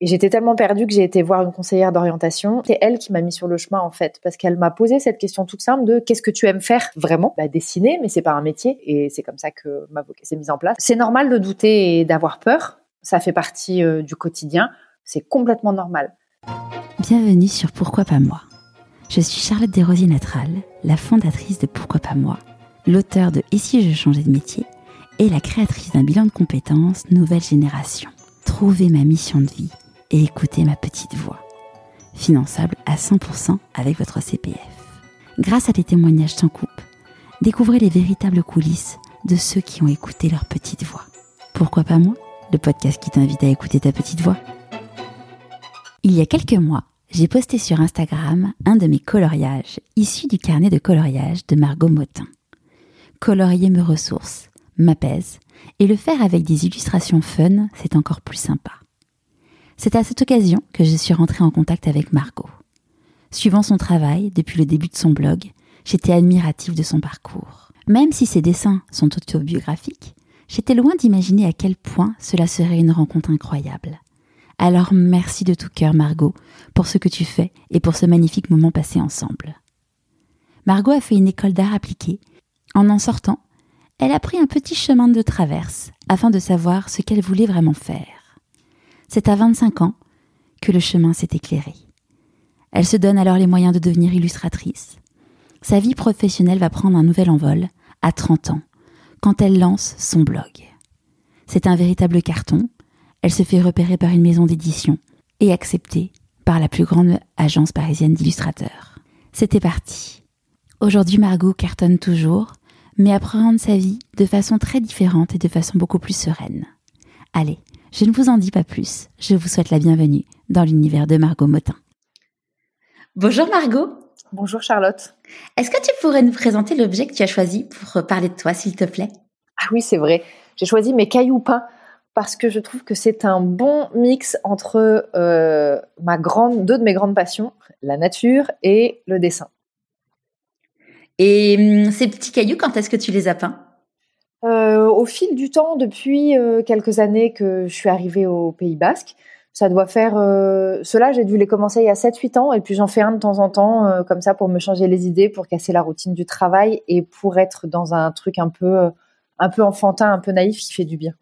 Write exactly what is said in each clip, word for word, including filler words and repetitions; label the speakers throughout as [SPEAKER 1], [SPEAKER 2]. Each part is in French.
[SPEAKER 1] Et j'étais tellement perdue que j'ai été voir une conseillère d'orientation. C'est elle qui m'a mis sur le chemin, en fait, parce qu'elle m'a posé cette question toute simple de qu'est-ce que tu aimes faire vraiment ? Bah, dessiner, mais c'est pas un métier. Et c'est comme ça que ma vocation s'est mise en place. C'est normal de douter et d'avoir peur. Ça fait partie euh, du quotidien. C'est complètement normal.
[SPEAKER 2] Bienvenue sur Pourquoi pas moi. Je suis Charlotte Desrosiers-Natral, la fondatrice de Pourquoi pas moi, l'auteure de Et si je changeais de métier et la créatrice d'un bilan de compétences Nouvelle Génération. Trouver ma mission de vie et écouter ma petite voix. Finançable à cent pour cent avec votre C P F. Grâce à des témoignages sans coupe, découvrez les véritables coulisses de ceux qui ont écouté leur petite voix. Pourquoi pas moi ? Le podcast qui t'invite à écouter ta petite voix. Il y a quelques mois, j'ai posté sur Instagram un de mes coloriages issus du carnet de coloriage de Margot Motin. Colorier me ressource, m'apaise, et le faire avec des illustrations fun, c'est encore plus sympa. C'est à cette occasion que je suis rentrée en contact avec Margot. Suivant son travail, depuis le début de son blog, j'étais admirative de son parcours. Même si ses dessins sont autobiographiques, j'étais loin d'imaginer à quel point cela serait une rencontre incroyable. Alors merci de tout cœur Margot pour ce que tu fais et pour ce magnifique moment passé ensemble. Margot a fait une école d'art appliqué. En en sortant, elle a pris un petit chemin de traverse afin de savoir ce qu'elle voulait vraiment faire. C'est à vingt-cinq ans que le chemin s'est éclairé. Elle se donne alors les moyens de devenir illustratrice. Sa vie professionnelle va prendre un nouvel envol à trente ans, quand elle lance son blog. C'est un véritable carton. Elle se fait repérer par une maison d'édition et acceptée par la plus grande agence parisienne d'illustrateurs. C'était parti. Aujourd'hui, Margot cartonne toujours, mais appréhende sa vie de façon très différente et de façon beaucoup plus sereine. Allez, je ne vous en dis pas plus. Je vous souhaite la bienvenue dans l'univers de Margot Motin. Bonjour Margot.
[SPEAKER 1] Bonjour Charlotte.
[SPEAKER 2] Est-ce que tu pourrais nous présenter l'objet que tu as choisi pour parler de toi, s'il te plaît ?
[SPEAKER 1] Ah oui, c'est vrai. J'ai choisi mes cailloux peints parce que je trouve que c'est un bon mix entre euh, ma grande, deux de mes grandes passions, la nature et le dessin.
[SPEAKER 2] Et hum, ces petits cailloux, quand est-ce que tu les as peints ?
[SPEAKER 1] Euh, au fil du temps, depuis euh, quelques années que je suis arrivée au Pays Basque, ça doit faire... Euh, ceux-là, j'ai dû les commencer il y a sept huit ans, et puis j'en fais un de temps en temps, euh, comme ça, pour me changer les idées, pour casser la routine du travail, et pour être dans un truc un peu, euh, un peu enfantin, un peu naïf, qui fait du bien.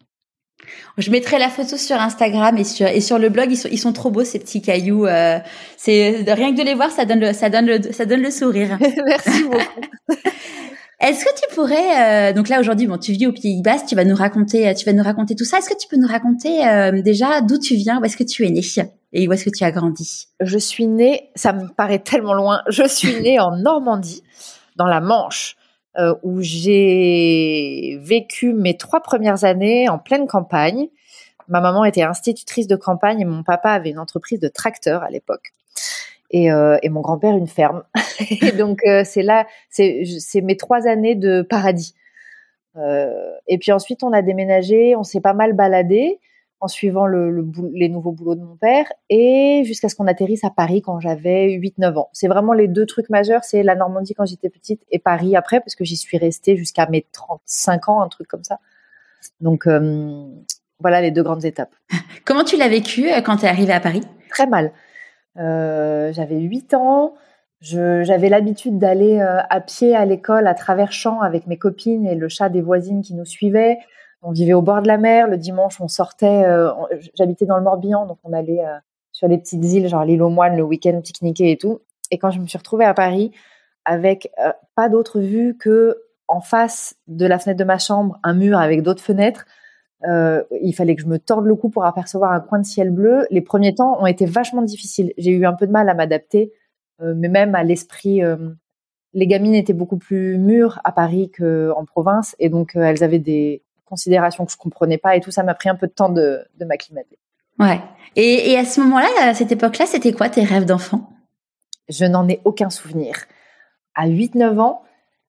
[SPEAKER 2] Je mettrai la photo sur Instagram et sur, et sur le blog. Ils sont, ils sont trop beaux, ces petits cailloux. Euh, c'est, rien que de les voir, ça donne le, ça donne le, ça donne le sourire.
[SPEAKER 1] Merci beaucoup.
[SPEAKER 2] Est-ce que tu pourrais, euh, donc là aujourd'hui, bon, tu vis au Pays Basque, tu vas nous raconter, tu vas nous raconter tout ça. Est-ce que tu peux nous raconter euh, déjà d'où tu viens, où est-ce que tu es née et où est-ce que tu as grandi ?
[SPEAKER 1] Je suis née, ça me paraît tellement loin. Je suis née en Normandie, dans la Manche, euh, où j'ai vécu mes trois premières années en pleine campagne. Ma maman était institutrice de campagne et mon papa avait une entreprise de tracteurs à l'époque. Et, euh, et mon grand-père une ferme. Et donc euh, c'est là, c'est, c'est mes trois années de paradis. Euh, et puis ensuite on a déménagé, on s'est pas mal baladé en suivant le, le boulot, les nouveaux boulots de mon père, et jusqu'à ce qu'on atterrisse à Paris quand j'avais huit neuf ans. C'est vraiment les deux trucs majeurs, c'est la Normandie quand j'étais petite et Paris après, parce que j'y suis restée jusqu'à mes trente-cinq ans, un truc comme ça. Donc euh, voilà les deux grandes étapes.
[SPEAKER 2] Comment tu l'as vécu quand tu es arrivée à Paris ?
[SPEAKER 1] Très mal. Euh, j'avais huit ans, je, j'avais l'habitude d'aller euh, à pied à l'école à travers champs avec mes copines et le chat des voisines qui nous suivait. On vivait au bord de la mer, le dimanche on sortait, euh, on, j'habitais dans le Morbihan, donc on allait euh, sur les petites îles, genre l'île aux Moines, le week-end pique-niquer et tout. Et quand je me suis retrouvée à Paris, avec euh, pas d'autre vue que en face de la fenêtre de ma chambre, un mur avec d'autres fenêtres, Euh, il fallait que je me torde le cou pour apercevoir un coin de ciel bleu. Les premiers temps ont été vachement difficiles. J'ai eu un peu de mal à m'adapter, euh, mais même à l'esprit. Euh, les gamines étaient beaucoup plus mûres à Paris qu'en province, et donc euh, elles avaient des considérations que je comprenais pas, et tout ça m'a pris un peu de temps de, de m'acclimater.
[SPEAKER 2] Ouais. Et, et à ce moment-là, à cette époque-là, c'était quoi tes rêves d'enfant ?
[SPEAKER 1] Je n'en ai aucun souvenir. À huit neuf ans,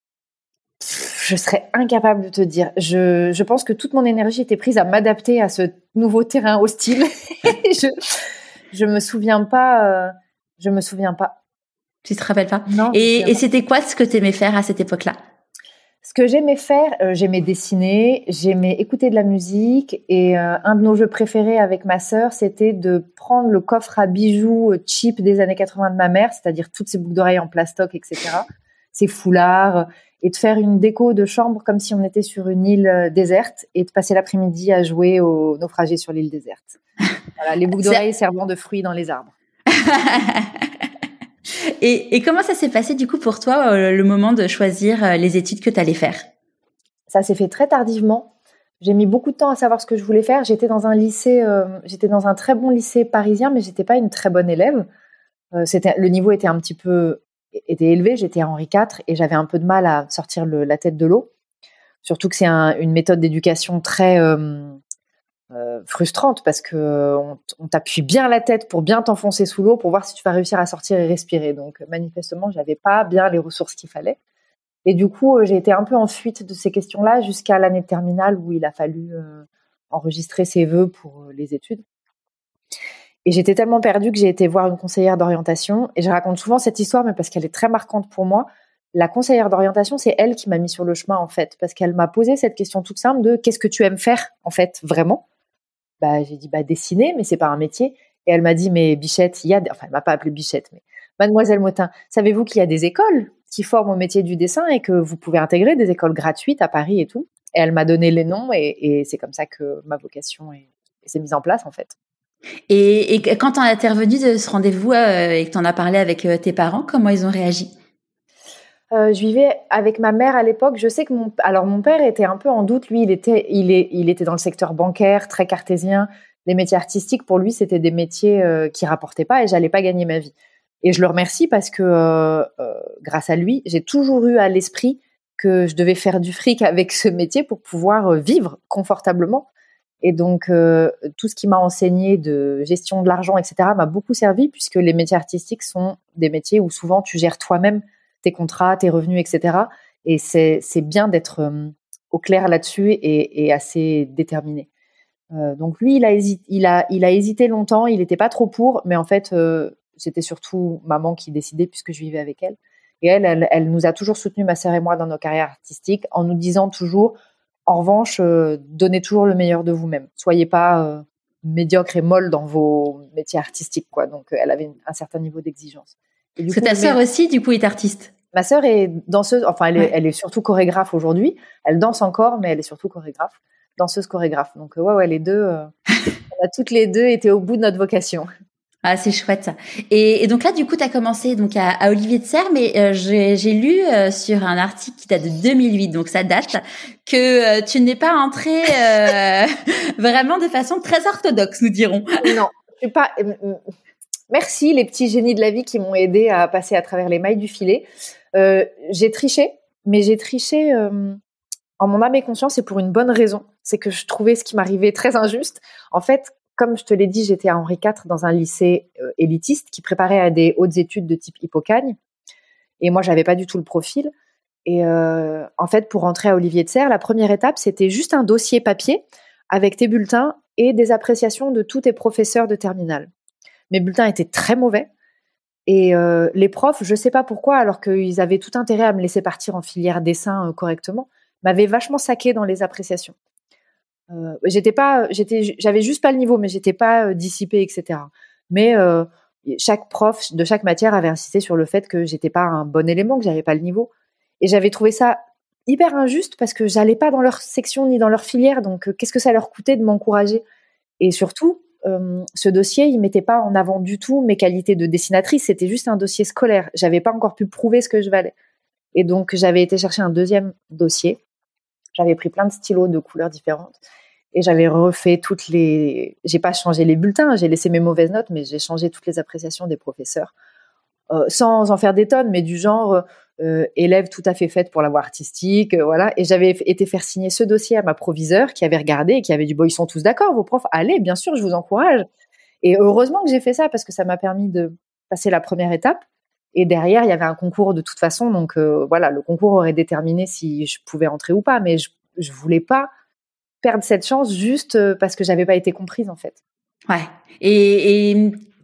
[SPEAKER 1] je serais incapable de te dire. Je, je pense que toute mon énergie était prise à m'adapter à ce nouveau terrain hostile. je, je me souviens pas. Euh, je me souviens pas.
[SPEAKER 2] Tu te rappelles pas ?
[SPEAKER 1] Non.
[SPEAKER 2] Et, et c'était quoi ce que tu aimais faire à cette époque-là ?
[SPEAKER 1] Ce que j'aimais faire, euh, j'aimais dessiner, j'aimais écouter de la musique et euh, un de nos jeux préférés avec ma sœur, c'était de prendre le coffre à bijoux cheap des années quatre-vingts de ma mère, c'est-à-dire toutes ses boucles d'oreilles en plastoc, et cetera, ses foulards, et de faire une déco de chambre comme si on était sur une île déserte et de passer l'après-midi à jouer aux naufragés sur l'île déserte. Voilà, les boucles d'oreilles servant de fruits dans les arbres.
[SPEAKER 2] Et, et comment ça s'est passé du coup pour toi euh, le moment de choisir euh, les études que tu allais faire?
[SPEAKER 1] Ça s'est fait très tardivement. J'ai mis beaucoup de temps à savoir ce que je voulais faire. J'étais dans un lycée, euh, j'étais dans un très bon lycée parisien, mais j'étais pas une très bonne élève. Euh, c'était, le niveau était un petit peu était élevé. J'étais à Henri quatre et j'avais un peu de mal à sortir le, la tête de l'eau. Surtout que c'est un, une méthode d'éducation très euh, Euh, frustrante parce que euh, on, on t'appuie bien la tête pour bien t'enfoncer sous l'eau pour voir si tu vas réussir à sortir et respirer. Donc manifestement, j'avais pas bien les ressources qu'il fallait. Et du coup, euh, j'ai été un peu en fuite de ces questions-là jusqu'à l'année de terminale où il a fallu euh, enregistrer ses vœux pour euh, les études. Et j'étais tellement perdue que j'ai été voir une conseillère d'orientation. Et je raconte souvent cette histoire, mais parce qu'elle est très marquante pour moi. La conseillère d'orientation, c'est elle qui m'a mis sur le chemin, en fait, parce qu'elle m'a posé cette question toute simple de qu'est-ce que tu aimes faire, en fait, vraiment? Bah, j'ai dit, bah, dessiner, mais c'est pas un métier. Et elle m'a dit, mais Bichette, il y a, enfin, elle m'a pas appelée Bichette, mais Mademoiselle Motin, savez-vous qu'il y a des écoles qui forment au métier du dessin et que vous pouvez intégrer des écoles gratuites à Paris et tout? Et elle m'a donné les noms et, et c'est comme ça que ma vocation est, s'est mise en place, en fait.
[SPEAKER 2] Et, et quand t'en es intervenu de ce rendez-vous euh, et que t'en as parlé avec euh, tes parents, comment ils ont réagi?
[SPEAKER 1] Euh, je vivais avec ma mère à l'époque. Je sais que mon, alors mon père était un peu en doute. Lui, il était, il est, il était dans le secteur bancaire, très cartésien. Les métiers artistiques, pour lui, c'était des métiers euh, qui rapportaient pas et j'allais pas gagner ma vie. Et je le remercie parce que euh, euh, grâce à lui, j'ai toujours eu à l'esprit que je devais faire du fric avec ce métier pour pouvoir euh, vivre confortablement. Et donc, euh, tout ce qui m'a enseigné de gestion de l'argent, et cetera, m'a beaucoup servi puisque les métiers artistiques sont des métiers où souvent tu gères toi-même tes contrats, tes revenus, et cetera. Et c'est, c'est bien d'être euh, au clair là-dessus et, et assez déterminé. Euh, donc lui, il a, hésité, il, a, il a hésité longtemps, il n'était pas trop pour, mais en fait, euh, c'était surtout maman qui décidait puisque je vivais avec elle. Et elle, elle, elle nous a toujours soutenus, ma sœur et moi, dans nos carrières artistiques, en nous disant toujours, en revanche, euh, donnez toujours le meilleur de vous-même. Soyez pas euh, médiocre et molle dans vos métiers artistiques, quoi. Donc, euh, elle avait une, un certain niveau d'exigence. Et du
[SPEAKER 2] Parce
[SPEAKER 1] coup,
[SPEAKER 2] que ta sœur
[SPEAKER 1] mais...
[SPEAKER 2] aussi, du coup, est artiste.
[SPEAKER 1] Ma sœur est danseuse, enfin, elle est,
[SPEAKER 2] ouais.
[SPEAKER 1] elle est surtout chorégraphe aujourd'hui. Elle danse encore, mais elle est surtout chorégraphe, danseuse chorégraphe. Donc, euh, ouais, ouais, les deux, euh, on a toutes les deux été au bout de notre vocation.
[SPEAKER 2] Ah, c'est chouette ça. Et, et donc là, du coup, tu as commencé donc à, à Olivier de Serres, mais euh, j'ai, j'ai lu euh, sur un article qui date de deux mille huit, donc ça date, que euh, tu n'es pas entrée euh, vraiment de façon très orthodoxe, nous dirons.
[SPEAKER 1] Non, je suis pas. Merci les petits génies de la vie qui m'ont aidé à passer à travers les mailles du filet. Euh, j'ai triché, mais j'ai triché euh, en mon âme et conscience et pour une bonne raison. C'est que je trouvais ce qui m'arrivait très injuste. En fait, comme je te l'ai dit, j'étais à Henri quatre dans un lycée euh, élitiste qui préparait à des hautes études de type Hippocagne. Et moi, j'avais pas du tout le profil. Et euh, en fait, pour rentrer à Olivier de Serres, la première étape, c'était juste un dossier papier avec tes bulletins et des appréciations de tous tes professeurs de terminale. Mes bulletins étaient très mauvais. Et euh, les profs, je sais pas pourquoi, alors qu'ils avaient tout intérêt à me laisser partir en filière dessin euh, correctement, m'avaient vachement saqué dans les appréciations. Euh, j'étais pas, j'étais, j'avais juste pas le niveau, mais j'étais pas euh, dissipée, et cetera. Mais euh, chaque prof de chaque matière avait insisté sur le fait que j'étais pas un bon élément, que j'avais pas le niveau. Et j'avais trouvé ça hyper injuste parce que j'allais pas dans leur section ni dans leur filière, donc euh, qu'est-ce que ça leur coûtait de m'encourager? Et surtout, euh, ce dossier, il mettait pas en avant du tout mes qualités de dessinatrice, c'était juste un dossier scolaire. J'avais pas encore pu prouver ce que je valais. Et donc, j'avais été chercher un deuxième dossier. J'avais pris plein de stylos de couleurs différentes. Et j'avais refait toutes les... J'ai pas changé les bulletins, j'ai laissé mes mauvaises notes, mais j'ai changé toutes les appréciations des professeurs. Euh, sans en faire des tonnes, mais du genre euh, élève tout à fait faite pour la voie artistique, euh, voilà. Et j'avais été faire signer ce dossier à ma proviseure qui avait regardé et qui avait dit « Bon, ils sont tous d'accord, vos profs, allez, bien sûr, je vous encourage ». Et heureusement que j'ai fait ça parce que ça m'a permis de passer la première étape. Et derrière, il y avait un concours de toute façon, donc euh, voilà, le concours aurait déterminé si je pouvais entrer ou pas, mais je, je voulais pas perdre cette chance juste parce que j'avais pas été comprise en fait.
[SPEAKER 2] Ouais. Et, et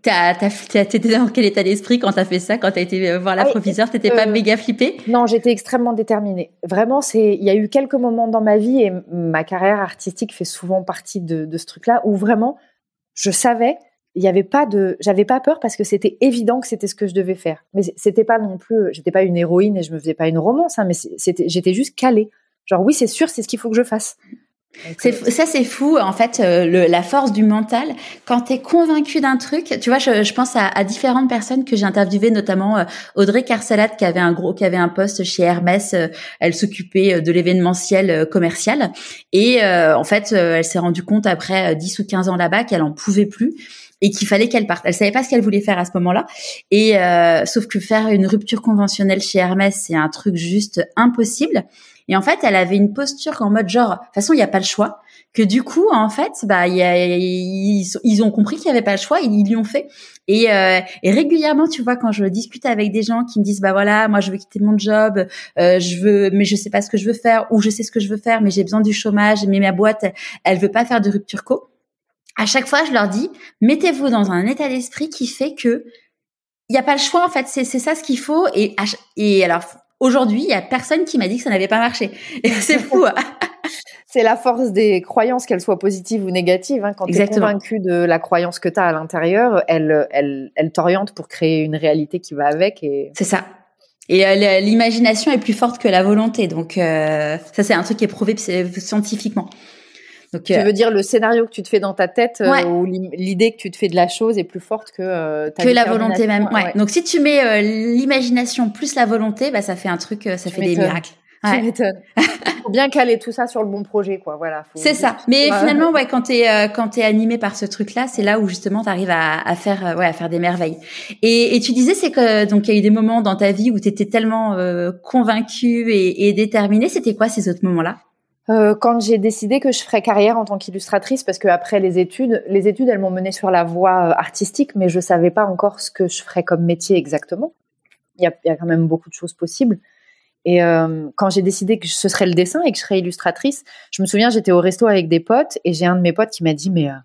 [SPEAKER 2] t'as, t'as, t'as, t'étais dans quel état d'esprit quand t'as fait ça, quand t'as été voir la ah, proviseure? T'étais euh, pas méga flippée?
[SPEAKER 1] Non, j'étais extrêmement déterminée. Vraiment, c'est, il y a eu quelques moments dans ma vie et ma carrière artistique fait souvent partie de, de ce truc-là où vraiment, je savais, il y avait pas de, j'avais pas peur parce que c'était évident que c'était ce que je devais faire. Mais c'était pas non plus, j'étais pas une héroïne et je me faisais pas une romance, hein, mais c'était, j'étais juste calée. Genre oui, c'est sûr, c'est ce qu'il faut que je fasse.
[SPEAKER 2] C'est, ça, c'est fou, en fait, euh, le, la force du mental. Quand t'es convaincu d'un truc, tu vois, je, je pense à, à différentes personnes que j'ai interviewées, notamment euh, Audrey Carcelat, qui avait un gros, qui avait un poste chez Hermès. Euh, elle s'occupait de l'événementiel euh, commercial. Et euh, en fait, euh, elle s'est rendue compte après dix ou quinze ans là-bas qu'elle en pouvait plus et qu'il fallait qu'elle parte. Elle savait pas ce qu'elle voulait faire à ce moment-là. Et euh, sauf que faire une rupture conventionnelle chez Hermès, c'est un truc juste impossible. Et en fait, elle avait une posture en mode genre, de toute façon, il n'y a pas le choix. Que du coup, en fait, bah, y a, ils, ils ont compris qu'il n'y avait pas le choix, ils, ils l'ont fait. Et, euh, et régulièrement, tu vois, quand je discute avec des gens qui me disent, bah voilà, moi, je veux quitter mon job, euh, je veux, mais je sais pas ce que je veux faire, ou je sais ce que je veux faire, mais j'ai besoin du chômage, mais ma boîte, elle, elle veut pas faire de rupture co. À chaque fois, je leur dis, mettez-vous dans un état d'esprit qui fait que il n'y a pas le choix, en fait. C'est, c'est ça ce qu'il faut. Et, et alors, aujourd'hui, il y a personne qui m'a dit que ça n'avait pas marché. Et c'est fou.
[SPEAKER 1] C'est la force des croyances, qu'elles soient positives ou négatives. Hein. Quand tu es convaincu de la croyance que tu as à l'intérieur, elle, elle, elle t'oriente pour créer une réalité qui va avec. Et...
[SPEAKER 2] C'est ça. Et euh, l'imagination est plus forte que la volonté. Donc, euh, ça, c'est un truc qui est prouvé scientifiquement.
[SPEAKER 1] Donc, tu euh, veux dire le scénario que tu te fais dans ta tête ouais. euh, ou l'idée que tu te fais de la chose est plus forte que euh, ta
[SPEAKER 2] que la volonté même. Ouais. Ouais. Donc si tu mets euh, l'imagination plus la volonté, bah ça fait un truc, ça tu fait m'étonnes. Des miracles.
[SPEAKER 1] Ouais. Tu m'étonnes. Faut bien caler tout ça sur le bon projet, quoi. Voilà. Faut
[SPEAKER 2] c'est ça. Mais ouais. Finalement, ouais, quand t'es euh, quand t'es animé par ce truc-là, c'est là où justement t'arrives à, à faire, euh, ouais, à faire des merveilles. Et, et tu disais, c'est que donc il y a eu des moments dans ta vie où t'étais tellement euh, convaincue et, et déterminée. C'était quoi ces autres moments-là?
[SPEAKER 1] Euh, quand j'ai décidé que je ferais carrière en tant qu'illustratrice, parce que après les études, les études, elles m'ont menée sur la voie artistique, mais je savais pas encore ce que je ferais comme métier exactement. Il y a, il y a quand même beaucoup de choses possibles. Et euh, quand j'ai décidé que ce serait le dessin et que je serais illustratrice, je me souviens, j'étais au resto avec des potes et j'ai un de mes potes qui m'a dit, mais euh,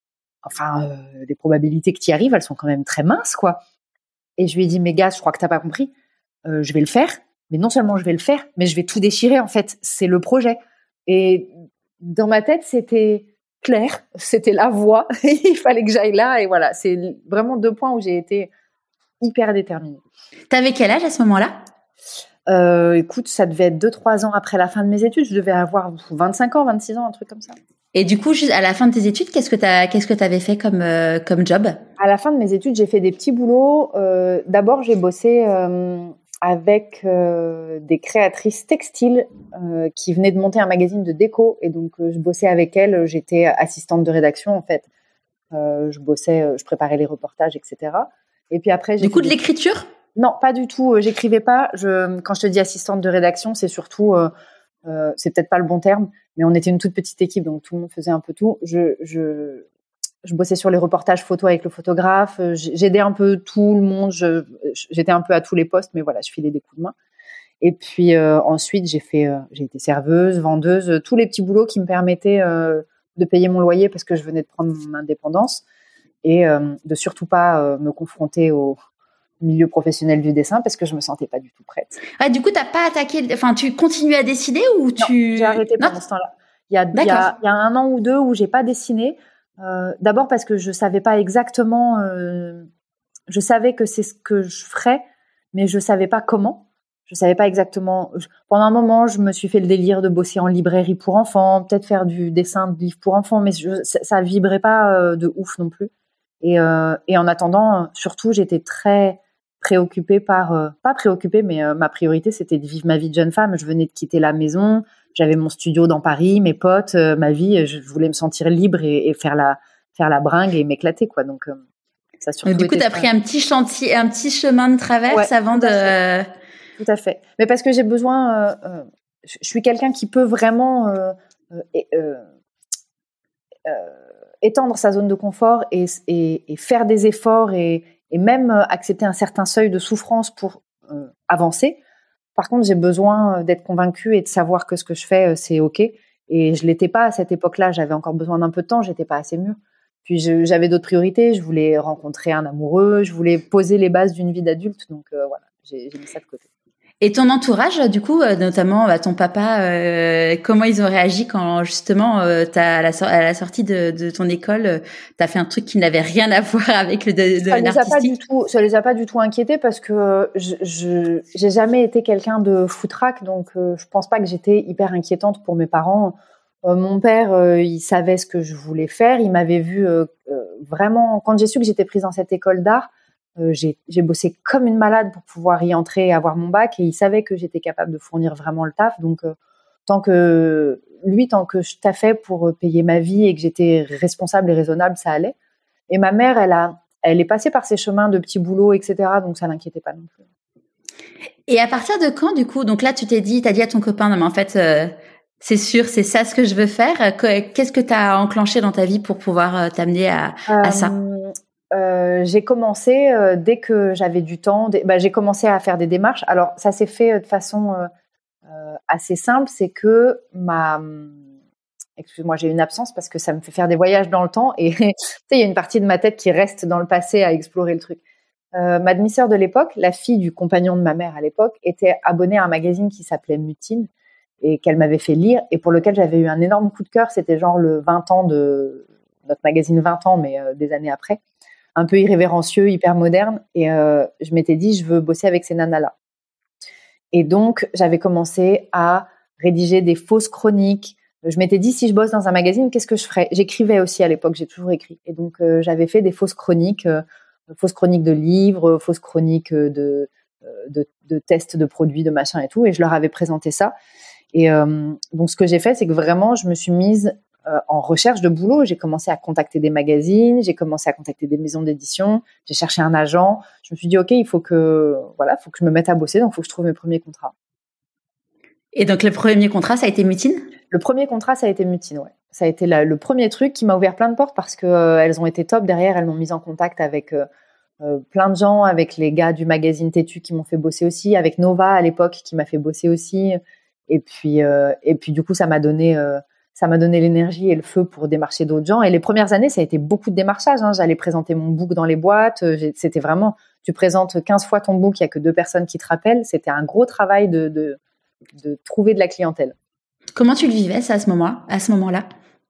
[SPEAKER 1] enfin, euh, les probabilités que tu y arrives, elles sont quand même très minces, quoi. Et je lui ai dit, mais gars, je crois que t'as pas compris. Euh, je vais le faire, mais non seulement je vais le faire, mais je vais tout déchirer. En fait, c'est le projet. Et dans ma tête, c'était clair, c'était la voie, il fallait que j'aille là, et voilà, c'est vraiment deux points où j'ai été hyper déterminée.
[SPEAKER 2] T'avais quel âge à ce moment-là ?
[SPEAKER 1] euh, Écoute, ça devait être deux trois ans après la fin de mes études, je devais avoir vingt-cinq ans, vingt-six ans, un truc comme ça.
[SPEAKER 2] Et du coup, à la fin de tes études, qu'est-ce que t'as, qu'est-ce que t'avais fait comme, euh, comme job ?
[SPEAKER 1] À la fin de mes études, j'ai fait des petits boulots. Euh, d'abord, j'ai bossé... Euh, avec euh, des créatrices textiles euh, qui venaient de monter un magazine de déco et donc euh, je bossais avec elles, j'étais assistante de rédaction en fait, euh, je bossais, je préparais les reportages, et cetera. Et puis après, j'ai
[SPEAKER 2] du coup de
[SPEAKER 1] des...
[SPEAKER 2] l'écriture ?
[SPEAKER 1] Non, pas du tout. Euh, j'écrivais pas. Je, quand je te dis assistante de rédaction, c'est surtout, euh, euh, c'est peut-être pas le bon terme, mais on était une toute petite équipe, donc tout le monde faisait un peu tout. Je, je Je bossais sur les reportages photos avec le photographe. J'aidais un peu tout le monde. Je, j'étais un peu à tous les postes, mais voilà, je filais des coups de main. Et puis euh, ensuite, j'ai fait, euh, j'ai été serveuse, vendeuse, euh, tous les petits boulots qui me permettaient euh, de payer mon loyer parce que je venais de prendre mon indépendance et euh, de surtout pas euh, me confronter au milieu professionnel du dessin parce que je me sentais pas du tout prête.
[SPEAKER 2] Ah, du coup, t'as pas attaqué. Enfin, tu continues à dessiner ou tu
[SPEAKER 1] Non, j'ai arrêté pendant non. ce temps-là. Il y a, il y a, il y a un an ou deux où j'ai pas dessiné. Euh, d'abord parce que je savais pas exactement, euh, je savais que c'est ce que je ferais, mais je savais pas comment. Je savais pas exactement. Je, pendant un moment, je me suis fait le délire de bosser en librairie pour enfants, peut-être faire du dessin de livres pour enfants, mais je, ça, ça vibrait pas euh, de ouf non plus. Et, euh, et en attendant, surtout, j'étais très préoccupée par, euh, pas préoccupée, mais euh, ma priorité, c'était de vivre ma vie de jeune femme. Je venais de quitter la maison. J'avais mon studio dans Paris, mes potes, euh, ma vie. Je voulais me sentir libre et, et faire la faire la bringue et m'éclater, quoi. Donc euh, ça surtout.
[SPEAKER 2] Du coup, t'as pris un petit chantier, un petit chemin de traverse ouais, avant
[SPEAKER 1] tout
[SPEAKER 2] de.
[SPEAKER 1] À tout à fait. Mais parce que j'ai besoin. Euh, euh, je suis quelqu'un qui peut vraiment euh, euh, euh, étendre sa zone de confort et, et, et faire des efforts et, et même accepter un certain seuil de souffrance pour euh, avancer. Par contre, j'ai besoin d'être convaincue et de savoir que ce que je fais, c'est OK. Et je l'étais pas à cette époque-là. J'avais encore besoin d'un peu de temps. J'étais pas assez mûre. Puis je, j'avais d'autres priorités. Je voulais rencontrer un amoureux. Je voulais poser les bases d'une vie d'adulte. Donc euh, voilà, j'ai, j'ai mis ça de côté.
[SPEAKER 2] Et ton entourage, du coup, notamment bah, ton papa, euh, comment ils ont réagi quand justement euh, t'as, à, la, à la sortie de, de ton école, euh, t'as fait un truc qui n'avait rien à voir avec le domaine
[SPEAKER 1] ça les a
[SPEAKER 2] artistique?
[SPEAKER 1] Pas du tout, ça les a pas du tout inquiétés parce que je, je j'ai jamais été quelqu'un de foutraque, donc euh, je pense pas que j'étais hyper inquiétante pour mes parents. Euh, mon père, euh, il savait ce que je voulais faire, il m'avait vu euh, euh, vraiment. Quand j'ai su que j'étais prise dans cette école d'art, Euh, j'ai, j'ai bossé comme une malade pour pouvoir y entrer et avoir mon bac, et il savait que j'étais capable de fournir vraiment le taf. Donc, euh, tant que lui, tant que je taffais pour payer ma vie et que j'étais responsable et raisonnable, ça allait. Et ma mère, elle a, elle est passée par ces chemins de petits boulots, et cetera. Donc, ça l'inquiétait pas non plus.
[SPEAKER 2] Et à partir de quand, du coup, donc là, tu t'es dit, t'as dit à ton copain, non mais en fait, euh, c'est sûr, c'est ça ce que je veux faire. Qu'est-ce que t'as enclenché dans ta vie pour pouvoir t'amener à,
[SPEAKER 1] euh,
[SPEAKER 2] à ça?
[SPEAKER 1] Euh, j'ai commencé euh, dès que j'avais du temps. Dès, bah, j'ai commencé à faire des démarches. Alors ça s'est fait euh, de façon euh, euh, assez simple. C'est que ma, excuse-moi, j'ai une absence parce que ça me fait faire des voyages dans le temps et tu sais, il y a une partie de ma tête qui reste dans le passé à explorer le truc. Euh, ma demi-sœur de l'époque, la fille du compagnon de ma mère à l'époque, était abonnée à un magazine qui s'appelait Mutine et qu'elle m'avait fait lire et pour lequel j'avais eu un énorme coup de cœur. C'était genre le vingt ans de notre magazine vingt ans, mais euh, des années après. Un peu irrévérencieux, hyper moderne. Et euh, je m'étais dit, je veux bosser avec ces nanas-là. Et donc, j'avais commencé à rédiger des fausses chroniques. Je m'étais dit, si je bosse dans un magazine, qu'est-ce que je ferais? J'écrivais aussi à l'époque, j'ai toujours écrit. Et donc, euh, j'avais fait des fausses chroniques, euh, fausses chroniques de livres, fausses chroniques de, de, de tests de produits, de machin et tout. Et je leur avais présenté ça. Et euh, donc, ce que j'ai fait, c'est que vraiment, je me suis mise Euh, en recherche de boulot. J'ai commencé à contacter des magazines, j'ai commencé à contacter des maisons d'édition, j'ai cherché un agent. Je me suis dit, OK, il faut que, voilà, faut que je me mette à bosser, donc il faut que je trouve mes premiers contrats.
[SPEAKER 2] Et donc, le premier contrat, ça a été Mutine?
[SPEAKER 1] Le premier contrat, ça a été Mutine, ouais. Ça a été la, le premier truc qui m'a ouvert plein de portes parce que euh, elles ont été top. Derrière, elles m'ont mise en contact avec euh, euh, plein de gens, avec les gars du magazine Têtu qui m'ont fait bosser aussi, avec Nova à l'époque qui m'a fait bosser aussi. Et puis, euh, et puis du coup, ça m'a donné... Euh, Ça m'a donné l'énergie et le feu pour démarcher d'autres gens. Et les premières années, ça a été beaucoup de démarchage. Hein. J'allais présenter mon book dans les boîtes. C'était vraiment, tu présentes quinze fois ton book, il n'y a que deux personnes qui te rappellent. C'était un gros travail de, de, de trouver de la clientèle.
[SPEAKER 2] Comment tu le vivais, ça, à ce moment-là, à ce moment-là?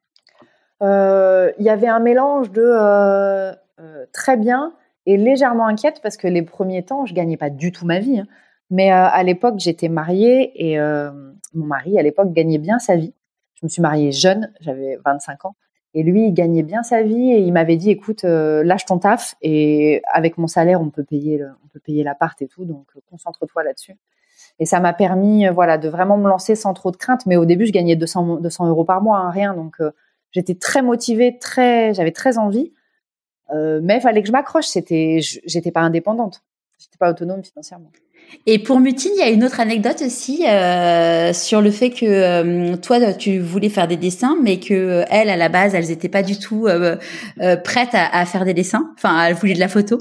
[SPEAKER 1] Euh, y avait un mélange de euh, euh, très bien et légèrement inquiète parce que les premiers temps, je gagnais pas du tout ma vie. Hein. Mais euh, à l'époque, j'étais mariée et euh, mon mari, à l'époque, gagnait bien sa vie. Je me suis mariée jeune, j'avais vingt-cinq ans. Et lui, il gagnait bien sa vie et il m'avait dit, écoute, euh, lâche ton taf et avec mon salaire, on peut payer, le, on peut payer l'appart et tout, donc euh, concentre-toi là-dessus. Et ça m'a permis, euh, voilà, de vraiment me lancer sans trop de crainte. Mais au début, je gagnais deux cents euros par mois, hein, rien. Donc, euh, j'étais très motivée, très, j'avais très envie. Euh, mais il fallait que je m'accroche. C'était, j'étais pas indépendante. J'étais pas autonome financièrement.
[SPEAKER 2] Et pour Mutine, il y a une autre anecdote aussi euh, sur le fait que euh, toi, tu voulais faire des dessins, mais que elles, à la base, elles étaient pas du tout euh, euh, prêtes à, à faire des dessins. Enfin, elles voulaient de la photo.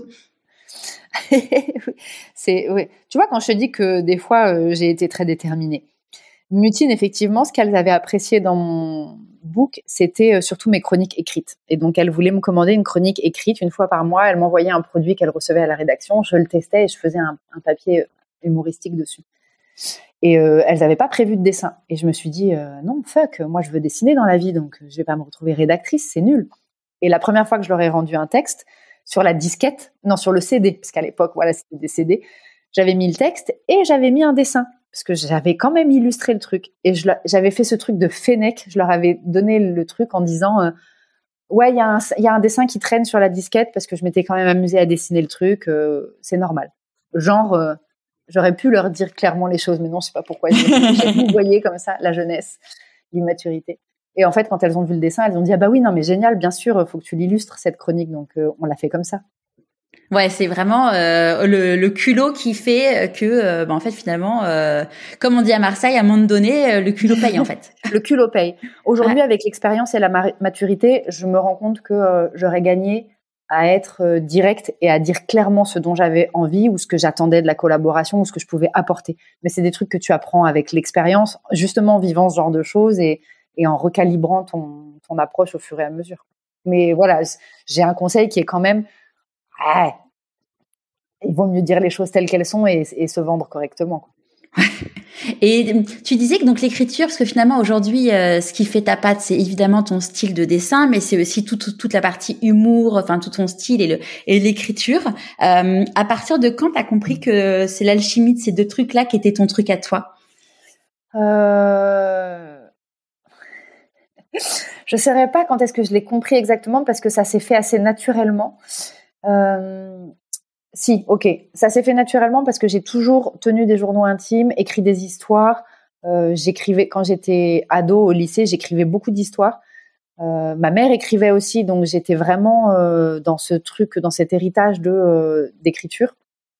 [SPEAKER 1] C'est, oui. Tu vois, quand je te dis que des fois, euh, j'ai été très déterminée. Mutine, effectivement, ce qu'elles avaient apprécié dans mon book, c'était euh, surtout mes chroniques écrites. Et donc, elles voulaient me commander une chronique écrite une fois par mois. Elles m'envoyaient un produit qu'elles recevaient à la rédaction. Je le testais et je faisais un, un papier humoristique dessus. Et euh, elles n'avaient pas prévu de dessin. Et je me suis dit, euh, non, fuck, moi, je veux dessiner dans la vie, donc je vais pas me retrouver rédactrice, c'est nul. Et la première fois que je leur ai rendu un texte, sur la disquette, non, sur le C D, parce qu'à l'époque, voilà, c'était des C D, j'avais mis le texte et j'avais mis un dessin. Parce que j'avais quand même illustré le truc. Et je, j'avais fait ce truc de fennec. Je leur avais donné le truc en disant euh, ouais, il y, y a un dessin qui traîne sur la disquette parce que je m'étais quand même amusée à dessiner le truc. Euh, c'est normal. Genre, euh, j'aurais pu leur dire clairement les choses, mais non, je sais pas pourquoi. Vous voyez comme ça, la jeunesse, l'immaturité. Et en fait, quand elles ont vu le dessin, elles ont dit ah bah oui, non, mais génial, bien sûr, il faut que tu l'illustres, cette chronique. Donc, euh, on l'a fait comme ça.
[SPEAKER 2] Ouais, c'est vraiment euh, le, le culot qui fait que, euh, bah, en fait, finalement, euh, comme on dit à Marseille, à un moment donné, le culot paye, en fait.
[SPEAKER 1] Le culot paye. Aujourd'hui, ouais. Avec l'expérience et la maturité, je me rends compte que euh, j'aurais gagné à être euh, directe et à dire clairement ce dont j'avais envie ou ce que j'attendais de la collaboration ou ce que je pouvais apporter. Mais c'est des trucs que tu apprends avec l'expérience, justement en vivant ce genre de choses et, et en recalibrant ton, ton approche au fur et à mesure. Mais voilà, j'ai un conseil qui est quand même, ah, il vaut mieux dire les choses telles qu'elles sont et, et se vendre correctement, quoi.
[SPEAKER 2] Et tu disais que donc l'écriture, parce que finalement aujourd'hui, euh, ce qui fait ta patte, c'est évidemment ton style de dessin, mais c'est aussi toute toute la partie humour, enfin tout ton style et le et l'écriture. Euh, à partir de quand t'as compris que c'est l'alchimie de ces deux trucs-là qui était ton truc à toi?
[SPEAKER 1] Euh... Je ne saurais pas quand est-ce que je l'ai compris exactement parce que ça s'est fait assez naturellement. Euh... Si, ok, ça s'est fait naturellement parce que j'ai toujours tenu des journaux intimes, écrit des histoires. Euh, j'écrivais quand j'étais ado au lycée, j'écrivais beaucoup d'histoires. Euh, ma mère écrivait aussi, donc j'étais vraiment euh, dans ce truc, dans cet héritage de euh, d'écriture.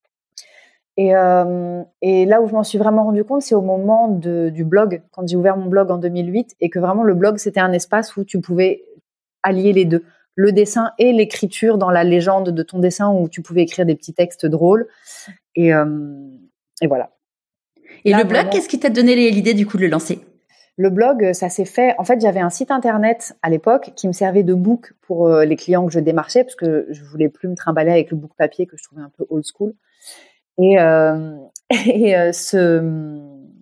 [SPEAKER 1] Et, euh, et là où je m'en suis vraiment rendu compte, c'est au moment de, du blog, quand j'ai ouvert mon blog en deux mille huit, et que vraiment le blog c'était un espace où tu pouvais allier les deux. Le dessin et l'écriture dans la légende de ton dessin où tu pouvais écrire des petits textes drôles. Et, euh, et voilà.
[SPEAKER 2] Et
[SPEAKER 1] Là,
[SPEAKER 2] le blog,
[SPEAKER 1] vraiment,
[SPEAKER 2] qu'est-ce qui t'a donné l'idée du coup de le lancer?
[SPEAKER 1] Le blog, ça s'est fait... En fait, j'avais un site internet à l'époque qui me servait de book pour euh, les clients que je démarchais parce que je voulais plus me trimballer avec le book papier que je trouvais un peu old school. Et, euh, et euh, ce,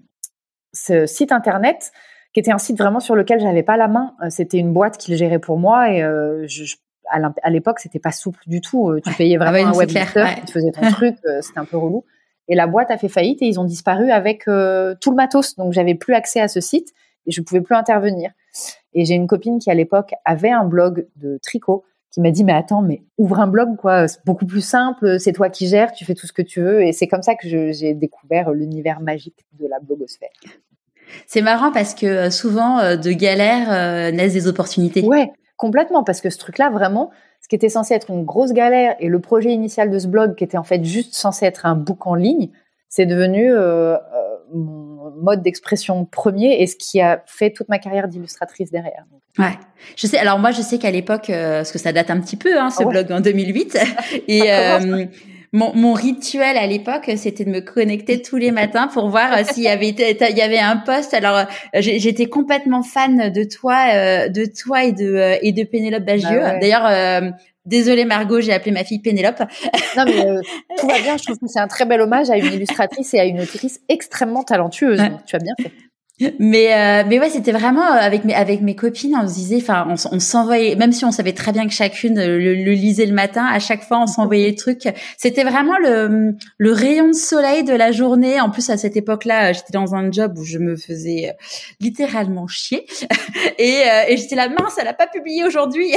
[SPEAKER 1] ce site internet... qui était un site vraiment sur lequel j'avais pas la main. C'était une boîte qui le gérait pour moi et euh, je, à l'époque, c'était pas souple du tout. Tu
[SPEAKER 2] ouais.
[SPEAKER 1] payais vraiment
[SPEAKER 2] ah ouais,
[SPEAKER 1] un web éditeur
[SPEAKER 2] ouais.
[SPEAKER 1] qui te faisait ton truc, c'était un peu relou. Et la boîte a fait faillite et ils ont disparu avec euh, tout le matos. Donc, j'avais plus accès à ce site et je pouvais plus intervenir. Et j'ai une copine qui, à l'époque, avait un blog de tricot qui m'a dit, mais attends, mais ouvre un blog, quoi. C'est beaucoup plus simple. C'est toi qui gères, tu fais tout ce que tu veux. Et c'est comme ça que je, j'ai découvert l'univers magique de la blogosphère.
[SPEAKER 2] C'est marrant parce que souvent, euh, de galères euh, naissent des opportunités.
[SPEAKER 1] Ouais, complètement, parce que ce truc-là, vraiment, ce qui était censé être une grosse galère et le projet initial de ce blog, qui était en fait juste censé être un book en ligne, c'est devenu euh, euh, mon mode d'expression premier et ce qui a fait toute ma carrière d'illustratrice derrière.
[SPEAKER 2] Ouais, je sais. Alors moi, je sais qu'à l'époque, euh, parce que ça date un petit peu, hein, ce ah ouais. blog en deux mille huit, et euh, Mon, mon rituel à l'époque, c'était de me connecter tous les matins pour voir euh, s'il y avait il y avait un post. Alors, euh, j'étais complètement fan de toi, euh, de toi et de euh, et de Pénélope Bagieux. Bah ouais. D'ailleurs, euh, désolée Margot, j'ai appelé ma fille Pénélope.
[SPEAKER 1] Non mais euh, tout va bien. Je trouve que c'est un très bel hommage à une illustratrice et à une autrice extrêmement talentueuse. Ouais. Donc, tu as bien fait.
[SPEAKER 2] Mais euh, mais ouais, c'était vraiment avec mes avec mes copines, on se disait, enfin, on, on s'envoyait, même si on savait très bien que chacune le, le lisait le matin, à chaque fois on s'envoyait le truc. C'était vraiment le le rayon de soleil de la journée. En plus à cette époque-là, j'étais dans un job où je me faisais littéralement chier et euh, et j'étais là, mince, elle a pas publié aujourd'hui.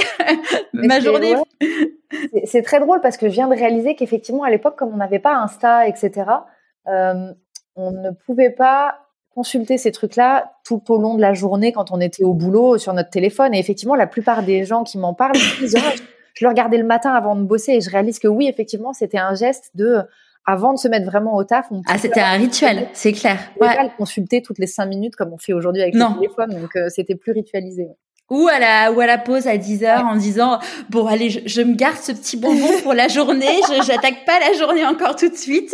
[SPEAKER 2] Ma journée.
[SPEAKER 1] Ouais. C'est, c'est très drôle parce que je viens de réaliser qu'effectivement à l'époque, comme on n'avait pas Insta, et cetera, euh, on ne pouvait pas consulter ces trucs-là tout au long de la journée quand on était au boulot sur notre téléphone. Et effectivement, la plupart des gens qui m'en parlent me disent oh, je le regardais le matin avant de bosser et je réalise que oui, effectivement, c'était un geste de avant de se mettre vraiment au taf. On
[SPEAKER 2] ah, c'était un rituel, c'est clair.
[SPEAKER 1] On ne pouvait pas le consulter toutes les cinq minutes comme on fait aujourd'hui avec non. le téléphone, donc euh, c'était plus ritualisé. Ouais.
[SPEAKER 2] Ou à la ou à la pause à dix heures ouais. en disant bon allez je, je me garde ce petit bonbon pour la journée, je j'attaque pas la journée encore tout de suite.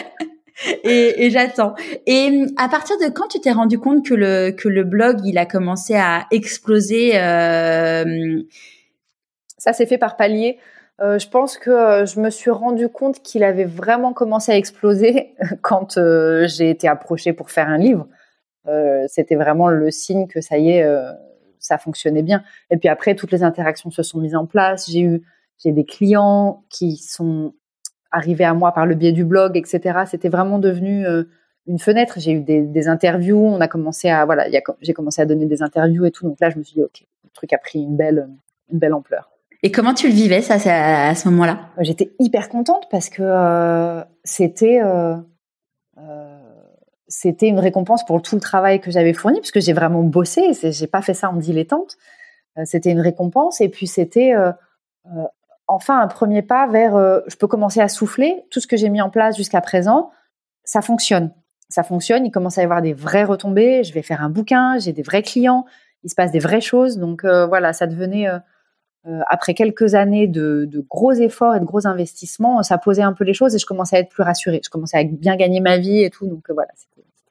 [SPEAKER 2] Et, et j'attends. Et à partir de quand tu t'es rendu compte que le que le blog il a commencé à exploser euh...
[SPEAKER 1] Ça s'est fait par palier. Euh, je pense que euh, je me suis rendu compte qu'il avait vraiment commencé à exploser quand euh, j'ai été approchée pour faire un livre. Euh, c'était vraiment le signe que ça y est, euh, ça fonctionnait bien. Et puis après, toutes les interactions se sont mises en place. J'ai eu j'ai des clients qui sont arrivé à moi par le biais du blog, et cetera. C'était vraiment devenu euh, une fenêtre. J'ai eu des, des interviews. On a commencé à voilà, y a, j'ai commencé à donner des interviews et tout. Donc là, je me suis dit ok, le truc a pris une belle, une belle ampleur.
[SPEAKER 2] Et comment tu le vivais ça, à, à ce moment-là ?
[SPEAKER 1] J'étais hyper contente parce que euh, c'était euh, euh, c'était une récompense pour tout le travail que j'avais fourni, parce que j'ai vraiment bossé. C'est, j'ai pas fait ça en dilettante. Euh, c'était une récompense et puis c'était euh, euh, enfin un premier pas vers euh, je peux commencer à souffler. Tout ce que j'ai mis en place jusqu'à présent, ça fonctionne. Ça fonctionne, il commence à y avoir des vraies retombées. Je vais faire un bouquin, j'ai des vrais clients, il se passe des vraies choses. Donc euh, voilà, ça devenait, euh, euh, après quelques années de, de gros efforts et de gros investissements, ça posait un peu les choses et je commençais à être plus rassurée. Je commençais à bien gagner ma vie et tout, donc euh, voilà, c'était, c'était bien.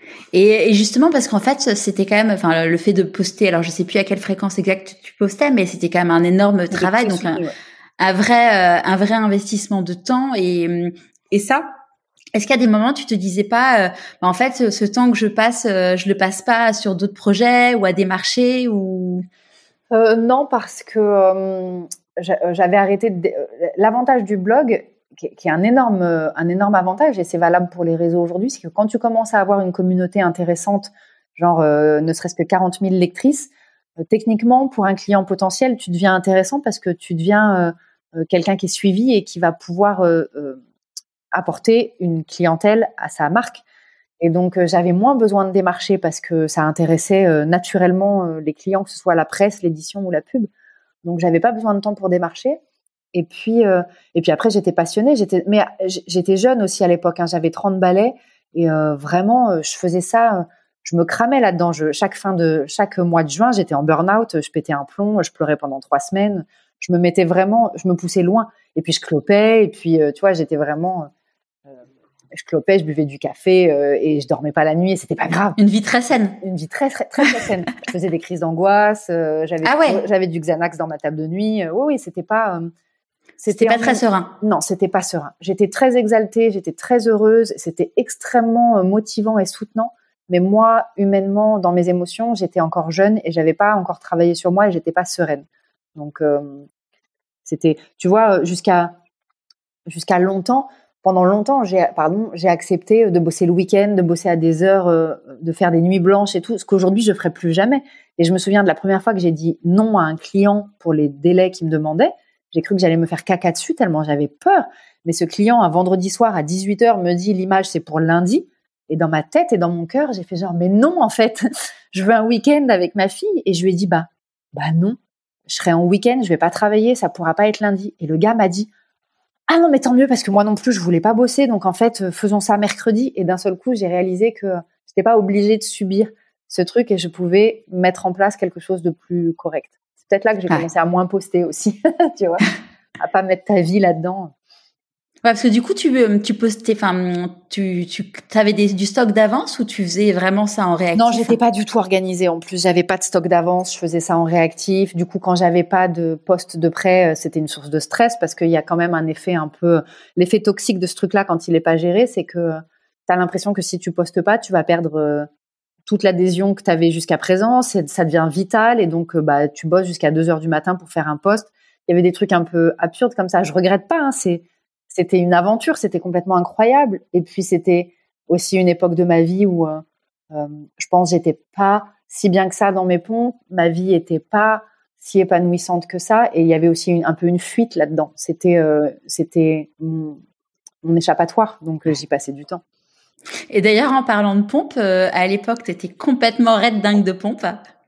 [SPEAKER 2] Et, et justement, parce qu'en fait, c'était quand même, enfin, le fait de poster, alors je sais plus à quelle fréquence exacte tu postais, mais c'était quand même un énorme travail, donc un, ouais. un vrai, euh, un vrai investissement de temps. Et, et ça, est-ce qu'il y a des moments où tu te disais pas, euh, bah, en fait, ce temps que je passe, euh, je le passe pas sur d'autres projets ou à des marchés ou
[SPEAKER 1] euh, Non, parce que euh, j'avais arrêté. De... L'avantage du blog, qui est un énorme, un énorme avantage, et c'est valable pour les réseaux aujourd'hui, c'est que quand tu commences à avoir une communauté intéressante, genre euh, ne serait-ce que quarante mille lectrices, euh, techniquement, pour un client potentiel, tu deviens intéressant parce que tu deviens euh, quelqu'un qui est suivi et qui va pouvoir euh, euh, apporter une clientèle à sa marque. Et donc, euh, j'avais moins besoin de démarcher parce que ça intéressait euh, naturellement euh, les clients, que ce soit la presse, l'édition ou la pub. Donc, j'avais pas besoin de temps pour démarcher. Et puis, euh, et puis après, j'étais passionnée. J'étais, mais j'étais jeune aussi à l'époque. Hein, j'avais trente balais et euh, vraiment, euh, je faisais ça. Euh, je me cramais là-dedans. Je, chaque fin de chaque mois de juin, j'étais en burn-out. Je pétais un plomb. Je pleurais pendant trois semaines. Je me mettais vraiment, je me poussais loin. Et puis je clopais. Et puis, euh, tu vois, j'étais vraiment. Euh, je clopais, je buvais du café euh, et je dormais pas la nuit. Et c'était pas grave.
[SPEAKER 2] Une vie très saine.
[SPEAKER 1] Une vie très très très, très saine. Je faisais des crises d'angoisse. Euh, j'avais
[SPEAKER 2] ah ouais.
[SPEAKER 1] j'avais du Xanax dans ma table de nuit. Euh, oui, oui, c'était pas. Euh,
[SPEAKER 2] C'était, c'était pas très serein.
[SPEAKER 1] Non, c'était pas serein. J'étais très exaltée, j'étais très heureuse. C'était extrêmement motivant et soutenant. Mais moi, humainement, dans mes émotions, j'étais encore jeune et j'avais pas encore travaillé sur moi et j'étais pas sereine. Donc, euh, c'était, tu vois, jusqu'à jusqu'à longtemps, pendant longtemps, j'ai, pardon, j'ai accepté de bosser le week-end, de bosser à des heures, euh, de faire des nuits blanches et tout, ce qu'aujourd'hui je ferais plus jamais. Et je me souviens de la première fois que j'ai dit non à un client pour les délais qu'il me demandait. J'ai cru que j'allais me faire caca dessus tellement j'avais peur. Mais ce client, un vendredi soir à dix-huit heures, me dit l'image c'est pour lundi. Et dans ma tête et dans mon cœur, j'ai fait genre mais non en fait, je veux un week-end avec ma fille. Et je lui ai dit bah bah non, je serai en week-end, je vais pas travailler, ça pourra pas être lundi. Et le gars m'a dit ah non mais tant mieux parce que moi non plus je voulais pas bosser, donc en fait faisons ça mercredi. Et d'un seul coup j'ai réalisé que j'étais pas obligée de subir ce truc et je pouvais mettre en place quelque chose de plus correct. C'est peut-être là que j'ai ouais. commencé à moins poster aussi, tu vois, à pas mettre ta vie là-dedans.
[SPEAKER 2] Ouais, parce que du coup, tu, tu postais, enfin, tu, tu, avais des, du stock d'avance ou tu faisais vraiment ça en réactif?
[SPEAKER 1] Non, j'étais pas du tout organisée. En plus, j'avais pas de stock d'avance. Je faisais ça en réactif. Du coup, quand j'avais pas de poste de prêt, c'était une source de stress parce qu'il y a quand même un effet un peu, l'effet toxique de ce truc-là quand il est pas géré, c'est que t'as l'impression que si tu postes pas, tu vas perdre toute l'adhésion que t'avais jusqu'à présent. C'est, ça devient vital et donc, bah, tu bosses jusqu'à deux heures du matin pour faire un post. Il y avait des trucs un peu absurdes comme ça. Je regrette pas, hein, c'est, C'était une aventure, c'était complètement incroyable. Et puis, c'était aussi une époque de ma vie où euh, euh, je pense que j'étais pas si bien que ça dans mes pompes. Ma vie était pas si épanouissante que ça. Et il y avait aussi une, un peu une fuite là-dedans. C'était, euh, c'était mon, mon échappatoire. Donc, euh, j'y passais du temps.
[SPEAKER 2] Et d'ailleurs, en parlant de pompe, euh, à l'époque, tu étais complètement raide dingue de pompe.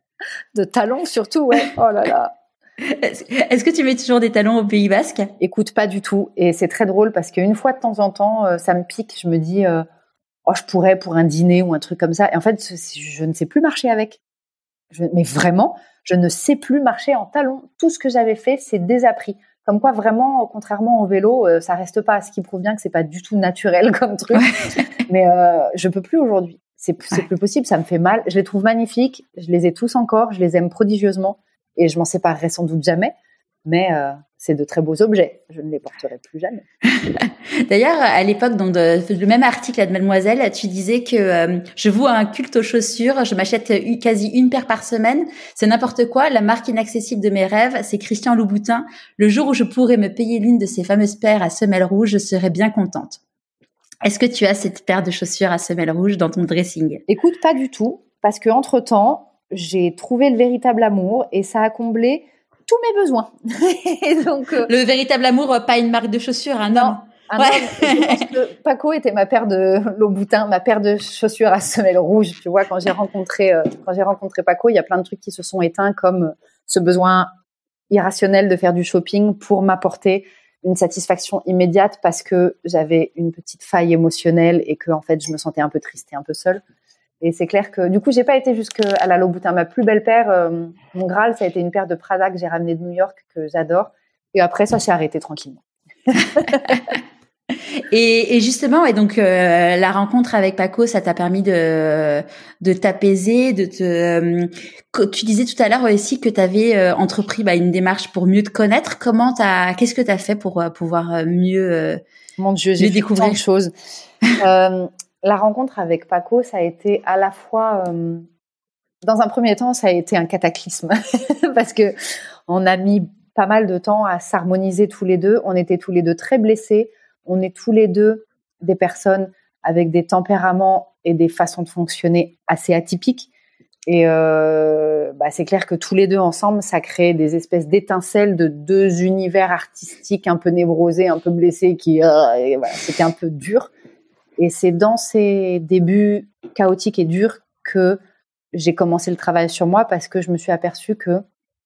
[SPEAKER 1] De talons surtout, ouais. Oh là là.
[SPEAKER 2] Est-ce que tu mets toujours des talons au Pays Basque?
[SPEAKER 1] Écoute, pas du tout. Et c'est très drôle parce qu'une fois de temps en temps, euh, ça me pique. Je me dis, euh, oh, je pourrais pour un dîner ou un truc comme ça. Et en fait, je ne sais plus marcher avec. Je, mais vraiment, je ne sais plus marcher en talons. Tout ce que j'avais fait, c'est désappris. Comme quoi, vraiment, contrairement au vélo, euh, ça reste pas. Ce qui prouve bien que c'est pas du tout naturel comme truc. Ouais. Mais euh, je peux plus aujourd'hui. C'est, c'est ouais. plus possible. Ça me fait mal. Je les trouve magnifiques. Je les ai tous encore. Je les aime prodigieusement. Et je m'en séparerai sans doute jamais, mais euh, c'est de très beaux objets. Je ne les porterai plus jamais.
[SPEAKER 2] D'ailleurs, à l'époque, dans le même article de Mademoiselle, tu disais que euh, je voue un culte aux chaussures, je m'achète quasi une paire par semaine, c'est n'importe quoi, la marque inaccessible de mes rêves, c'est Christian Louboutin. Le jour où je pourrai me payer l'une de ces fameuses paires à semelles rouges, je serai bien contente. Est-ce que tu as cette paire de chaussures à semelles rouges dans ton dressing?
[SPEAKER 1] Écoute, pas du tout, parce que entre-temps, j'ai trouvé le véritable amour et ça a comblé tous mes besoins. Et donc, euh,
[SPEAKER 2] le véritable amour, pas une marque de chaussures, un
[SPEAKER 1] non,
[SPEAKER 2] homme.
[SPEAKER 1] Un
[SPEAKER 2] ouais.
[SPEAKER 1] homme. Je pense que Paco était ma paire de Louboutin, ma paire de chaussures à semelles rouges. Tu vois, quand j'ai rencontré, euh, quand j'ai rencontré Paco, il y a plein de trucs qui se sont éteints, comme ce besoin irrationnel de faire du shopping pour m'apporter une satisfaction immédiate parce que j'avais une petite faille émotionnelle et que en fait je me sentais un peu triste et un peu seule. Et c'est clair que, du coup, j'ai pas été jusqu'à la Louboutin. Ma plus belle paire, euh, mon Graal, ça a été une paire de Prada que j'ai ramenée de New York, que j'adore. Et après, ça s'est arrêté tranquillement.
[SPEAKER 2] Et, et justement, et donc euh, la rencontre avec Paco, ça t'a permis de de t'apaiser, de te. Euh, tu disais tout à l'heure aussi que tu avais euh, entrepris bah, une démarche pour mieux te connaître. Comment t'as Qu'est-ce que t'as fait pour euh, pouvoir mieux euh,
[SPEAKER 1] Mon Dieu, j'ai
[SPEAKER 2] mieux
[SPEAKER 1] fait
[SPEAKER 2] découvrir
[SPEAKER 1] tant de choses. euh, la rencontre avec Paco, ça a été à la fois. Euh, dans un premier temps, ça a été un cataclysme parce que on a mis pas mal de temps à s'harmoniser tous les deux. On était tous les deux très blessés. On est tous les deux des personnes avec des tempéraments et des façons de fonctionner assez atypiques. Et euh, bah c'est clair que tous les deux ensemble, ça crée des espèces d'étincelles de deux univers artistiques un peu névrosés, un peu blessés, qui euh, et voilà, c'était un peu dur. Et c'est dans ces débuts chaotiques et durs que j'ai commencé le travail sur moi, parce que je me suis aperçue que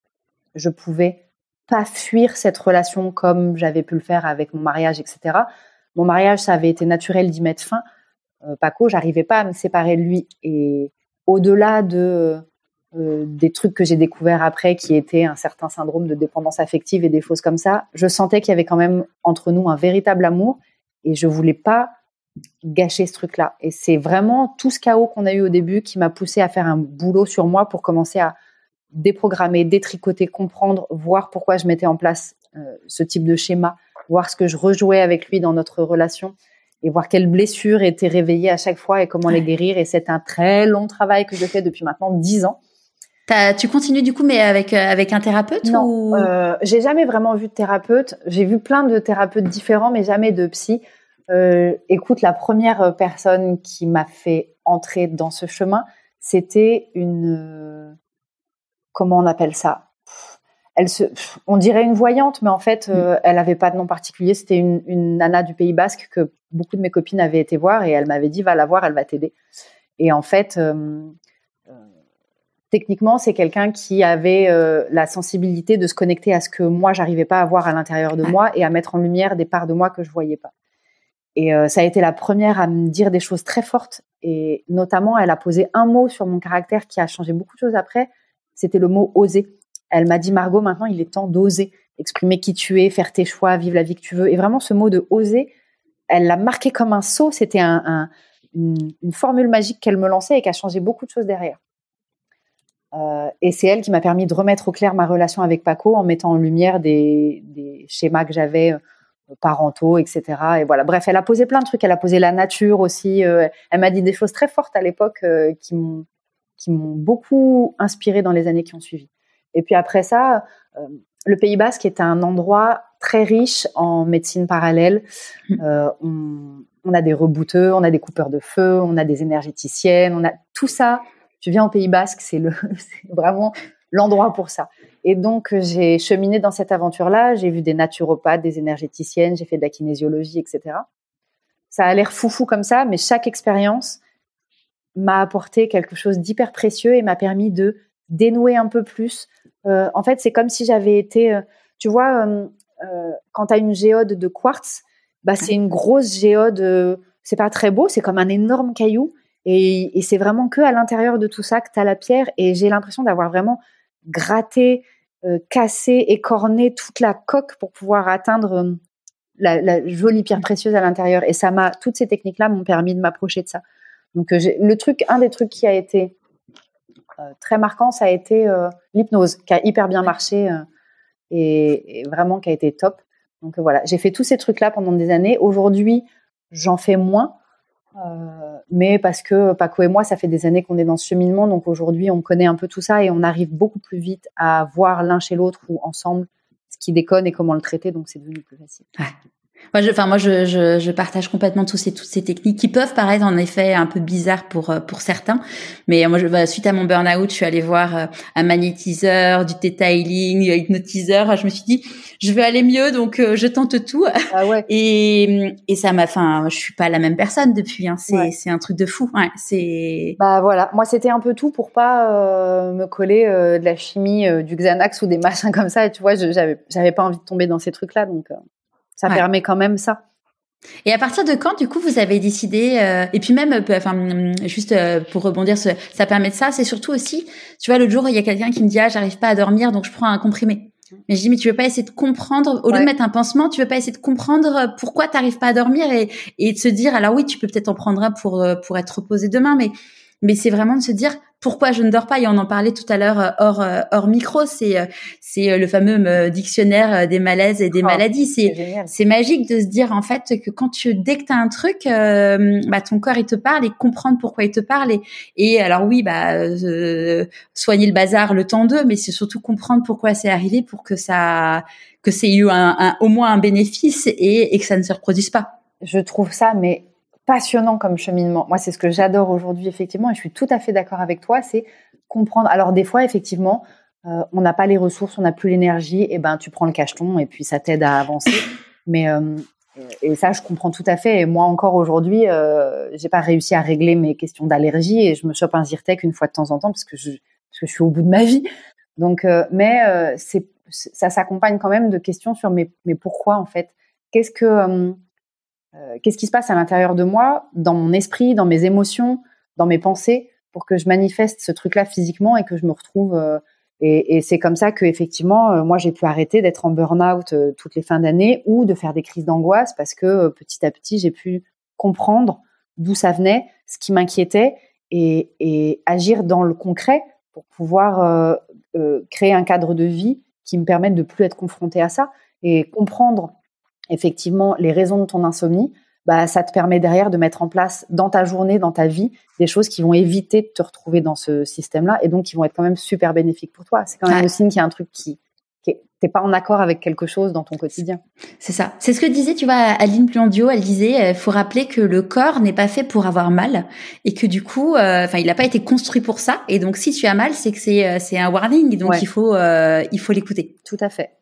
[SPEAKER 1] je pouvais pas fuir cette relation comme j'avais pu le faire avec mon mariage, et cetera. Mon mariage, ça avait été naturel d'y mettre fin. Euh, Paco, j'arrivais pas à me séparer de lui. Et au-delà de euh, des trucs que j'ai découverts après, qui étaient un certain syndrome de dépendance affective et des choses comme ça, je sentais qu'il y avait quand même entre nous un véritable amour, et je voulais pas gâcher ce truc-là. Et c'est vraiment tout ce chaos qu'on a eu au début qui m'a poussée à faire un boulot sur moi pour commencer à déprogrammer, détricoter, comprendre, voir pourquoi je mettais en place euh, ce type de schéma, voir ce que je rejouais avec lui dans notre relation, et voir quelles blessures étaient réveillées à chaque fois et comment les guérir. Et c'est un très long travail que je fais depuis maintenant dix ans.
[SPEAKER 2] T'as, tu continues du coup, mais avec euh, avec un thérapeute?
[SPEAKER 1] Non,
[SPEAKER 2] ou...
[SPEAKER 1] euh, j'ai jamais vraiment vu de thérapeute. J'ai vu plein de thérapeutes différents, mais jamais de psy. Euh, écoute, la première personne qui m'a fait entrer dans ce chemin, c'était une... Euh, comment on appelle ça? Elle se, on dirait une voyante, mais en fait, euh, elle avait pas de nom particulier. C'était une, une nana du Pays Basque que beaucoup de mes copines avaient été voir, et elle m'avait dit, va la voir, elle va t'aider. Et en fait, euh, euh, techniquement, c'est quelqu'un qui avait euh, la sensibilité de se connecter à ce que moi, j'arrivais pas à voir à l'intérieur de moi, et à mettre en lumière des parts de moi que je voyais pas. Et euh, ça a été la première à me dire des choses très fortes. Et notamment, elle a posé un mot sur mon caractère qui a changé beaucoup de choses après. C'était le mot « oser ». Elle m'a dit, Margot, maintenant, il est temps d'oser, exprimer qui tu es, faire tes choix, vivre la vie que tu veux. Et vraiment, ce mot de « oser », elle l'a marqué comme un sceau. C'était un, un, une, une formule magique qu'elle me lançait et qui a changé beaucoup de choses derrière. Euh, et c'est elle qui m'a permis de remettre au clair ma relation avec Paco, en mettant en lumière des, des schémas que j'avais euh, parentaux, et cetera. Et voilà. Bref, elle a posé plein de trucs. Elle a posé la nature aussi. Euh, elle m'a dit des choses très fortes à l'époque euh, qui m'ont, qui m'ont beaucoup inspirée dans les années qui ont suivi. Et puis après ça, euh, le Pays Basque est un endroit très riche en médecine parallèle. Euh, on, on a des rebouteux, on a des coupeurs de feu, on a des énergéticiennes, on a tout ça. Tu viens au Pays Basque, c'est, le, c'est vraiment l'endroit pour ça. Et donc, j'ai cheminé dans cette aventure-là. J'ai vu des naturopathes, des énergéticiennes, j'ai fait de la kinésiologie, et cetera. Ça a l'air foufou comme ça, mais chaque expérience m'a apporté quelque chose d'hyper précieux et m'a permis de dénouer un peu plus. Euh, en fait, c'est comme si j'avais été, euh, tu vois, euh, euh, quand tu as une géode de quartz, bah, c'est une grosse géode, euh, c'est pas très beau, c'est comme un énorme caillou, et, et c'est vraiment que à l'intérieur de tout ça que tu as la pierre, et j'ai l'impression d'avoir vraiment gratté, euh, cassé, écorné toute la coque pour pouvoir atteindre euh, la, la jolie pierre précieuse à l'intérieur. Et ça m'a, toutes ces techniques-là m'ont permis de m'approcher de ça. Donc, euh, j'ai, le truc, un des trucs qui a été Euh, très marquant, ça a été euh, l'hypnose, qui a hyper bien marché euh, et, et vraiment qui a été top. Donc euh, voilà, j'ai fait tous ces trucs-là pendant des années. Aujourd'hui, j'en fais moins, euh, mais parce que Paco et moi, ça fait des années qu'on est dans ce cheminement, donc aujourd'hui, on connaît un peu tout ça et on arrive beaucoup plus vite à voir l'un chez l'autre ou ensemble ce qui déconne et comment le traiter, donc c'est devenu plus facile.
[SPEAKER 2] Ouais. Moi, je, enfin, moi, je, je, je partage complètement tous ces, toutes ces techniques qui peuvent paraître en effet un peu bizarres pour pour certains. Mais moi, je, bah, suite à mon burn-out, je suis allée voir un magnétiseur, du theta healing, hypnotiseur. Je me suis dit, je vais aller mieux, donc euh, je tente tout.
[SPEAKER 1] Ah ouais.
[SPEAKER 2] Et et ça m'a, enfin, je suis pas la même personne depuis. Hein. C'est
[SPEAKER 1] ouais.
[SPEAKER 2] c'est un truc de fou. Ouais, c'est.
[SPEAKER 1] Bah voilà, moi c'était un peu tout pour pas euh, me coller euh, de la chimie, euh, du Xanax ou des machins comme ça. Et tu vois, je, j'avais j'avais pas envie de tomber dans ces trucs-là, donc. Euh... Ça ouais. permet quand même ça.
[SPEAKER 2] Et à partir de quand, du coup, vous avez décidé euh, et puis même, enfin, juste euh, pour rebondir, ça permet de ça. C'est surtout aussi, tu vois, l'autre jour, il y a quelqu'un qui me dit ah, j'arrive pas à dormir, donc je prends un comprimé. Mais je dis, mais tu veux pas essayer de comprendre, au lieu
[SPEAKER 1] Ouais.
[SPEAKER 2] de mettre un pansement, tu veux pas essayer de comprendre pourquoi t'arrives pas à dormir et, et de se dire, alors oui, tu peux peut-être en prendre un pour, pour être reposé demain, mais, mais c'est vraiment de se dire, pourquoi je ne dors pas? Et on en parlait tout à l'heure hors, hors micro, c'est, c'est le fameux dictionnaire des malaises et des
[SPEAKER 1] Oh,
[SPEAKER 2] maladies. C'est,
[SPEAKER 1] c'est génial.
[SPEAKER 2] c'est magique de se dire, en fait, que quand tu, dès que t'as un truc, euh, bah, ton corps, il te parle et comprendre pourquoi il te parle. Et, et alors oui, bah, euh, soigner le bazar le temps d'eux, mais c'est surtout comprendre pourquoi c'est arrivé pour que ça, que c'est eu un, un, au moins un bénéfice et, et que ça ne se reproduise pas.
[SPEAKER 1] Je trouve ça, mais passionnant comme cheminement. Moi, c'est ce que j'adore aujourd'hui, effectivement, et je suis tout à fait d'accord avec toi, c'est comprendre. Alors, des fois, effectivement, euh, on n'a pas les ressources, on n'a plus l'énergie, et ben, tu prends le cacheton et puis ça t'aide à avancer. Mais, euh, et ça, je comprends tout à fait. Et moi, encore aujourd'hui, euh, j'ai pas réussi à régler mes questions d'allergie et je me chope un Zyrtec une fois de temps en temps parce que je, parce que je suis au bout de ma vie. Donc, euh, mais euh, c'est, ça s'accompagne quand même de questions sur mais, mais pourquoi, en fait? Qu'est-ce que... Euh, Euh, qu'est-ce qui se passe à l'intérieur de moi, dans mon esprit, dans mes émotions, dans mes pensées, pour que je manifeste ce truc-là physiquement et que je me retrouve. Euh, et, et c'est comme ça que effectivement, euh, moi, j'ai pu arrêter d'être en burn-out euh, toutes les fins d'année ou de faire des crises d'angoisse parce que euh, petit à petit, j'ai pu comprendre d'où ça venait, ce qui m'inquiétait et, et agir dans le concret pour pouvoir euh, euh, créer un cadre de vie qui me permette de plus être confrontée à ça et comprendre effectivement les raisons de ton insomnie, bah, ça te permet derrière de mettre en place dans ta journée, dans ta vie, des choses qui vont éviter de te retrouver dans ce système-là et donc qui vont être quand même super bénéfiques pour toi. C'est quand même
[SPEAKER 2] Ouais.
[SPEAKER 1] le signe qu'il y a un truc qui, qui est, t'es pas en accord avec quelque chose dans ton quotidien.
[SPEAKER 2] C'est ça. C'est ce que disait, tu vois, Aline Pliondio. Elle disait, euh, faut rappeler que le corps n'est pas fait pour avoir mal et que du coup, enfin, euh, il n'a pas été construit pour ça. Et donc, si tu as mal, c'est que c'est, euh, c'est un warning. Donc,
[SPEAKER 1] Ouais.
[SPEAKER 2] il faut, euh, il faut l'écouter.
[SPEAKER 1] Tout à fait.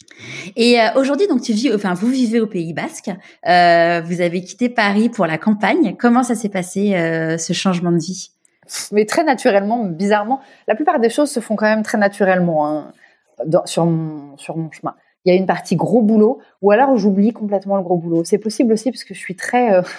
[SPEAKER 2] Et euh, aujourd'hui, donc tu vis, enfin vous vivez au Pays Basque. Euh, vous avez quitté Paris pour la campagne. Comment ça s'est passé euh, ce changement de vie?
[SPEAKER 1] Mais très naturellement, bizarrement, la plupart des choses se font quand même très naturellement hein, dans, sur mon sur mon chemin. Il y a une partie gros boulot, ou alors j'oublie complètement le gros boulot. C'est possible aussi parce que je suis très euh,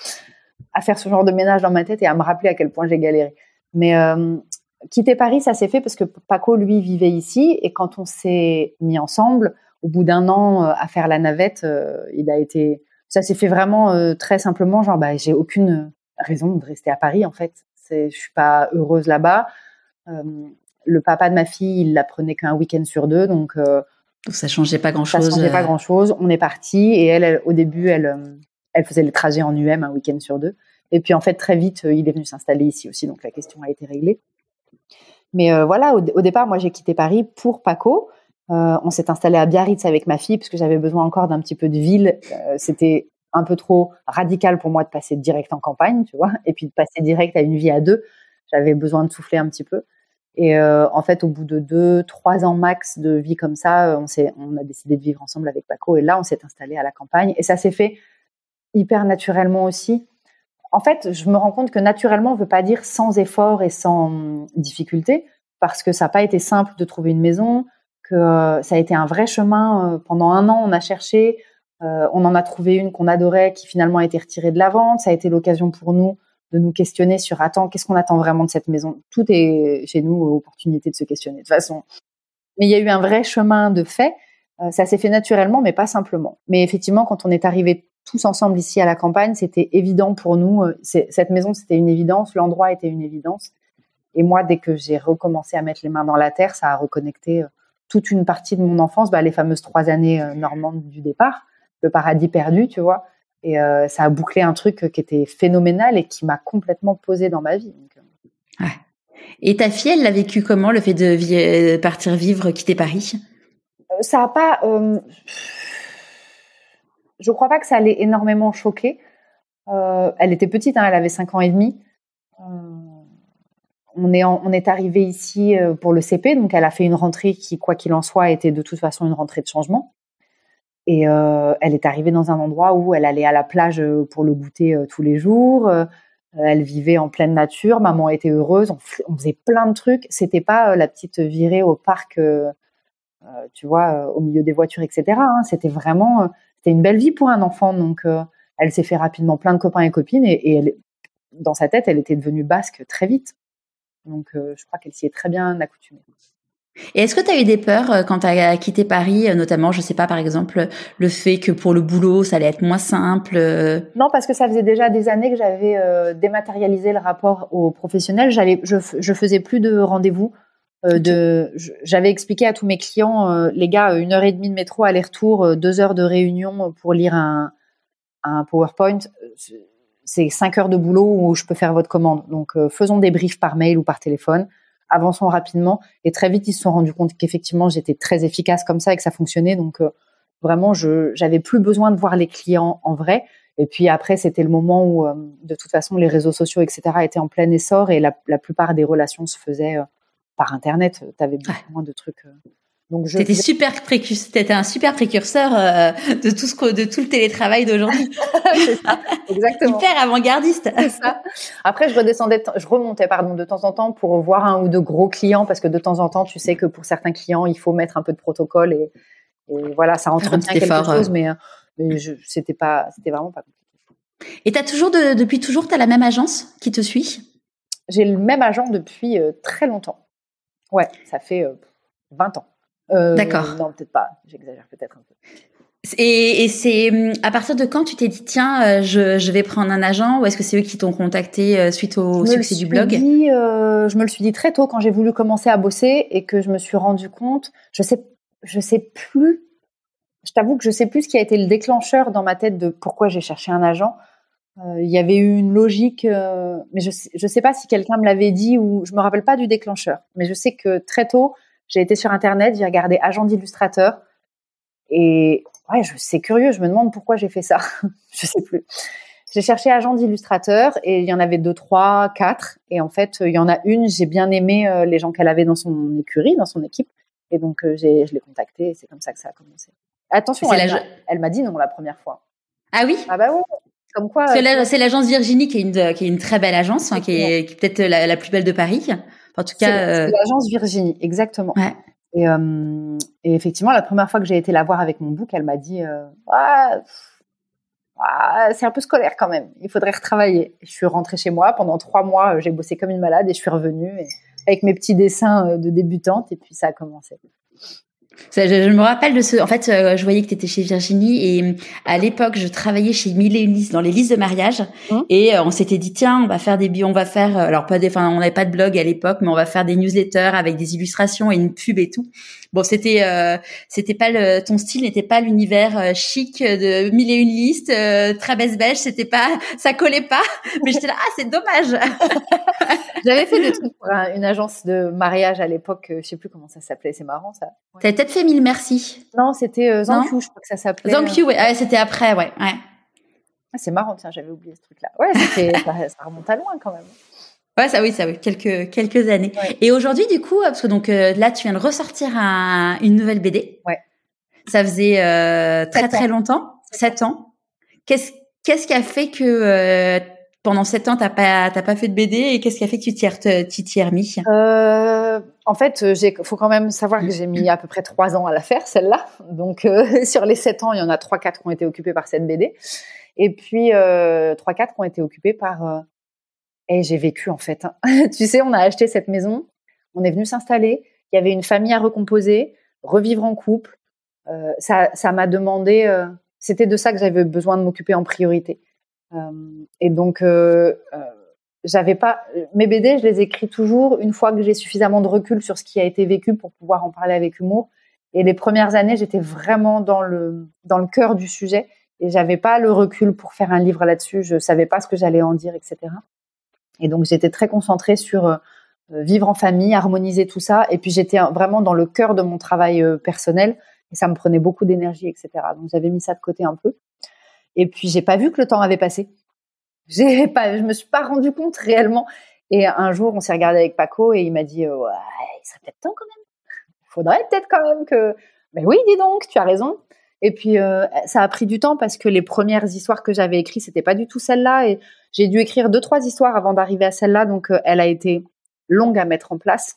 [SPEAKER 1] à faire ce genre de ménage dans ma tête et à me rappeler à quel point j'ai galéré. Mais euh, quitter Paris, ça s'est fait parce que Paco, lui, vivait ici et quand on s'est mis ensemble, au bout d'un an euh, à faire la navette, euh, il a été, ça s'est fait vraiment euh, très simplement, genre bah j'ai aucune raison de rester à Paris en fait. C'est, je suis pas heureuse là-bas. Euh, le papa de ma fille, il la prenait qu'un week-end sur deux, donc, euh,
[SPEAKER 2] donc ça changeait pas grand-chose.
[SPEAKER 1] Ça changeait pas grand-chose. On est parti et elle, elle au début, elle, elle faisait le trajet en U M un week-end sur deux. Et puis en fait très vite, il est venu s'installer ici aussi, donc la question a été réglée. Mais euh, voilà, au, au départ, moi j'ai quitté Paris pour Paco. Euh, on s'est installé à Biarritz avec ma fille parce que j'avais besoin encore d'un petit peu de ville. Euh, c'était un peu trop radical pour moi de passer direct en campagne, tu vois, et puis de passer direct à une vie à deux. J'avais besoin de souffler un petit peu. Et euh, en fait, au bout de deux, trois ans max de vie comme ça, on s'est, on a décidé de vivre ensemble avec Paco. Et là, on s'est installé à la campagne. Et ça s'est fait hyper naturellement aussi. En fait, je me rends compte que naturellement, on veut pas dire sans effort et sans difficulté, parce que ça n'a pas été simple de trouver une maison, que euh, ça a été un vrai chemin. Euh, pendant un an, on a cherché, euh, on en a trouvé une qu'on adorait, qui finalement a été retirée de la vente. Ça a été l'occasion pour nous de nous questionner sur, attends, qu'est-ce qu'on attend vraiment de cette maison? Tout est chez nous, opportunité de se questionner, de toute façon. Mais il y a eu un vrai chemin de fait. Euh, ça s'est fait naturellement, mais pas simplement. Mais effectivement, quand on est arrivés tous ensemble ici à la campagne, c'était évident pour nous. C'est, cette maison, c'était une évidence. L'endroit était une évidence. Et moi, dès que j'ai recommencé à mettre les mains dans la terre, ça a reconnecté toute une partie de mon enfance, bah, les fameuses trois années euh, normandes du départ, le paradis perdu, tu vois. Et euh, ça a bouclé un truc qui était phénoménal et qui m'a complètement posé dans ma vie. Donc, euh...
[SPEAKER 2] ouais. Et ta fille, elle l'a vécu comment, le fait de vi- partir vivre, quitter Paris?
[SPEAKER 1] euh, Ça a pas... Euh... Je crois pas que ça l'ait énormément choquée. Euh, elle était petite, hein, elle avait cinq ans et demi. Euh, on est, en, on est arrivé ici pour le C P, donc elle a fait une rentrée qui, quoi qu'il en soit, était de toute façon une rentrée de changement. Et euh, elle est arrivée dans un endroit où elle allait à la plage pour le goûter euh, tous les jours. Euh, elle vivait en pleine nature. Maman était heureuse. On, f- on faisait plein de trucs. C'était pas euh, la petite virée au parc, euh, euh, tu vois, euh, au milieu des voitures, et cetera. Hein. C'était vraiment, euh, c'était une belle vie pour un enfant. Donc, euh, elle s'est fait rapidement plein de copains et copines. Et, et elle, dans sa tête, elle était devenue basque très vite. Donc, euh, je crois qu'elle s'y est très bien accoutumée.
[SPEAKER 2] Et est-ce que tu as eu des peurs quand tu as quitté Paris, notamment, je sais pas, par exemple, le fait que pour le boulot, ça allait être moins simple?
[SPEAKER 1] Non, parce que ça faisait déjà des années que j'avais euh, dématérialisé le rapport aux professionnels. J'allais, je, je faisais plus de rendez-vous. Euh, okay. de, je, j'avais expliqué à tous mes clients, euh, les gars, une heure et demie de métro aller-retour, euh, deux heures de réunion pour lire un, un PowerPoint. C'est cinq heures de boulot où je peux faire votre commande. Donc, euh, faisons des briefs par mail ou par téléphone. Avançons rapidement. Et très vite, ils se sont rendus compte qu'effectivement, j'étais très efficace comme ça et que ça fonctionnait. Donc, euh, vraiment, je j'avais plus besoin de voir les clients en vrai. Et puis après, c'était le moment où, euh, de toute façon, les réseaux sociaux, et cetera, étaient en plein essor et la, la plupart des relations se faisaient euh, par Internet. Tu avais beaucoup ouais. moins de trucs. Euh,
[SPEAKER 2] donc je t'étais super précurseur, t'étais un super précurseur euh, de tout ce que, de tout le télétravail d'aujourd'hui.
[SPEAKER 1] C'est ça, exactement.
[SPEAKER 2] Hyper avant-gardiste.
[SPEAKER 1] C'est ça. Après, je redescendais, je remontais, pardon, de temps en temps pour voir un ou deux gros clients parce que de temps en temps, tu sais que pour certains clients, il faut mettre un peu de protocole et, et voilà, ça entretient quelque effort, chose, mais, mais je, c'était pas, c'était vraiment pas compliqué.
[SPEAKER 2] Et t'as toujours, de, depuis toujours, t'as la même agence qui te suit?
[SPEAKER 1] J'ai le même agent depuis euh, très longtemps. Ouais, ça fait euh, vingt ans. Euh,
[SPEAKER 2] D'accord.
[SPEAKER 1] Non, peut-être pas. J'exagère peut-être un peu.
[SPEAKER 2] Et, et c'est à partir de quand tu t'es dit tiens, je, je vais prendre un agent, ou est-ce que c'est eux qui t'ont contacté suite au succès du blog?
[SPEAKER 1] dit, euh, Je me le suis dit très tôt quand j'ai voulu commencer à bosser et que je me suis rendu compte. Je sais, je sais plus. Je t'avoue que je sais plus ce qui a été le déclencheur dans ma tête de pourquoi j'ai cherché un agent. Il euh, y avait eu une logique, euh, mais je je sais pas si quelqu'un me l'avait dit ou je me rappelle pas du déclencheur. Mais je sais que très tôt, j'ai été sur Internet, j'ai regardé agent d'illustrateur et ouais, je, c'est curieux, je me demande pourquoi j'ai fait ça. Je sais plus. J'ai cherché agent d'illustrateur et il y en avait deux, trois, quatre. Et en fait, il y en a une, j'ai bien aimé euh, les gens qu'elle avait dans son écurie, dans son équipe. Et donc, euh, j'ai, je l'ai contactée et c'est comme ça que ça a commencé. Attention, elle, la... m'a, elle m'a dit non la première fois.
[SPEAKER 2] Ah oui?
[SPEAKER 1] Ah bah oui. Comme quoi.
[SPEAKER 2] C'est, euh, c'est l'agence Virginie qui est une, qui est une très belle agence, hein, qui, est, qui est peut-être la, la plus belle de Paris. En tout cas.
[SPEAKER 1] C'est, euh... c'est l'agence Virginie, exactement.
[SPEAKER 2] Ouais.
[SPEAKER 1] Et, euh, et effectivement, la première fois que j'ai été la voir avec mon book, elle m'a dit euh, ah, ah, c'est un peu scolaire quand même, il faudrait retravailler. Et je suis rentrée chez moi, pendant trois mois, j'ai bossé comme une malade et je suis revenue et, avec mes petits dessins de débutante et puis ça a commencé.
[SPEAKER 2] Ça, je, je me rappelle de ce. En fait, euh, je voyais que tu étais chez Virginie et à l'époque, je travaillais chez Mille et une listes dans les listes de mariage mmh. et euh, on s'était dit tiens, on va faire des bi- on va faire alors pas des, enfin, on n'avait pas de blog à l'époque, mais on va faire des newsletters avec des illustrations et une pub et tout. Bon, c'était euh, c'était pas le ton style n'était pas l'univers euh, chic de Mille et une listes, euh, très baisse beige, c'était pas, ça collait pas. Mais j'étais là, ah c'est dommage.
[SPEAKER 1] J'avais fait des trucs pour un, une agence de mariage à l'époque, je sais plus comment ça s'appelait, c'est marrant ça.
[SPEAKER 2] Ouais. T'avais peut-être fait Mille Merci.
[SPEAKER 1] Non, c'était euh, Zancu, je crois que ça s'appelait.
[SPEAKER 2] Zancu, ouais, ah, c'était après, ouais, ouais.
[SPEAKER 1] Ah, c'est marrant, tiens, j'avais oublié ce truc-là. Ouais, c'était, ça, ça remonte à loin quand même.
[SPEAKER 2] Ouais, ça oui, ça oui, quelques quelques années. Ouais. Et aujourd'hui, du coup, parce que donc euh, là, tu viens de ressortir un, une nouvelle B D.
[SPEAKER 1] Ouais.
[SPEAKER 2] Ça faisait euh, très très longtemps, sept ans. Qu'est-ce qu'est-ce qui a fait que euh, pendant sept ans, t'as pas t'as pas fait de B D et qu'est-ce qui a fait que tu t'y es, tu t'y es remis?
[SPEAKER 1] euh, En fait, j'ai faut quand même savoir que j'ai mis à peu près trois ans à la faire celle-là. Donc euh, sur les sept ans, il y en a trois quatre qui ont été occupés par cette B D. Et puis euh, trois quatre qui ont été occupés par euh, et j'ai vécu en fait. Hein. Tu sais, on a acheté cette maison, on est venu s'installer. Il y avait une famille à recomposer, revivre en couple. Euh, ça, ça m'a demandé. Euh, c'était de ça que j'avais besoin de m'occuper en priorité. Euh, et donc, euh, euh, j'avais pas mes B D, je les écris toujours une fois que j'ai suffisamment de recul sur ce qui a été vécu pour pouvoir en parler avec humour. Et les premières années, j'étais vraiment dans le dans le cœur du sujet et j'avais pas le recul pour faire un livre là-dessus. Je savais pas ce que j'allais en dire, et cetera. Et donc, j'étais très concentrée sur euh, vivre en famille, harmoniser tout ça. Et puis, j'étais vraiment dans le cœur de mon travail euh, personnel. Et ça me prenait beaucoup d'énergie, et cetera. Donc, j'avais mis ça de côté un peu. Et puis, j'ai pas vu que le temps avait passé. J'ai pas, je me suis pas rendu compte réellement. Et un jour, on s'est regardé avec Paco et il m'a dit euh, « Ouais, il serait peut-être temps quand même. Il faudrait peut-être quand même que… » Mais oui, dis donc, tu as raison. Et puis, euh, ça a pris du temps parce que les premières histoires que j'avais écrites, c'était pas du tout celle-là. Et j'ai dû écrire deux, trois histoires avant d'arriver à celle-là. Donc, euh, elle a été longue à mettre en place.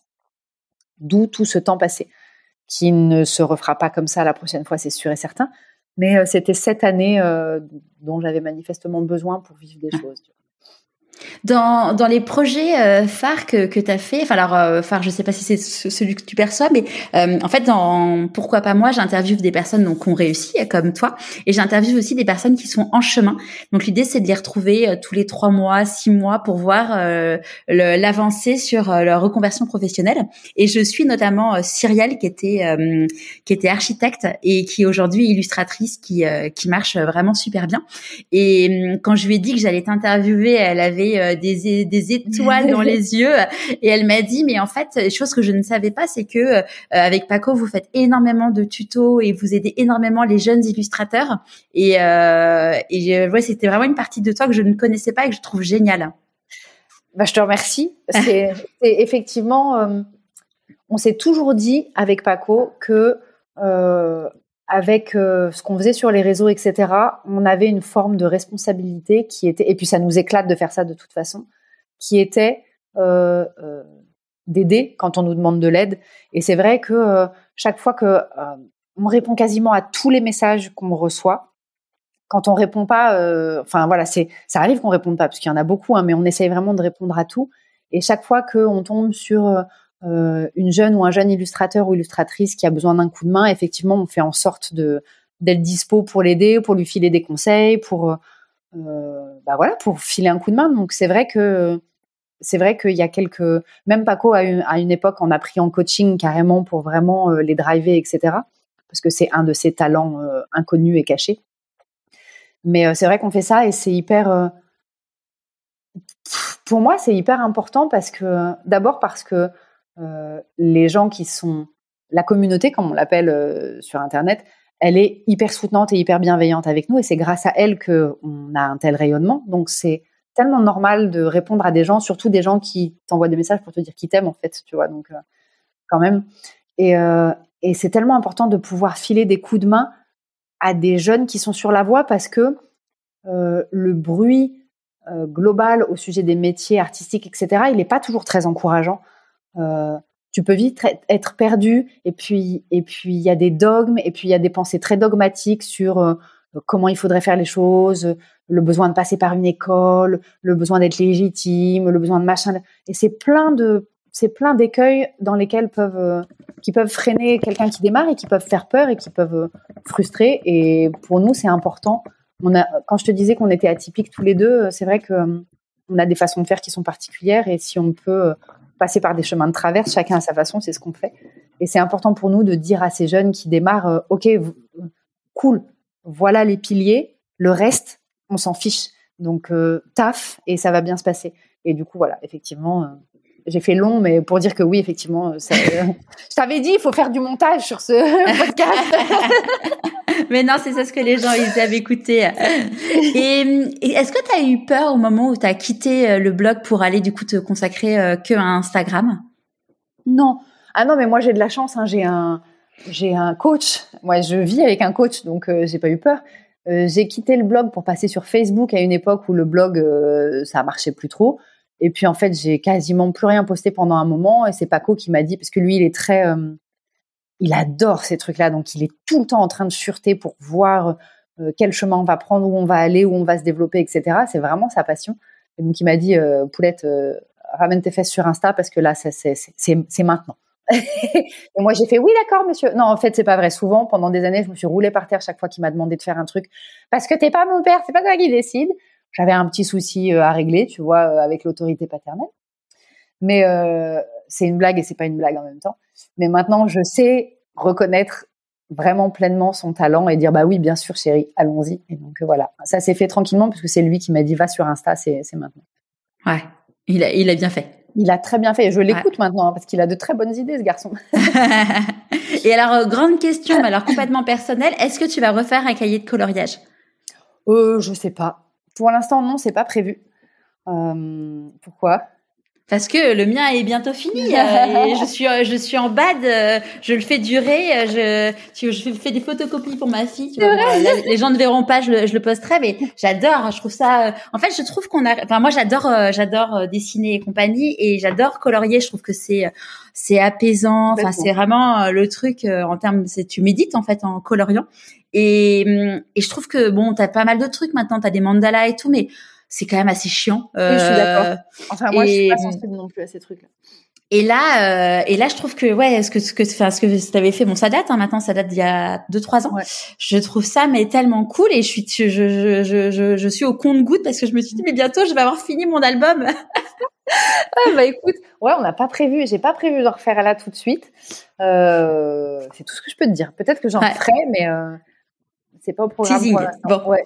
[SPEAKER 1] D'où tout ce temps passé, qui ne se refera pas comme ça la prochaine fois, c'est sûr et certain. Mais euh, c'était cette année euh, dont j'avais manifestement besoin pour vivre des choses. Tu vois.
[SPEAKER 2] Dans, dans les projets euh, phares que, que tu as fait, enfin alors euh, phare, je sais pas si c'est ce, celui que tu perçois, mais euh, en fait dans Pourquoi pas moi, j'interviewe des personnes donc qui ont réussi comme toi, et j'interviewe aussi des personnes qui sont en chemin. Donc l'idée c'est de les retrouver euh, tous les trois mois, six mois pour voir euh, le, l'avancée sur euh, leur reconversion professionnelle. Et je suis notamment euh, Cyrielle qui était euh, qui était architecte et qui est aujourd'hui illustratrice, qui euh, qui marche vraiment super bien. Et euh, quand je lui ai dit que j'allais t'interviewer, elle avait Des, des étoiles dans les yeux et elle m'a dit mais en fait, chose que je ne savais pas, c'est que euh, avec Paco vous faites énormément de tutos et vous aidez énormément les jeunes illustrateurs et, euh, et ouais, c'était vraiment une partie de toi que je ne connaissais pas et que je trouve géniale.
[SPEAKER 1] Bah, je te remercie. C'est, c'est effectivement, euh, on s'est toujours dit avec Paco que euh, avec euh, ce qu'on faisait sur les réseaux, et cetera, on avait une forme de responsabilité qui était, et puis ça nous éclate de faire ça de toute façon, qui était euh, euh, d'aider quand on nous demande de l'aide. Et c'est vrai que euh, chaque fois que euh, on répond quasiment à tous les messages qu'on reçoit, quand on répond pas, euh, enfin voilà, c'est, ça arrive qu'on réponde pas parce qu'il y en a beaucoup, hein, mais on essaye vraiment de répondre à tout. Et chaque fois qu'on tombe sur euh, Euh, une jeune ou un jeune illustrateur ou illustratrice qui a besoin d'un coup de main, effectivement, on fait en sorte de d'être dispo pour l'aider, pour lui filer des conseils, pour euh, bah voilà, pour filer un coup de main. Donc c'est vrai que c'est vrai qu'il y a quelques, même Paco à une, à une époque, on a pris en coaching carrément pour vraiment euh, les driver, et cetera. Parce que c'est un de ses talents euh, inconnus et cachés. Mais euh, c'est vrai qu'on fait ça et c'est hyper. Euh, pour moi, c'est hyper important parce que d'abord parce que Euh, les gens qui sont la communauté, comme on l'appelle euh, sur Internet, elle est hyper soutenante et hyper bienveillante avec nous et c'est grâce à elle qu'on a un tel rayonnement. Donc c'est tellement normal de répondre à des gens, surtout des gens qui t'envoient des messages pour te dire qu'ils t'aiment en fait, tu vois. Donc euh, quand même. Et, euh, et c'est tellement important de pouvoir filer des coups de main à des jeunes qui sont sur la voie parce que euh, le bruit euh, global au sujet des métiers artistiques, et cetera, il n'est pas toujours très encourageant. Euh, tu peux vite être perdu et puis et puis il y a des dogmes et puis il y a des pensées très dogmatiques sur euh, comment il faudrait faire les choses, le besoin de passer par une école, le besoin d'être légitime, le besoin de machin, et c'est plein de c'est plein d'écueils dans lesquels peuvent euh, qui peuvent freiner quelqu'un qui démarre et qui peuvent faire peur et qui peuvent euh, frustrer. Et pour nous c'est important. On a, quand je te disais qu'on était atypiques tous les deux, c'est vrai que euh, on a des façons de faire qui sont particulières et si on peut euh, passer par des chemins de traverse, chacun à sa façon, c'est ce qu'on fait. Et c'est important pour nous de dire à ces jeunes qui démarrent, euh, ok, v- cool, voilà les piliers, le reste, on s'en fiche. Donc, euh, taf, et ça va bien se passer. Et du coup, voilà, effectivement, euh, j'ai fait long, mais pour dire que oui, effectivement, ça, euh, je t'avais dit, il faut faire du montage sur ce podcast.
[SPEAKER 2] Mais non, c'est ça ce que les gens, ils avaient écouté. Et, et est-ce que tu as eu peur au moment où tu as quitté le blog pour aller du coup te consacrer euh, que à Instagram?
[SPEAKER 1] Non. Ah non, mais moi j'ai de la chance, hein. J'ai un, j'ai un coach. Moi, je vis avec un coach, donc euh, j'ai pas eu peur. Euh, j'ai quitté le blog pour passer sur Facebook à une époque où le blog, euh, ça marchait plus trop. Et puis en fait, j'ai quasiment plus rien posté pendant un moment. Et c'est Paco qui m'a dit, parce que lui, il est très... Euh, il adore ces trucs-là, donc il est tout le temps en train de fureter pour voir euh, quel chemin on va prendre, où on va aller, où on va se développer, et cetera. C'est vraiment sa passion. Et donc il m'a dit, euh, Poulette, euh, ramène tes fesses sur Insta parce que là, c'est, c'est, c'est, c'est maintenant. Et moi, j'ai fait, oui, d'accord, monsieur. Non, en fait, c'est pas vrai. Souvent, pendant des années, je me suis roulée par terre chaque fois qu'il m'a demandé de faire un truc parce que t'es pas mon père, c'est pas toi qui décide. J'avais un petit souci euh, à régler, tu vois, euh, avec l'autorité paternelle. Mais euh, c'est une blague et c'est pas une blague en même temps. Mais maintenant, je sais reconnaître vraiment pleinement son talent et dire bah oui, bien sûr, chérie, allons-y. Et donc euh, voilà, ça s'est fait tranquillement parce que c'est lui qui m'a dit va sur Insta, c'est, c'est maintenant.
[SPEAKER 2] Ouais, il a, il a bien fait.
[SPEAKER 1] Il a très bien fait. Je l'écoute ouais. maintenant hein, parce qu'il a de très bonnes idées, ce garçon.
[SPEAKER 2] Et alors, euh, grande question, mais alors complètement personnelle, est-ce que tu vas refaire un cahier de coloriage?
[SPEAKER 1] Euh, je sais pas. Pour l'instant, non, c'est pas prévu. Euh, pourquoi?
[SPEAKER 2] Parce que le mien est bientôt fini euh, et je suis je suis en bad, euh, je le fais durer, je tu, je fais des photocopies pour ma fille, tu vois, bon, là, les gens ne verront pas, je le, je le posterai, mais j'adore, je trouve ça. Euh, en fait, je trouve qu'on a, enfin moi j'adore euh, j'adore dessiner et compagnie et j'adore colorier. Je trouve que c'est c'est apaisant, enfin c'est vraiment euh, le truc euh, en termes, c'est tu médites en fait en coloriant et et je trouve que bon t'as pas mal de trucs maintenant, t'as des mandalas et tout, mais c'est quand même assez chiant.
[SPEAKER 1] Euh, oui, je suis d'accord. Enfin, moi, et... je suis pas sensible non plus à ces trucs-là.
[SPEAKER 2] Et là, euh, et là, je trouve que ouais, ce que ce que enfin, ce que tu avais fait, bon, ça date, hein, maintenant, ça date d'il y a deux trois ans. Ouais. Je trouve ça mais tellement cool et je suis je je je je, je suis au compte-gouttes parce que je me suis dit mais bientôt je vais avoir fini mon album.
[SPEAKER 1] Ah bah écoute, ouais, on n'a pas prévu, j'ai pas prévu de refaire là tout de suite. Euh, c'est tout ce que je peux te dire. Peut-être que j'en ouais. ferai, mais euh, c'est pas au programme
[SPEAKER 2] Teasing.
[SPEAKER 1] Pour l'instant.
[SPEAKER 2] Bon. Ouais.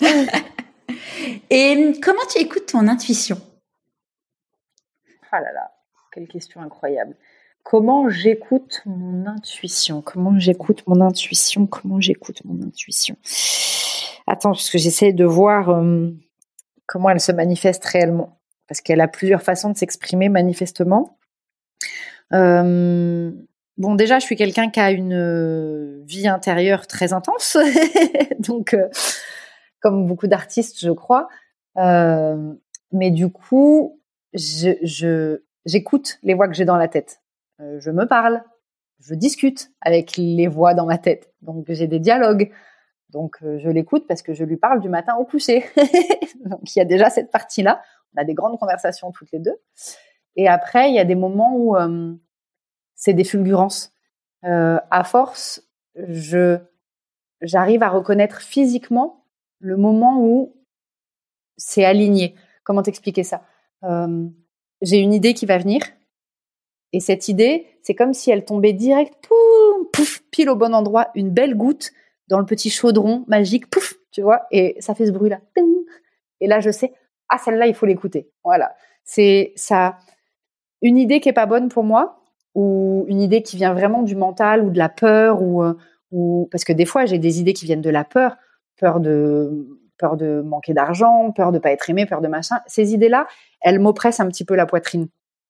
[SPEAKER 2] Et comment tu écoutes ton intuition?
[SPEAKER 1] Ah là là, quelle question incroyable. Comment j'écoute mon intuition? Comment j'écoute mon intuition? Comment j'écoute mon intuition? Attends, parce que j'essaie de voir euh, comment elle se manifeste réellement. Parce qu'elle a plusieurs façons de s'exprimer manifestement. Euh, bon, déjà, je suis quelqu'un qui a une vie intérieure très intense, donc euh, comme beaucoup d'artistes, je crois. Euh, mais du coup, je, je, j'écoute les voix que j'ai dans la tête. Euh, je me parle, je discute avec les voix dans ma tête. Donc, j'ai des dialogues. Donc, euh, je l'écoute parce que je lui parle du matin au coucher. Donc, il y a déjà cette partie-là. On a des grandes conversations toutes les deux. Et après, il y a des moments où euh, c'est des fulgurances. Euh, à force, je, j'arrive à reconnaître physiquement le moment où c'est aligné. Comment t'expliquer ça? euh, J'ai une idée qui va venir. Et cette idée, c'est comme si elle tombait direct, pouf, pouf, pile au bon endroit, une belle goutte dans le petit chaudron magique, pouf, tu vois, et ça fait ce bruit-là. Et là, je sais, ah, celle-là, il faut l'écouter. Voilà. C'est ça, une idée qui est pas bonne pour moi, ou une idée qui vient vraiment du mental ou de la peur, ou, ou parce que des fois, j'ai des idées qui viennent de la peur, peur de, peur de manquer d'argent, peur de pas être aimé, peur de machin. Ces idées-là, elles m'oppressent un petit peu la poitrine.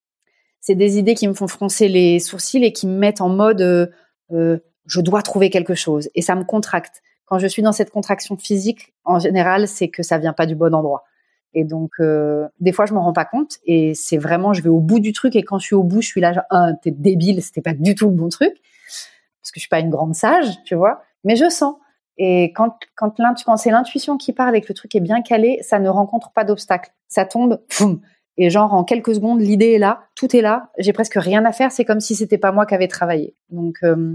[SPEAKER 1] C'est des idées qui me font froncer les sourcils et qui me mettent en mode euh, euh, je dois trouver quelque chose. Et ça me contracte. Quand je suis dans cette contraction physique, en général, c'est que ça vient pas du bon endroit. Et donc, euh, des fois, je m'en rends pas compte. Et c'est vraiment, je vais au bout du truc. Et quand je suis au bout, je suis là, genre, ah, t'es débile, c'était pas du tout le bon truc. Parce que je suis pas une grande sage, tu vois. Mais je sens. Et quand, quand, quand c'est l'intuition qui parle et que le truc est bien calé, ça ne rencontre pas d'obstacle. Ça tombe, poum. Et genre, en quelques secondes, l'idée est là, tout est là, j'ai presque rien à faire, c'est comme si c'était pas moi qui avais travaillé. Donc, euh,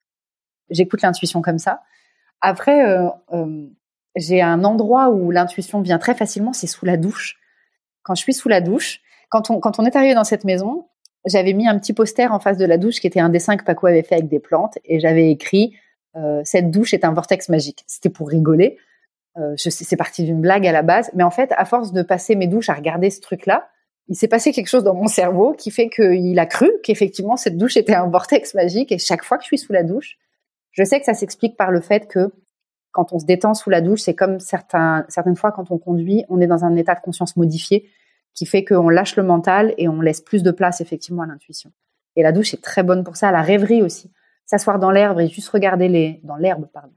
[SPEAKER 1] j'écoute l'intuition comme ça. Après, euh, euh, j'ai un endroit où l'intuition vient très facilement, c'est sous la douche. Quand je suis sous la douche, quand on, quand on est arrivé dans cette maison, j'avais mis un petit poster en face de la douche qui était un dessin que Paco avait fait avec des plantes, et j'avais écrit euh, « Cette douche est un vortex magique ». C'était pour rigoler. Euh, je sais, c'est parti d'une blague à la base, mais en fait, à force de passer mes douches à regarder ce truc-là, il s'est passé quelque chose dans mon cerveau qui fait qu'il a cru qu'effectivement cette douche était un vortex magique. Et chaque fois que je suis sous la douche, je sais que ça s'explique par le fait que quand on se détend sous la douche, c'est comme certains, certaines fois quand on conduit, on est dans un état de conscience modifié qui fait qu'on lâche le mental et on laisse plus de place effectivement à l'intuition. Et la douche est très bonne pour ça, la rêverie aussi. S'asseoir dans l'herbe et juste regarder les, dans l'herbe, pardon,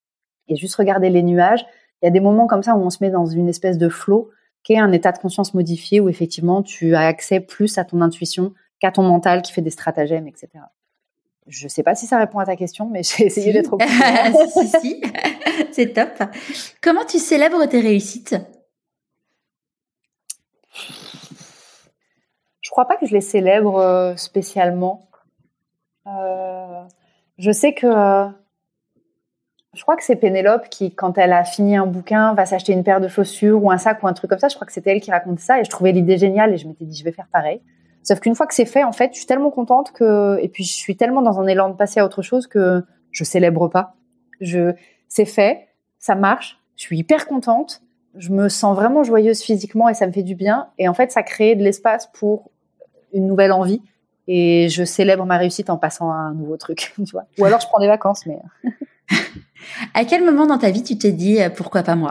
[SPEAKER 1] et juste regarder les nuages. Il y a des moments comme ça où on se met dans une espèce de flow qui est un état de conscience modifié où effectivement tu as accès plus à ton intuition qu'à ton mental qui fait des stratagèmes, et cetera. Je ne sais pas si ça répond à ta question, mais j'ai essayé si. d'être au courant.
[SPEAKER 2] si, si, si. C'est top. Comment tu célèbres tes réussites?
[SPEAKER 1] Je crois pas que je les célèbre spécialement. Euh, je sais que... Euh, Je crois que c'est Pénélope qui, quand elle a fini un bouquin, va s'acheter une paire de chaussures ou un sac ou un truc comme ça. Je crois que c'était elle qui racontait ça et je trouvais l'idée géniale et je m'étais dit, je vais faire pareil. Sauf qu'une fois que c'est fait, en fait, je suis tellement contente que, et puis je suis tellement dans un élan de passer à autre chose que je célèbre pas. Je, c'est fait, ça marche, je suis hyper contente, je me sens vraiment joyeuse physiquement et ça me fait du bien. Et en fait, ça crée de l'espace pour une nouvelle envie et je célèbre ma réussite en passant à un nouveau truc, tu vois. Ou alors je prends des vacances, mais...
[SPEAKER 2] À quel moment dans ta vie tu t'es dit « pourquoi pas moi » ?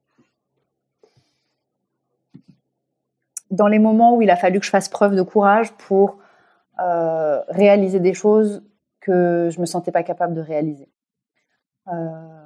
[SPEAKER 1] Dans les moments où il a fallu que je fasse preuve de courage pour euh, réaliser des choses que je me sentais pas capable de réaliser. Euh,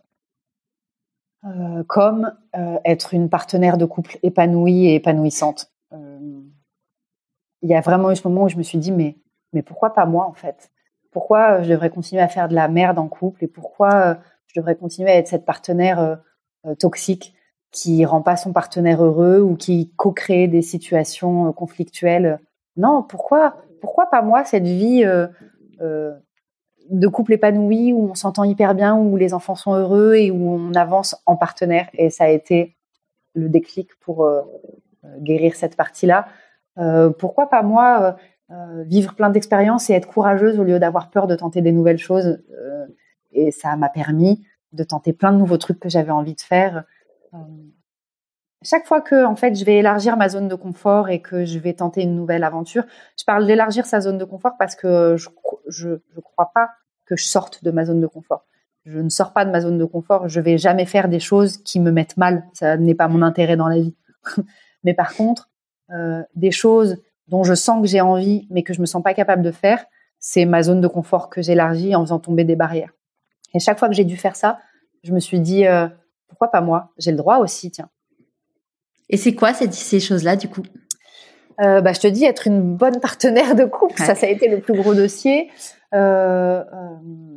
[SPEAKER 1] euh, comme euh, être une partenaire de couple épanouie et épanouissante. Euh, il y a vraiment eu ce moment où je me suis dit « mais, mais pourquoi pas moi en fait ? Pourquoi je devrais continuer à faire de la merde en couple et pourquoi je devrais continuer à être cette partenaire euh, toxique qui rend pas son partenaire heureux ou qui co-crée des situations conflictuelles. Non, pourquoi, pourquoi pas moi cette vie euh, euh, de couple épanoui où on s'entend hyper bien, où les enfants sont heureux et où on avance en partenaire. Et ça a été le déclic pour euh, guérir cette partie-là. Euh, pourquoi pas moi euh, vivre plein d'expériences et être courageuse au lieu d'avoir peur de tenter des nouvelles choses. Euh, et ça m'a permis de tenter plein de nouveaux trucs que j'avais envie de faire. Euh, chaque fois que en fait je vais élargir ma zone de confort et que je vais tenter une nouvelle aventure, je parle d'élargir sa zone de confort parce que je je je crois pas que je sorte de ma zone de confort. Je ne sors pas de ma zone de confort, je vais jamais faire des choses qui me mettent mal, ça n'est pas mon intérêt dans la vie. Mais par contre, euh, des choses dont je sens que j'ai envie mais que je me sens pas capable de faire, c'est ma zone de confort que j'élargis en faisant tomber des barrières. Et chaque fois que j'ai dû faire ça, je me suis dit euh, pourquoi pas moi ? J'ai le droit aussi, tiens.
[SPEAKER 2] Et c'est quoi ces, ces choses-là, du coup ?
[SPEAKER 1] euh, bah, Je te dis, être une bonne partenaire de couple, ouais. Ça, ça a été le plus gros dossier. Euh, euh,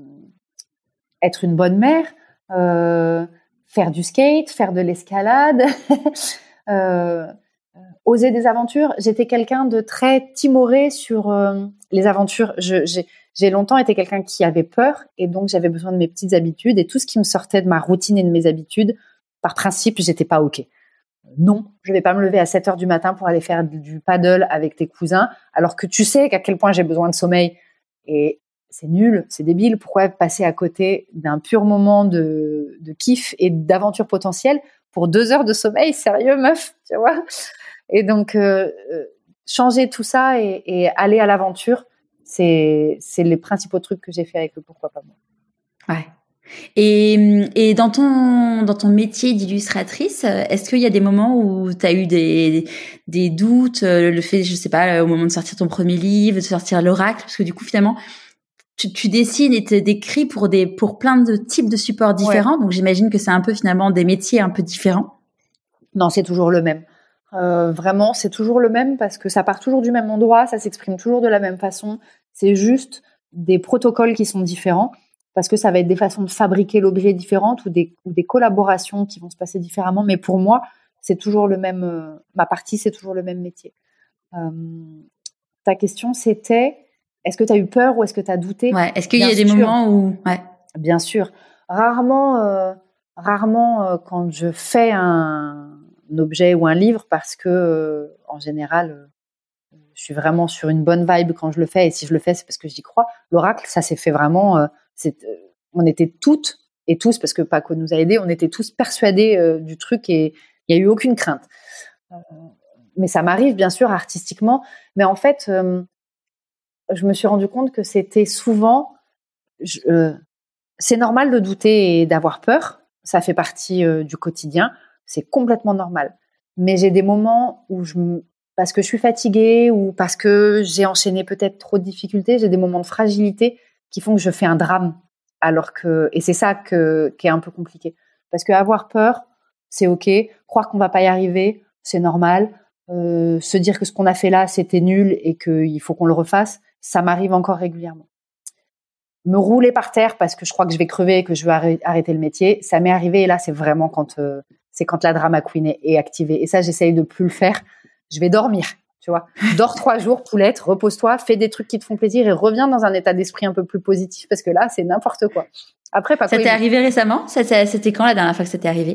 [SPEAKER 1] être une bonne mère, euh, faire du skate, faire de l'escalade, euh, oser des aventures. J'étais quelqu'un de très timoré sur euh, les aventures. Je, j'ai, j'ai longtemps été quelqu'un qui avait peur et donc j'avais besoin de mes petites habitudes et tout ce qui me sortait de ma routine et de mes habitudes, par principe, j'étais pas OK. Non, je vais pas me lever à sept heures du matin pour aller faire du paddle avec tes cousins, alors que tu sais qu'à quel point j'ai besoin de sommeil. Et c'est nul, c'est débile. Pourquoi passer à côté d'un pur moment de, de kiff et d'aventure potentielle pour deux heures de sommeil ? Sérieux, meuf, tu vois ? Et donc, euh, changer tout ça et, et aller à l'aventure, c'est, c'est les principaux trucs que j'ai fait avec le Pourquoi pas moi.
[SPEAKER 2] Ouais. Et, et dans ton dans ton métier d'illustratrice, est-ce qu'il y a des moments où tu as eu des des doutes, le fait, je sais pas, au moment de sortir ton premier livre, de sortir l'oracle, parce que du coup finalement tu, tu dessines et tu décris pour des pour plein de types de supports différents, ouais. Donc j'imagine que c'est un peu finalement des métiers un peu différents.
[SPEAKER 1] Non, c'est toujours le même. Euh, vraiment, c'est toujours le même parce que ça part toujours du même endroit, ça s'exprime toujours de la même façon. C'est juste des protocoles qui sont différents. Parce que ça va être des façons de fabriquer l'objet différentes ou des, ou des collaborations qui vont se passer différemment. Mais pour moi, c'est toujours le même, euh, ma partie, c'est toujours le même métier. Euh, ta question, c'était, est-ce que tu as eu peur ou est-ce que tu as douté ?
[SPEAKER 2] Ouais. Est-ce qu'il Bien y a sûr. Des moments où... Ouais.
[SPEAKER 1] Bien sûr. Rarement, euh, rarement euh, quand je fais un, un objet ou un livre, parce que, euh, en général... Euh, je suis vraiment sur une bonne vibe quand je le fais, et si je le fais, c'est parce que j'y crois. L'oracle, ça s'est fait vraiment... Euh, c'est, euh, on était toutes et tous, parce que Paco nous a aidés, on était tous persuadés euh, du truc et il n'y a eu aucune crainte. Euh, mais ça m'arrive, bien sûr, artistiquement. Mais en fait, euh, je me suis rendu compte que c'était souvent... Je, euh, c'est normal de douter et d'avoir peur. Ça fait partie euh, du quotidien. C'est complètement normal. Mais j'ai des moments où je me... parce que je suis fatiguée ou parce que j'ai enchaîné peut-être trop de difficultés, j'ai des moments de fragilité qui font que je fais un drame. Alors que, et c'est ça que, qui est un peu compliqué. Parce que avoir peur, c'est OK. Croire qu'on va pas y arriver, c'est normal. Euh, se dire que ce qu'on a fait là, c'était nul et qu'il faut qu'on le refasse, ça m'arrive encore régulièrement. Me rouler par terre parce que je crois que je vais crever et que je veux arrêter le métier, ça m'est arrivé et là, c'est vraiment quand, euh, c'est quand la drama queen est, est activée. Et ça, j'essaye de plus le faire. Je vais dormir, tu vois. Dors trois jours, poulette, repose-toi, fais des trucs qui te font plaisir et reviens dans un état d'esprit un peu plus positif parce que là, c'est n'importe quoi. Après, pas
[SPEAKER 2] ça t'est arrivé récemment ? Ça, c'était quand la dernière fois que ça t'est arrivé ?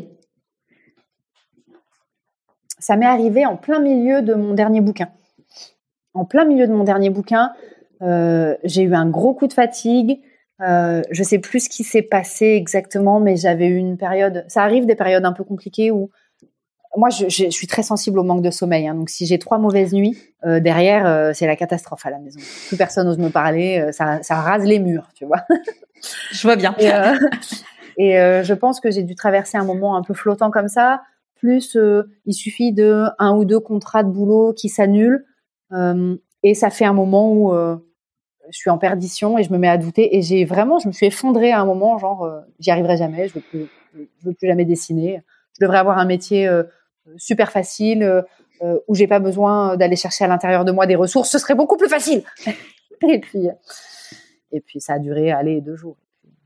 [SPEAKER 1] Ça m'est arrivé en plein milieu de mon dernier bouquin. En plein milieu de mon dernier bouquin, euh, j'ai eu un gros coup de fatigue. Euh, je sais plus ce qui s'est passé exactement, mais j'avais eu une période... Ça arrive des périodes un peu compliquées où moi, je, je, je suis très sensible au manque de sommeil. Hein, donc, si j'ai trois mauvaises nuits, euh, derrière, euh, c'est la catastrophe à la maison. Plus personne n'ose me parler. Euh, ça, ça rase les murs, tu vois.
[SPEAKER 2] Je vois bien.
[SPEAKER 1] Et, euh, et euh, je pense que j'ai dû traverser un moment un peu flottant comme ça. Plus, euh, il suffit de un ou deux contrats de boulot qui s'annulent. Euh, et ça fait un moment où euh, je suis en perdition et je me mets à douter. Et j'ai vraiment, je me suis effondrée à un moment, genre, euh, j'y arriverai jamais. Je veux plus, je veux plus jamais dessiner. Je devrais avoir un métier... Euh, super facile, euh, où j'ai pas besoin d'aller chercher à l'intérieur de moi des ressources, ce serait beaucoup plus facile. et puis, et puis ça a duré, allez, deux jours.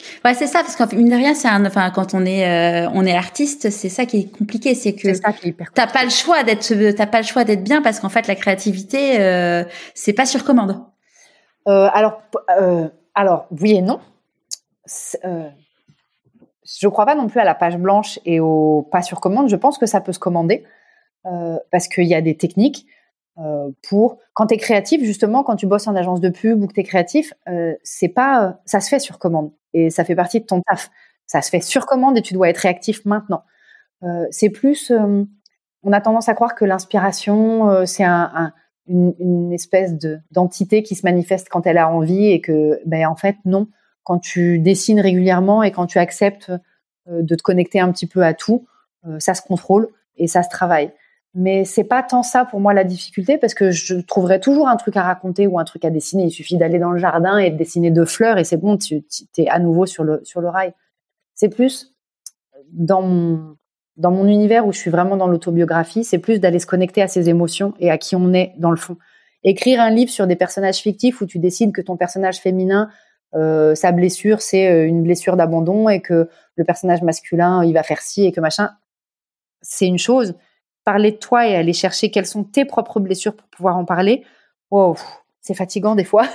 [SPEAKER 2] Ouais, c'est ça, parce qu'en fait, mine de rien, c'est un, enfin, quand on est, euh, on est artiste, c'est ça qui est compliqué, c'est que
[SPEAKER 1] c'est ça qui est hyper
[SPEAKER 2] t'as pas le choix d'être, t'as pas le choix d'être bien, parce qu'en fait, la créativité, euh, c'est pas sur commande.
[SPEAKER 1] Euh, alors, euh, alors, oui et non. Euh, je crois pas non plus à la page blanche et au pas sur commande. Je pense que ça peut se commander euh, parce qu'il y a des techniques. Euh, pour quand tu es créatif, justement, quand tu bosses en agence de pub ou que tu es créatif, euh, c'est pas, ça se fait sur commande et ça fait partie de ton taf. Ça se fait sur commande et tu dois être réactif maintenant. Euh, c'est plus, euh, on a tendance à croire que l'inspiration, euh, c'est un, un, une, une espèce de, d'entité qui se manifeste quand elle a envie et que, ben, en fait, non. Quand tu dessines régulièrement et quand tu acceptes euh, de te connecter un petit peu à tout, euh, ça se contrôle et ça se travaille. Mais c'est pas tant ça pour moi la difficulté parce que je trouverais toujours un truc à raconter ou un truc à dessiner. Il suffit d'aller dans le jardin et de dessiner deux fleurs et c'est bon, tu es à nouveau sur le, sur le rail. C'est plus dans mon, dans mon univers où je suis vraiment dans l'autobiographie, c'est plus d'aller se connecter à ses émotions et à qui on est dans le fond. Écrire un livre sur des personnages fictifs où tu décides que ton personnage féminin, euh, sa blessure, c'est une blessure d'abandon et que le personnage masculin, il va faire ci et que machin, c'est une chose. Parler de toi et aller chercher quelles sont tes propres blessures pour pouvoir en parler, wow, c'est fatigant des fois.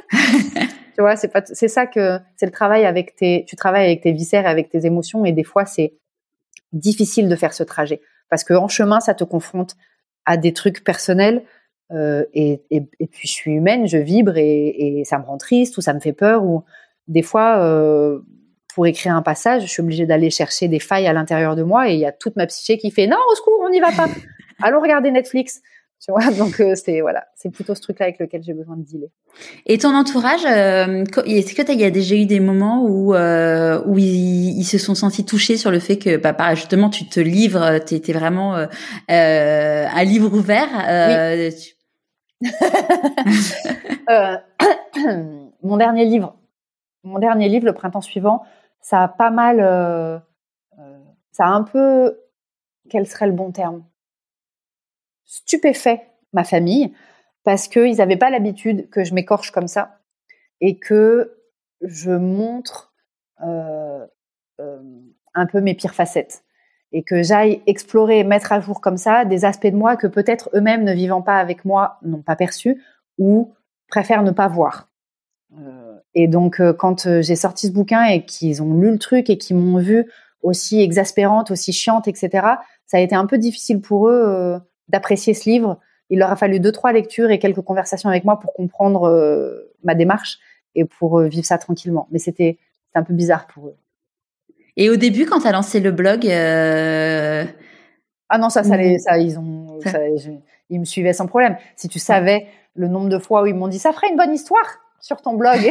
[SPEAKER 1] Tu vois, c'est pas, c'est ça que c'est le travail avec tes, tu travailles avec tes viscères et avec tes émotions et des fois c'est difficile de faire ce trajet parce que en chemin ça te confronte à des trucs personnels euh, et, et, et puis je suis humaine, je vibre et, et ça me rend triste ou ça me fait peur ou des fois. Euh, Pour écrire un passage, je suis obligée d'aller chercher des failles à l'intérieur de moi et il y a toute ma psyché qui fait « Non, au secours, on n'y va pas. Allons regarder Netflix. » Tu vois, donc euh, c'est, voilà, c'est plutôt ce truc-là avec lequel j'ai besoin de dealer.
[SPEAKER 2] Et ton entourage, euh, est-ce que tu as déjà eu des moments où, euh, où ils, ils se sont sentis touchés sur le fait que, bah, bah justement, tu te livres, tu étais vraiment euh, euh, un livre ouvert euh,
[SPEAKER 1] oui. tu... euh, Mon dernier livre, Mon dernier livre, Le printemps suivant, ça a pas mal, euh, euh, ça a un peu, quel serait le bon terme, stupéfait ma famille parce qu'ils n'avaient pas l'habitude que je m'écorche comme ça et que je montre euh, euh, un peu mes pires facettes et que j'aille explorer et mettre à jour comme ça des aspects de moi que peut-être eux-mêmes ne vivant pas avec moi n'ont pas perçus ou préfèrent ne pas voir. Euh, et donc, euh, quand euh, j'ai sorti ce bouquin et qu'ils ont lu le truc et qu'ils m'ont vue aussi exaspérante, aussi chiante, et cetera, ça a été un peu difficile pour eux euh, d'apprécier ce livre. Il leur a fallu deux, trois lectures et quelques conversations avec moi pour comprendre euh, ma démarche et pour euh, vivre ça tranquillement. Mais c'était, c'était un peu bizarre pour eux.
[SPEAKER 2] Et au début, quand tu as lancé le blog... Euh...
[SPEAKER 1] Ah non, ça, ça, les, ça, ils ont, ça, je, ils me suivaient sans problème. Si tu savais le nombre de fois où ils m'ont dit « Ça ferait une bonne histoire !» sur ton blog.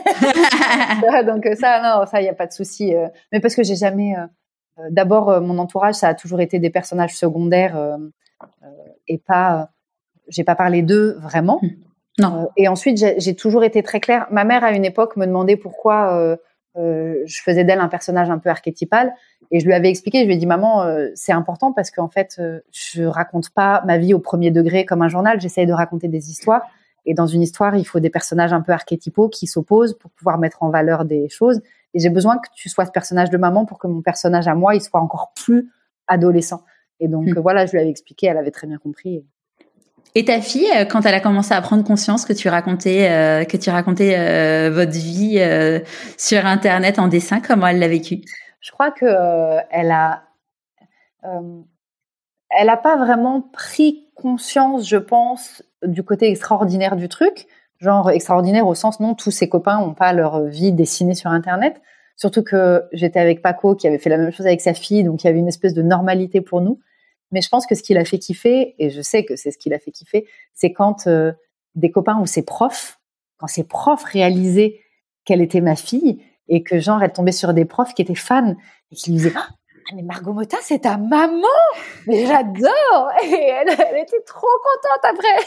[SPEAKER 1] Donc ça, non, ça, il n'y a pas de souci. Mais parce que j'ai jamais... Euh, d'abord, euh, mon entourage, ça a toujours été des personnages secondaires euh, euh, et pas... Euh, j'ai pas parlé d'eux vraiment.
[SPEAKER 2] Non.
[SPEAKER 1] Euh, et ensuite, j'ai, j'ai toujours été très claire. Ma mère, à une époque, me demandait pourquoi euh, euh, je faisais d'elle un personnage un peu archétypal. Et je lui avais expliqué, je lui ai dit « Maman, euh, c'est important parce qu'en fait, euh, je raconte pas ma vie au premier degré comme un journal. J'essaye de raconter des histoires. » Et dans une histoire, il faut des personnages un peu archétypaux qui s'opposent pour pouvoir mettre en valeur des choses. Et j'ai besoin que tu sois ce personnage de maman pour que mon personnage à moi, il soit encore plus adolescent. Et donc, mmh. voilà, je lui avais expliqué, elle avait très bien compris.
[SPEAKER 2] Et ta fille, quand elle a commencé à prendre conscience que tu racontais, euh, que tu racontais euh, votre vie euh, sur Internet en dessin, comment elle l'a vécu ?
[SPEAKER 1] Je crois que euh, elle a, euh, elle a pas vraiment pris conscience, je pense, du côté extraordinaire du truc. Genre extraordinaire au sens, non, tous ses copains n'ont pas leur vie dessinée sur Internet. Surtout que j'étais avec Paco qui avait fait la même chose avec sa fille, donc il y avait une espèce de normalité pour nous. Mais je pense que ce qui l'a fait kiffer, et je sais que c'est ce qui l'a fait kiffer, c'est quand euh, des copains ou ses profs, quand ses profs réalisaient qu'elle était ma fille et que genre elle tombait sur des profs qui étaient fans et qui lui disaient ah, « mais Margot Motta, c'est ta maman ! Mais j'adore !» Et elle, elle était trop contente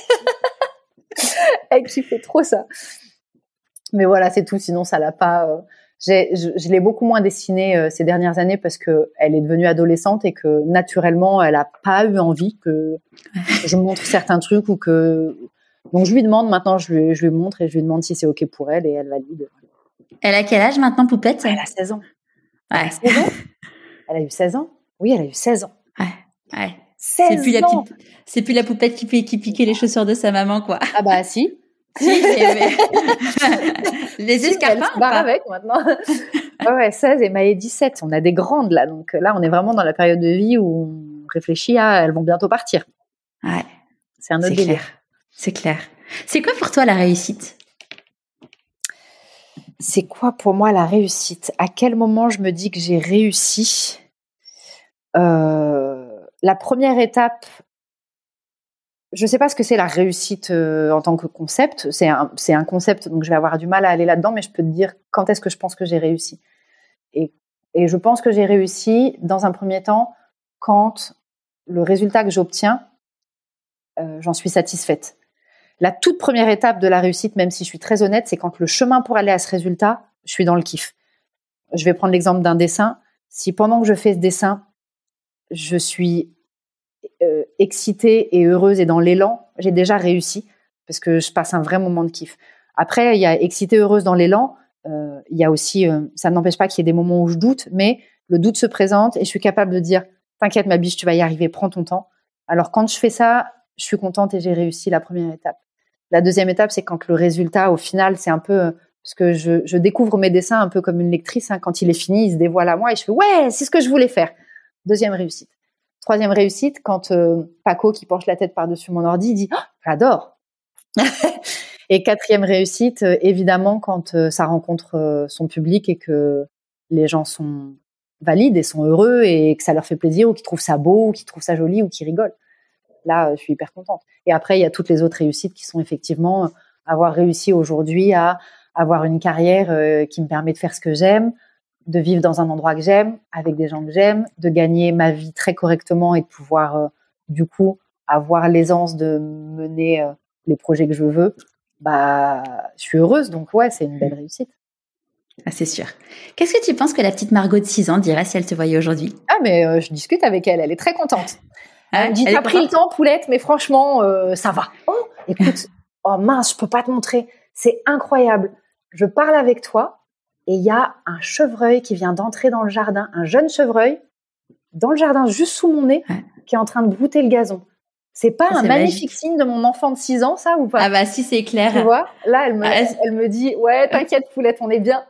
[SPEAKER 1] après. Elle kiffait trop ça. Mais voilà, c'est tout. Sinon, ça l'a pas... Euh, j'ai, je, je l'ai beaucoup moins dessinée euh, ces dernières années parce que elle est devenue adolescente et que naturellement, elle a pas eu envie que je montre certains trucs ou que... Donc, je lui demande maintenant, je lui, je lui montre et je lui demande si c'est OK pour elle et elle valide.
[SPEAKER 2] Elle a quel âge maintenant, Poupette?
[SPEAKER 1] Elle a seize ans.
[SPEAKER 2] Ouais.
[SPEAKER 1] Elle a seize ans. Elle a eu seize ans. Oui, elle a eu seize ans.
[SPEAKER 2] Ouais, ouais.
[SPEAKER 1] seize
[SPEAKER 2] c'est plus
[SPEAKER 1] ans.
[SPEAKER 2] La petite, c'est plus la Poupette qui, qui piquait les chaussures de sa maman, quoi.
[SPEAKER 1] Ah bah si.
[SPEAKER 2] Si, mais, mais... les
[SPEAKER 1] si,
[SPEAKER 2] escarpins
[SPEAKER 1] elle se barre avec maintenant. Ouais, ouais, seize et Maë dix-sept. On a des grandes là. Donc là, on est vraiment dans la période de vie où on réfléchit à elles vont bientôt partir.
[SPEAKER 2] Ouais.
[SPEAKER 1] C'est un autre
[SPEAKER 2] c'est
[SPEAKER 1] délire.
[SPEAKER 2] Clair. C'est clair. C'est quoi pour toi la réussite?
[SPEAKER 1] C'est quoi pour moi la réussite? À quel moment je me dis que j'ai réussi? euh, La première étape, je ne sais pas ce que c'est la réussite euh, en tant que concept. C'est un, c'est un concept, donc je vais avoir du mal à aller là-dedans, mais je peux te dire quand est-ce que je pense que j'ai réussi. Et, et je pense que j'ai réussi, dans un premier temps, quand le résultat que j'obtiens, euh, j'en suis satisfaite. La toute première étape de la réussite, même si je suis très honnête, c'est quand le chemin pour aller à ce résultat, je suis dans le kiff. Je vais prendre l'exemple d'un dessin. Si pendant que je fais ce dessin, je suis euh, excitée et heureuse et dans l'élan, j'ai déjà réussi parce que je passe un vrai moment de kiff. Après, il y a excitée, heureuse dans l'élan. Euh, il y a aussi, euh, ça n'empêche pas qu'il y ait des moments où je doute, mais le doute se présente et je suis capable de dire « T'inquiète ma biche, tu vas y arriver, prends ton temps ». Alors quand je fais ça, je suis contente et j'ai réussi la première étape. La deuxième étape, c'est quand le résultat, au final, c'est un peu... Parce que je, je découvre mes dessins un peu comme une lectrice. Hein, quand il est fini, il se dévoile à moi et je fais « Ouais, c'est ce que je voulais faire ». Deuxième réussite. Troisième réussite, quand euh, Paco, qui penche la tête par-dessus mon ordi, dit oh, « J'adore ». Et quatrième réussite, euh, évidemment, quand euh, ça rencontre euh, son public et que les gens sont valides et sont heureux et que ça leur fait plaisir ou qu'ils trouvent ça beau ou qu'ils trouvent ça joli ou qu'ils rigolent. Là, je suis hyper contente. Et après, il y a toutes les autres réussites qui sont effectivement euh, avoir réussi aujourd'hui à avoir une carrière euh, qui me permet de faire ce que j'aime, de vivre dans un endroit que j'aime, avec des gens que j'aime, de gagner ma vie très correctement et de pouvoir, euh, du coup, avoir l'aisance de mener euh, les projets que je veux. Bah, je suis heureuse. Donc, ouais, c'est une belle réussite.
[SPEAKER 2] Ah, c'est sûr. Qu'est-ce que tu penses que la petite Margot de six ans dirait si elle te voyait aujourd'hui?
[SPEAKER 1] Ah, mais euh, je discute avec elle. Elle est très contente.
[SPEAKER 2] Ah,
[SPEAKER 1] elle me dit, t'as pris le temps, Poulette, mais franchement, euh, ça va. Oh, écoute, oh mince, je peux pas te montrer. C'est incroyable. Je parle avec toi et il y a un chevreuil qui vient d'entrer dans le jardin, un jeune chevreuil, dans le jardin, juste sous mon nez, ouais. qui est en train de brouter le gazon. C'est pas ça, un c'est magnifique magique. Signe de mon enfant de six ans, ça, ou pas?
[SPEAKER 2] Ah bah si, c'est clair.
[SPEAKER 1] Tu vois, là, elle me, ah, elle me dit, ouais, t'inquiète, Poulette, on est bien.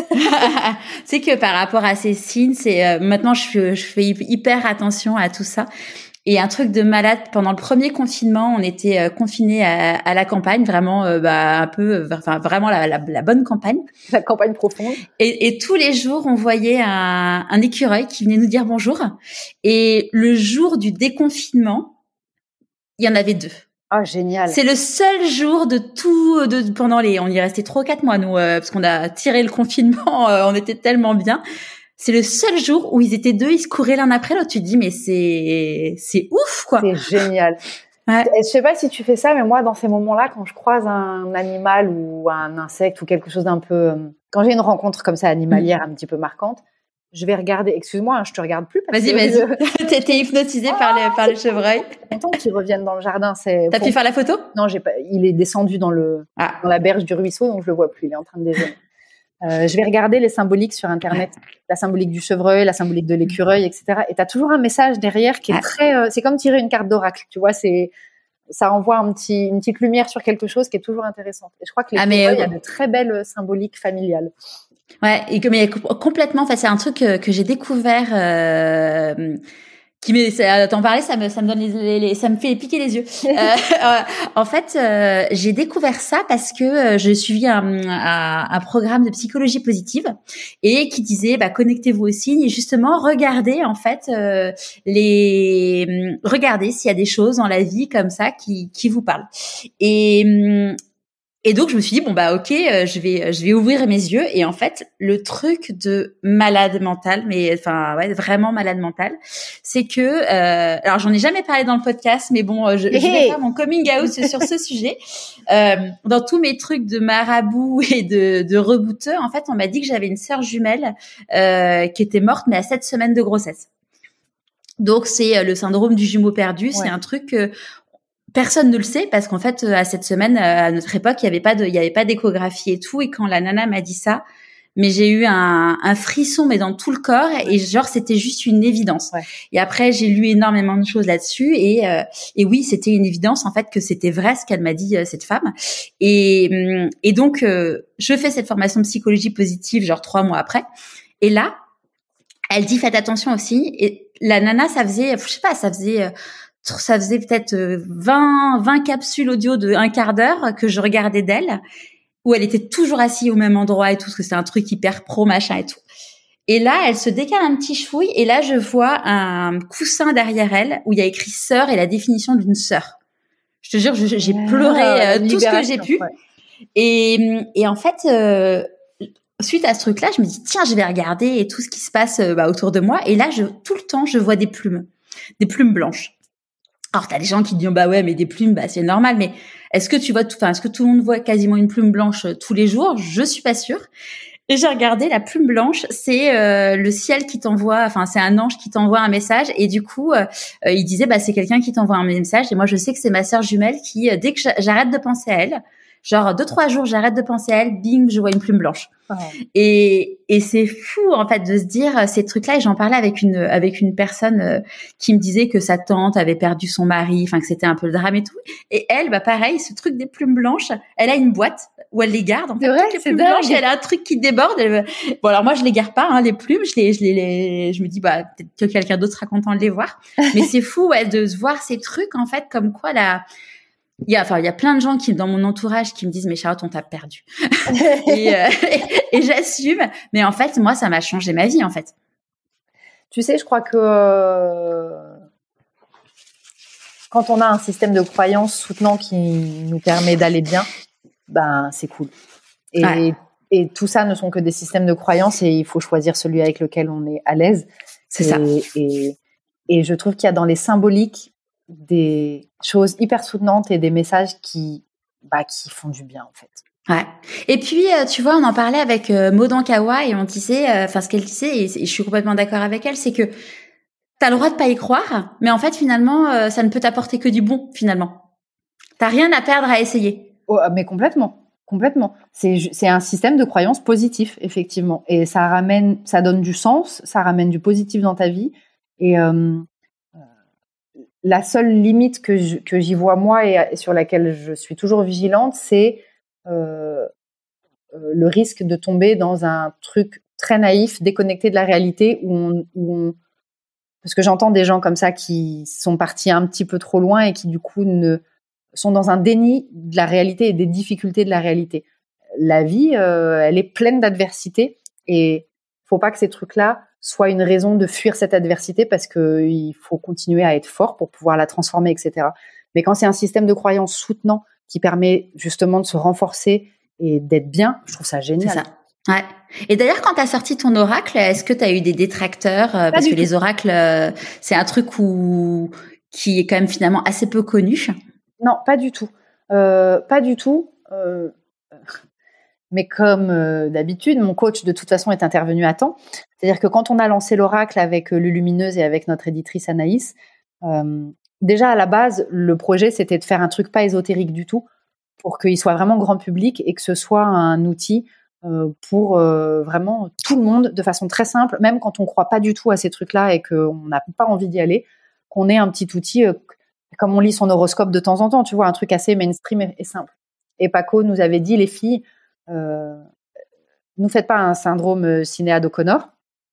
[SPEAKER 2] C'est que par rapport à ces signes, c'est euh, maintenant, je, je fais hyper attention à tout ça. Et un truc de malade, pendant le premier confinement, on était euh, confinés à, à la campagne, vraiment euh, bah, un peu, euh, enfin vraiment la, la, la bonne campagne.
[SPEAKER 1] La campagne profonde.
[SPEAKER 2] Et, et tous les jours, on voyait un, un écureuil qui venait nous dire bonjour. Et le jour du déconfinement, il y en avait deux.
[SPEAKER 1] Ah, oh, génial.
[SPEAKER 2] C'est le seul jour de tout, de, pendant les, on y est resté trois ou quatre mois, nous, euh, parce qu'on a tiré le confinement, euh, on était tellement bien. C'est le seul jour où ils étaient deux, ils se couraient l'un après l'autre. Tu te dis, mais c'est, c'est ouf, quoi.
[SPEAKER 1] C'est génial. Ouais. Je sais pas si tu fais ça, mais moi, dans ces moments-là, quand je croise un animal ou un insecte ou quelque chose d'un peu, quand j'ai une rencontre comme ça animalière mmh. un petit peu marquante, je vais regarder. Excuse-moi, hein, je te regarde plus.
[SPEAKER 2] Vas-y, vas-y. Je... T'es hypnotisée oh, par les, par les chevreuils.
[SPEAKER 1] Je suis contente qu'ils reviennent dans le jardin. C'est.
[SPEAKER 2] T'as pour... pu faire la photo?
[SPEAKER 1] Non, j'ai pas. Il est descendu dans le, ah. dans la berge du ruisseau, donc je le vois plus. Il est en train de déjeuner. Euh, je vais regarder les symboliques sur Internet, la symbolique du chevreuil, la symbolique de l'écureuil, et cetera. Et t'as toujours un message derrière qui est très, euh, c'est comme tirer une carte d'oracle, tu vois, c'est, ça envoie un petit, une petite lumière sur quelque chose qui est toujours intéressante. Et je crois que l'écureuil ah, mais, euh, a de très belles symboliques familiales.
[SPEAKER 2] Ouais, et que mais complètement. Enfin, c'est un truc que, que j'ai découvert. Euh, qui me, ça, t'en parler, ça me, ça me donne les, les, les ça me fait piquer les yeux. euh, euh, en fait, euh, j'ai découvert ça parce que je suivis un, un, un programme de psychologie positive et qui disait, bah, connectez-vous aux signes et justement, regardez, en fait, euh, les, regardez s'il y a des choses dans la vie comme ça qui, qui vous parlent. Et, Et donc je me suis dit bon bah ok euh, je vais je vais ouvrir mes yeux et en fait le truc de malade mental mais enfin ouais vraiment malade mental c'est que euh, alors j'en ai jamais parlé dans le podcast mais bon je, je vais faire mon coming out sur ce sujet euh, dans tous mes trucs de marabout et de de rebouteux en fait on m'a dit que j'avais une sœur jumelle euh, qui était morte mais à sept semaines de grossesse donc c'est le syndrome du jumeau perdu ouais. C'est un truc que personne ne le sait parce qu'en fait à cette semaine à notre époque il y avait pas de il y avait pas d'échographie et tout et quand la nana m'a dit ça mais j'ai eu un, un frisson, mais dans tout le corps, et genre c'était juste une évidence.
[SPEAKER 1] Ouais.
[SPEAKER 2] Et après, j'ai lu énormément de choses là-dessus, et euh, et oui, c'était une évidence en fait que c'était vrai ce qu'elle m'a dit euh, cette femme. Et et donc euh, je fais cette formation de psychologie positive genre trois mois après, et là, elle dit faites attention aussi. Et la nana, ça faisait, je sais pas, ça faisait euh, ça faisait peut-être vingt, vingt capsules audio de un quart d'heure que je regardais d'elle, où elle était toujours assise au même endroit et tout, parce que c'est un truc hyper pro, machin et tout. Et là, elle se décale un petit chouille, et là, je vois un coussin derrière elle, où il y a écrit sœur et la définition d'une sœur. Je te jure, je, j'ai
[SPEAKER 1] Ah,
[SPEAKER 2] pleuré euh, tout ce que j'ai pu.
[SPEAKER 1] Ouais.
[SPEAKER 2] Et, et en fait, euh, suite à ce truc-là, je me dis, tiens, je vais regarder et tout ce qui se passe euh, bah, autour de moi. Et là, je, tout le temps, je vois des plumes, des plumes blanches. Alors, t'as des gens qui disent, bah ouais, mais des plumes, bah c'est normal. Mais est-ce que tu vois, tout, enfin, est-ce que tout le monde voit quasiment une plume blanche euh, tous les jours? Je suis pas sûre. Et j'ai regardé, la plume blanche, c'est euh, le ciel qui t'envoie, enfin, c'est un ange qui t'envoie un message. Et du coup, euh, euh, il disait, bah c'est quelqu'un qui t'envoie un message. Et moi, je sais que c'est ma sœur jumelle qui, euh, dès que j'arrête de penser à elle, genre deux trois jours, j'arrête de penser à elle, bing, je vois une plume blanche. Oh. Et et c'est fou en fait de se dire ces trucs-là. Et j'en parlais avec une avec une personne euh, qui me disait que sa tante avait perdu son mari, enfin que c'était un peu le drame et tout. Et elle, bah pareil, ce truc des plumes blanches, elle a une boîte où elle les garde. En fait,
[SPEAKER 1] vrai,
[SPEAKER 2] toutes les plumes blanches, elle a un truc qui déborde. Elle... Bon alors moi je les garde pas, hein, les plumes, je les je les, les... je me dis bah peut-être que quelqu'un d'autre sera content de les voir. Mais c'est fou ouais, de se voir ces trucs en fait comme quoi la Il y a, enfin, il y a plein de gens qui, dans mon entourage, qui me disent, mais Charlotte, on t'a perdu. et, euh, et, et j'assume. Mais en fait, moi, ça m'a changé ma vie, en fait.
[SPEAKER 1] Tu sais, je crois que euh, quand on a un système de croyance soutenant qui nous permet d'aller bien, ben, c'est cool. Et, ouais. et tout ça ne sont que des systèmes de croyance, et il faut choisir celui avec lequel on est à l'aise.
[SPEAKER 2] C'est
[SPEAKER 1] et,
[SPEAKER 2] ça.
[SPEAKER 1] Et, et je trouve qu'il y a dans les symboliques des choses hyper soutenantes et des messages qui, bah, qui font du bien, en fait.
[SPEAKER 2] Ouais. Et puis, tu vois, on en parlait avec euh, Maud Ankawa, et on disait, enfin, euh, ce qu'elle disait, et, et je suis complètement d'accord avec elle, c'est que t'as le droit de pas y croire, mais en fait, finalement, euh, ça ne peut t'apporter que du bon, finalement. T'as rien à perdre à essayer.
[SPEAKER 1] Oh, mais complètement, complètement. C'est, c'est un système de croyance positif, effectivement. Et ça ramène, ça donne du sens, ça ramène du positif dans ta vie. Et, euh, la seule limite que, je, que j'y vois moi et sur laquelle je suis toujours vigilante, c'est euh, euh, le risque de tomber dans un truc très naïf, déconnecté de la réalité, où on, où on, parce que j'entends des gens comme ça qui sont partis un petit peu trop loin et qui du coup ne, sont dans un déni de la réalité et des difficultés de la réalité. La vie, euh, elle est pleine d'adversité, et faut pas que ces trucs-là soit une raison de fuir cette adversité, parce qu'il faut continuer à être fort pour pouvoir la transformer, et cetera. Mais quand c'est un système de croyance soutenant qui permet justement de se renforcer et d'être bien, je trouve ça génial.
[SPEAKER 2] C'est ça. Ouais. Et d'ailleurs, quand tu as sorti ton oracle, est-ce que tu as eu des détracteurs? Pas Parce que tout. Les oracles, c'est un truc où... qui est quand même finalement assez peu connu.
[SPEAKER 1] Non, pas du tout. Euh, pas du tout. Euh... Mais comme euh, d'habitude, mon coach, de toute façon, est intervenu à temps. C'est-à-dire que quand on a lancé l'oracle avec euh, Lulumineuse et avec notre éditrice Anaïs, euh, déjà à la base, le projet, c'était de faire un truc pas ésotérique du tout, pour qu'il soit vraiment grand public et que ce soit un outil euh, pour euh, vraiment tout le monde, de façon très simple, même quand on ne croit pas du tout à ces trucs-là et qu'on n'a pas envie d'y aller, qu'on ait un petit outil, euh, comme on lit son horoscope de temps en temps, tu vois, un truc assez mainstream et, et simple. Et Paco nous avait dit, les filles, Euh, ne faites pas un syndrome Sinéad O'Connor,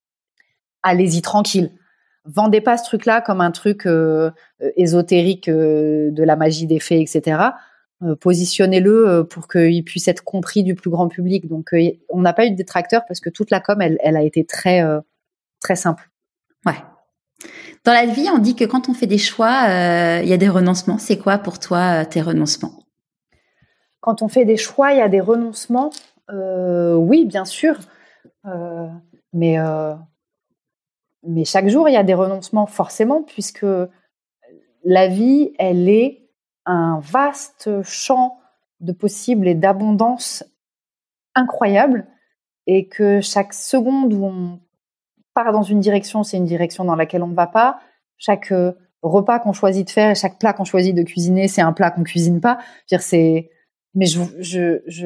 [SPEAKER 1] allez-y tranquille. Vendez pas ce truc-là comme un truc euh, ésotérique euh, de la magie des fées, et cetera. Euh, positionnez-le pour qu'il puisse être compris du plus grand public. Donc, euh, on n'a pas eu de détracteurs parce que toute la com, elle, elle a été très, euh, très simple.
[SPEAKER 2] Ouais. Dans la vie, on dit que quand on fait des choix, il euh, y a des renoncements. C'est quoi pour toi tes renoncements ?
[SPEAKER 1] Quand on fait des choix, il y a des renoncements. Euh, oui, bien sûr. Euh, mais, euh, mais chaque jour, il y a des renoncements, forcément, puisque la vie, elle est un vaste champ de possibles et d'abondance incroyable. Et que chaque seconde où on part dans une direction, c'est une direction dans laquelle on ne va pas. Chaque euh, repas qu'on choisit de faire et chaque plat qu'on choisit de cuisiner, c'est un plat qu'on ne cuisine pas. Je veux dire, c'est... Mais je, je, je,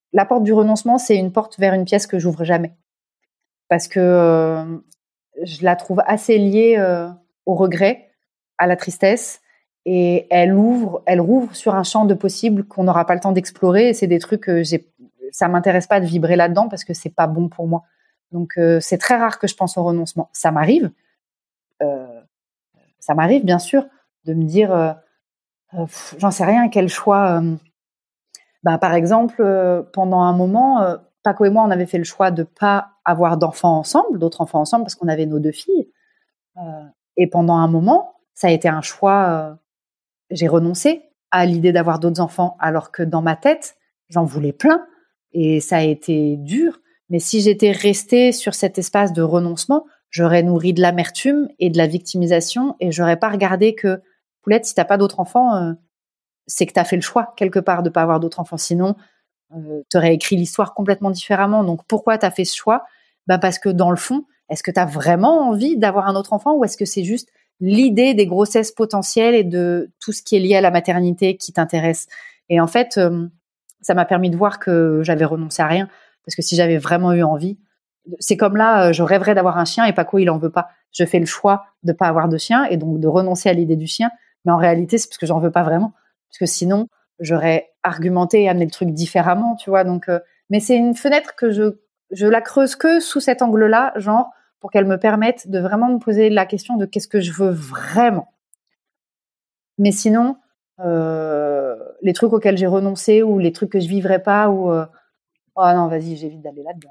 [SPEAKER 1] la porte du renoncement, c'est une porte vers une pièce que j'ouvre jamais. Parce que euh, je la trouve assez liée euh, au regret, à la tristesse, et elle ouvre, elle rouvre sur un champ de possibles qu'on n'aura pas le temps d'explorer. Et c'est des trucs que j'ai, ça m'intéresse pas de vibrer là-dedans parce que c'est pas bon pour moi. Donc euh, c'est très rare que je pense au renoncement. Ça m'arrive, euh, ça m'arrive bien sûr de me dire, euh, euh, pff, j'en sais rien, quel choix. Euh, bah par exemple, euh, pendant un moment, euh, Paco et moi, on avait fait le choix de pas avoir d'enfants ensemble, d'autres enfants ensemble, parce qu'on avait nos deux filles. Euh, et pendant un moment, ça a été un choix. Euh, j'ai renoncé à l'idée d'avoir d'autres enfants, alors que dans ma tête, j'en voulais plein. Et ça a été dur. Mais si j'étais restée sur cet espace de renoncement, j'aurais nourri de l'amertume et de la victimisation, et j'aurais pas regardé que, Poulette, si t'as pas d'autres enfants, euh, c'est que t'as fait le choix quelque part de pas avoir d'autres enfants. Sinon, euh, t'aurais écrit l'histoire complètement différemment. Donc pourquoi t'as fait ce choix? Bah parce que dans le fond, est-ce que t'as vraiment envie d'avoir un autre enfant, ou est-ce que c'est juste l'idée des grossesses potentielles et de tout ce qui est lié à la maternité qui t'intéresse? Et en fait, euh, ça m'a permis de voir que j'avais renoncé à rien. Parce que si j'avais vraiment eu envie, c'est comme là, euh, je rêverais d'avoir un chien et Paco, il en veut pas. Je fais le choix de pas avoir de chien et donc de renoncer à l'idée du chien. Mais en réalité, c'est parce que j'en veux pas vraiment. Parce que sinon, j'aurais argumenté et amené le truc différemment, tu vois. Donc, euh, mais c'est une fenêtre que je, je la creuse que sous cet angle-là, genre, pour qu'elle me permette de vraiment me poser la question de qu'est-ce que je veux vraiment. Mais sinon, euh, les trucs auxquels j'ai renoncé ou les trucs que je vivrais pas ou euh, oh non, vas-y, j'évite d'aller là-dedans.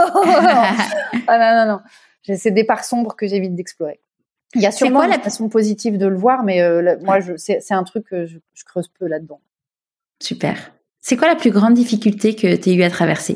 [SPEAKER 1] Ah non, non, non. C'est des parts sombres que j'évite d'explorer. Il y a sûrement une façon positive de le voir, mais euh, là, moi, je, c'est, c'est un truc que je, je creuse peu là-dedans.
[SPEAKER 2] Super. C'est quoi la plus grande difficulté que tu as eu à traverser?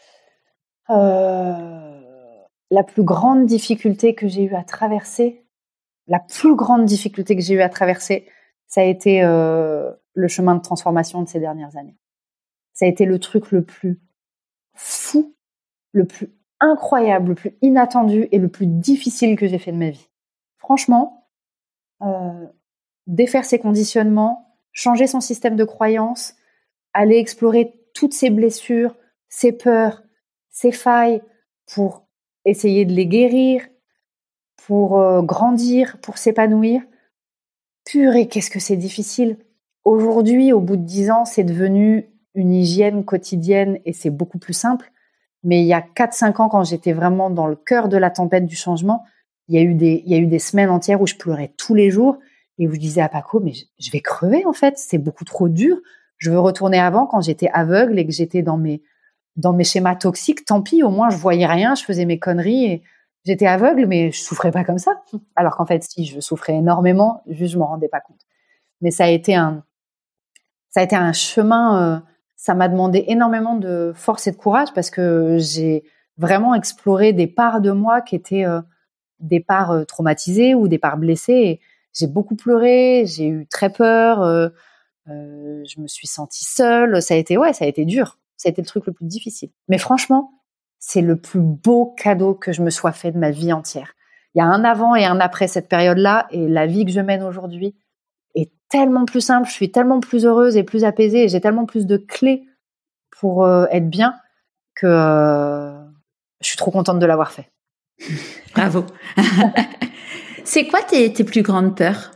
[SPEAKER 1] euh, La plus grande difficulté que j'ai eu à traverser, la plus grande difficulté que j'ai eu à traverser, ça a été euh, le chemin de transformation de ces dernières années. Ça a été le truc le plus fou, le plus incroyable, le plus inattendu et le plus difficile que j'ai fait de ma vie. Franchement, euh, défaire ses conditionnements, changer son système de croyances, aller explorer toutes ses blessures, ses peurs, ses failles pour essayer de les guérir, pour euh, grandir, pour s'épanouir. Purée, qu'est-ce que c'est difficile. Aujourd'hui, au bout de dix ans, c'est devenu une hygiène quotidienne et c'est beaucoup plus simple. Mais il y a quatre cinq ans, quand j'étais vraiment dans le cœur de la tempête du changement, il y a eu des, il y a eu des semaines entières où je pleurais tous les jours et où je disais à Paco, mais je vais crever en fait, c'est beaucoup trop dur. Je veux retourner avant quand j'étais aveugle et que j'étais dans mes, dans mes schémas toxiques. Tant pis, au moins je voyais rien, je faisais mes conneries et j'étais aveugle, mais je souffrais pas comme ça. Alors qu'en fait, si, je souffrais énormément, juste je m'en rendais pas compte. Mais ça a été un, ça a été un chemin. Euh, ça m'a demandé énormément de force et de courage parce que j'ai vraiment exploré des parts de moi qui étaient euh, des parts euh, traumatisées ou des parts blessées. Et j'ai beaucoup pleuré, j'ai eu très peur, euh, euh, je me suis sentie seule. Ça a été, ouais, ça a été dur. Ça a été le truc le plus difficile. Mais franchement, c'est le plus beau cadeau que je me sois fait de ma vie entière. Il y a un avant et un après cette période-là, et la vie que je mène aujourd'hui est tellement plus simple, je suis tellement plus heureuse et plus apaisée, et j'ai tellement plus de clés pour euh, être bien que euh, je suis trop contente de l'avoir fait.
[SPEAKER 2] Bravo. C'est quoi tes, tes plus grandes peurs?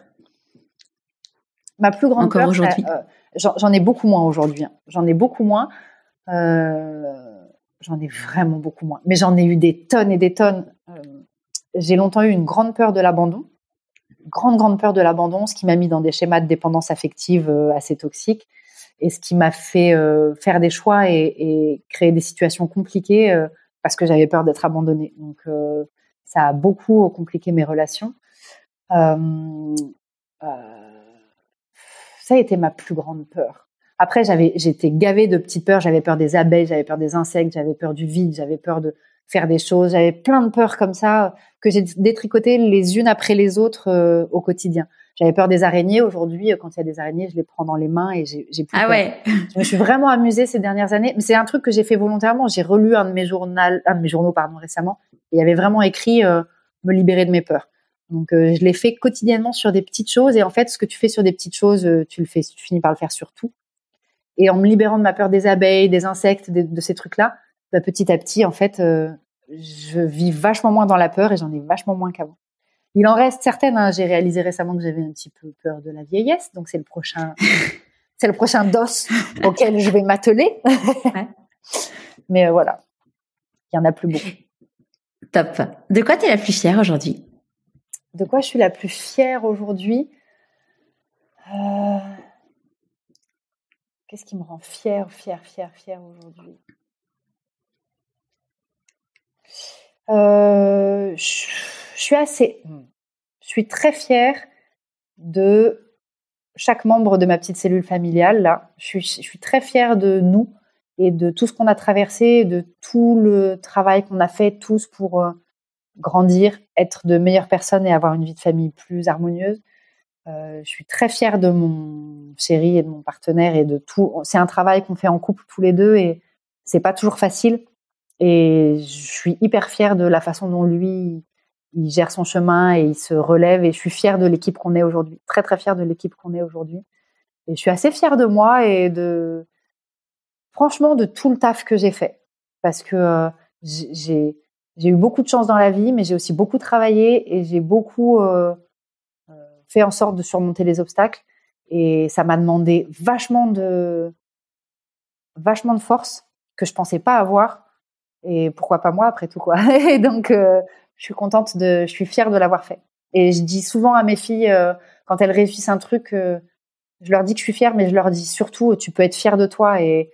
[SPEAKER 1] Ma plus grande
[SPEAKER 2] Encore
[SPEAKER 1] peur,
[SPEAKER 2] aujourd'hui.
[SPEAKER 1] Euh, j'en, j'en ai beaucoup moins aujourd'hui. Hein. J'en ai beaucoup moins. Euh, j'en ai vraiment beaucoup moins. Mais j'en ai eu des tonnes et des tonnes. Euh, j'ai longtemps eu une grande peur de l'abandon. Grande, grande peur de l'abandon, ce qui m'a mis dans des schémas de dépendance affective euh, assez toxiques et ce qui m'a fait euh, faire des choix et, et créer des situations compliquées euh, parce que j'avais peur d'être abandonnée. Donc, euh, ça a beaucoup compliqué mes relations. Euh, euh, ça a été ma plus grande peur. Après, j'avais, j'étais gavée de petites peurs. J'avais peur des abeilles, j'avais peur des insectes, j'avais peur du vide, j'avais peur de faire des choses. J'avais plein de peurs comme ça que j'ai détricotées les unes après les autres euh, au quotidien. J'avais peur des araignées. Aujourd'hui, quand il y a des araignées, je les prends dans les mains et j'ai, j'ai plus
[SPEAKER 2] ah
[SPEAKER 1] peur.
[SPEAKER 2] Ouais.
[SPEAKER 1] Je me suis vraiment amusée ces dernières années. Mais c'est un truc que j'ai fait volontairement. J'ai relu un de mes journaux, un de mes journaux pardon, récemment. Et il y avait vraiment écrit euh, « me libérer de mes peurs ». Donc, euh, je l'ai fait quotidiennement sur des petites choses. Et en fait, ce que tu fais sur des petites choses, euh, tu le fais, tu finis par le faire sur tout. Et en me libérant de ma peur des abeilles, des insectes, de, de ces trucs-là, bah, petit à petit, en fait, euh, je vis vachement moins dans la peur et j'en ai vachement moins qu'avant. Il en reste certaines. Hein. J'ai réalisé récemment que j'avais un petit peu peur de la vieillesse, donc c'est le prochain, c'est le prochain dos auquel je vais m'atteler.
[SPEAKER 2] Ouais.
[SPEAKER 1] Mais euh, voilà, il y en a plus beaucoup.
[SPEAKER 2] Top. De quoi tu es la plus fière aujourd'hui?
[SPEAKER 1] De quoi je suis la plus fière aujourd'hui? euh... Qu'est-ce qui me rend fière, fière, fière, fière aujourd'hui? euh, je, je suis assez... Je suis très fière de chaque membre de ma petite cellule familiale. Là. Je suis, je suis très fière de nous et de tout ce qu'on a traversé, de tout le travail qu'on a fait tous pour euh, grandir, être de meilleures personnes et avoir une vie de famille plus harmonieuse. Euh, je suis très fière de mon chéri et de mon partenaire et de tout. C'est un travail qu'on fait en couple tous les deux et c'est pas toujours facile. Et je suis hyper fière de la façon dont lui, il gère son chemin et il se relève. Et je suis fière de l'équipe qu'on est aujourd'hui. Très, très fière de l'équipe qu'on est aujourd'hui. Et je suis assez fière de moi et de, franchement, de tout le taf que j'ai fait. Parce que euh, j'ai, j'ai eu beaucoup de chance dans la vie, mais j'ai aussi beaucoup travaillé et j'ai beaucoup... Euh, fait en sorte de surmonter les obstacles et ça m'a demandé vachement de vachement de force que je pensais pas avoir et pourquoi pas moi après tout quoi. Et donc euh, je suis contente de je suis fière de l'avoir fait. Et je dis souvent à mes filles euh, quand elles réussissent un truc euh, je leur dis que je suis fière mais je leur dis surtout tu peux être fière de toi et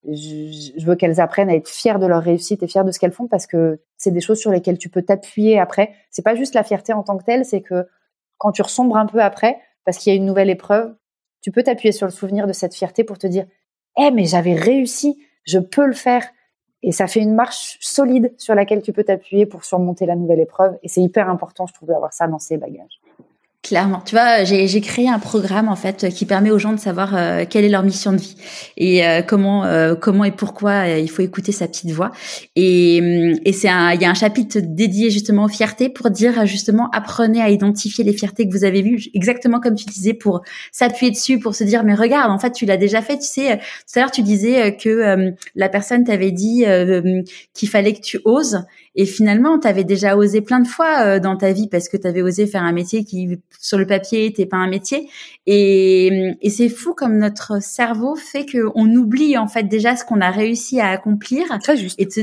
[SPEAKER 1] je, je veux qu'elles apprennent à être fières de leur réussite et fières de ce qu'elles font parce que c'est des choses sur lesquelles tu peux t'appuyer après. C'est pas juste la fierté en tant que telle, c'est que quand tu ressombres un peu après, parce qu'il y a une nouvelle épreuve, tu peux t'appuyer sur le souvenir de cette fierté pour te dire « Eh, mais j'avais réussi, je peux le faire !» Et ça fait une marche solide sur laquelle tu peux t'appuyer pour surmonter la nouvelle épreuve. Et c'est hyper important, je trouve, d'avoir ça dans ses bagages.
[SPEAKER 2] Clairement. Tu vois, j'ai, j'ai créé un programme, en fait, qui permet aux gens de savoir euh, quelle est leur mission de vie et euh, comment, euh, comment et pourquoi euh, il faut écouter sa petite voix. Et, et c'est un, il y a un chapitre dédié justement aux fiertés pour dire justement apprenez à identifier les fiertés que vous avez vues, exactement comme tu disais, pour s'appuyer dessus, pour se dire mais regarde, en fait, tu l'as déjà fait. Tu sais, tout à l'heure tu disais que euh, la personne t'avait dit euh, qu'il fallait que tu oses. Et finalement, tu avais déjà osé plein de fois euh, dans ta vie parce que tu avais osé faire un métier qui, sur le papier, n'était pas un métier. Et, et c'est fou comme notre cerveau fait qu'on oublie en fait déjà ce qu'on a réussi à accomplir.
[SPEAKER 1] Très juste.
[SPEAKER 2] Et, te,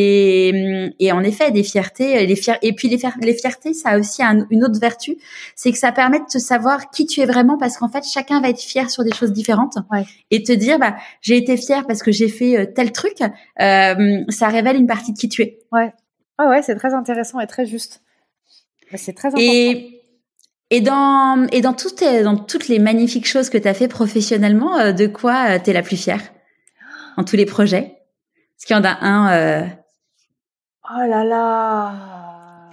[SPEAKER 2] et, et en effet, des fiertés, les fier, et puis les, fier, les fiertés, ça a aussi un, une autre vertu, c'est que ça permet de te savoir qui tu es vraiment parce qu'en fait, chacun va être fier sur des choses différentes.
[SPEAKER 1] Ouais.
[SPEAKER 2] Et te dire, bah, j'ai été fière parce que j'ai fait tel truc, euh, ça révèle une partie de qui tu es.
[SPEAKER 1] Ouais. Ah ouais, c'est très intéressant et très juste. C'est très important.
[SPEAKER 2] Et, et, dans, et dans, toutes, dans toutes les magnifiques choses que tu as fait professionnellement, de quoi tu es la plus fière dans tous les projets? Est-ce qu'il y en a un euh...
[SPEAKER 1] Oh là là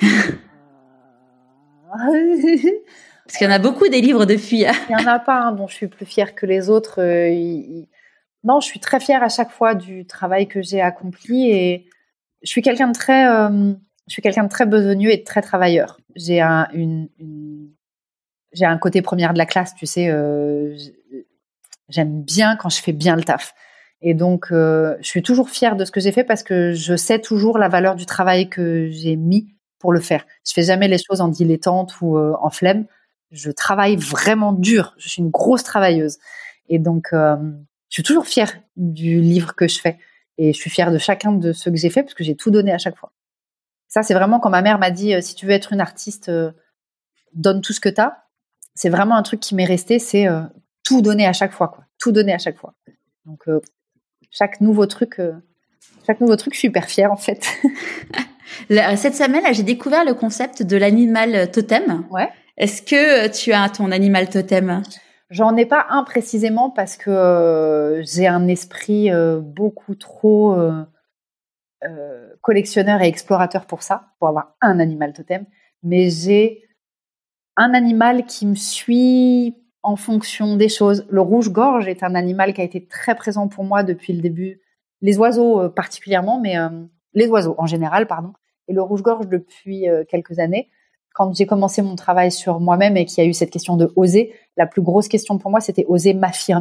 [SPEAKER 2] Parce qu'il y en a beaucoup des livres de fuyards.
[SPEAKER 1] Il n'y en a pas un dont je suis plus fière que les autres. Euh, il, il... Non, je suis très fière à chaque fois du travail que j'ai accompli et je suis quelqu'un de très, euh, je suis quelqu'un de très besogneux et de très travailleur. J'ai un, une, une, j'ai un côté première de la classe, tu sais. Euh, j'aime bien quand je fais bien le taf. Et donc, euh, je suis toujours fière de ce que j'ai fait parce que je sais toujours la valeur du travail que j'ai mis pour le faire. Je fais jamais les choses en dilettante ou euh, en flemme. Je travaille vraiment dur. Je suis une grosse travailleuse. Et donc, euh, je suis toujours fière du livre que je fais. Et je suis fière de chacun de ceux que j'ai fait parce que j'ai tout donné à chaque fois. Ça, c'est vraiment quand ma mère m'a dit, euh, si tu veux être une artiste, euh, donne tout ce que t'as. C'est vraiment un truc qui m'est resté, c'est euh, tout donner à chaque fois, quoi. Tout donner à chaque fois. Donc, euh, chaque nouveau truc, euh, chaque nouveau truc, je suis hyper fière en fait.
[SPEAKER 2] Cette semaine, là, j'ai découvert le concept de l'animal totem.
[SPEAKER 1] Ouais.
[SPEAKER 2] Est-ce que tu as ton animal totem ?
[SPEAKER 1] J'en ai pas un précisément parce que euh, j'ai un esprit euh, beaucoup trop euh, euh, collectionneur et explorateur pour ça, pour avoir un animal totem. Mais j'ai un animal qui me suit en fonction des choses. Le rouge-gorge est un animal qui a été très présent pour moi depuis le début. Les oiseaux euh, particulièrement, mais euh, les oiseaux en général, pardon. Et le rouge-gorge depuis euh, quelques années. Quand j'ai commencé mon travail sur moi-même et qu'il y a eu cette question de oser, la plus grosse question pour moi, c'était oser m'affirmer.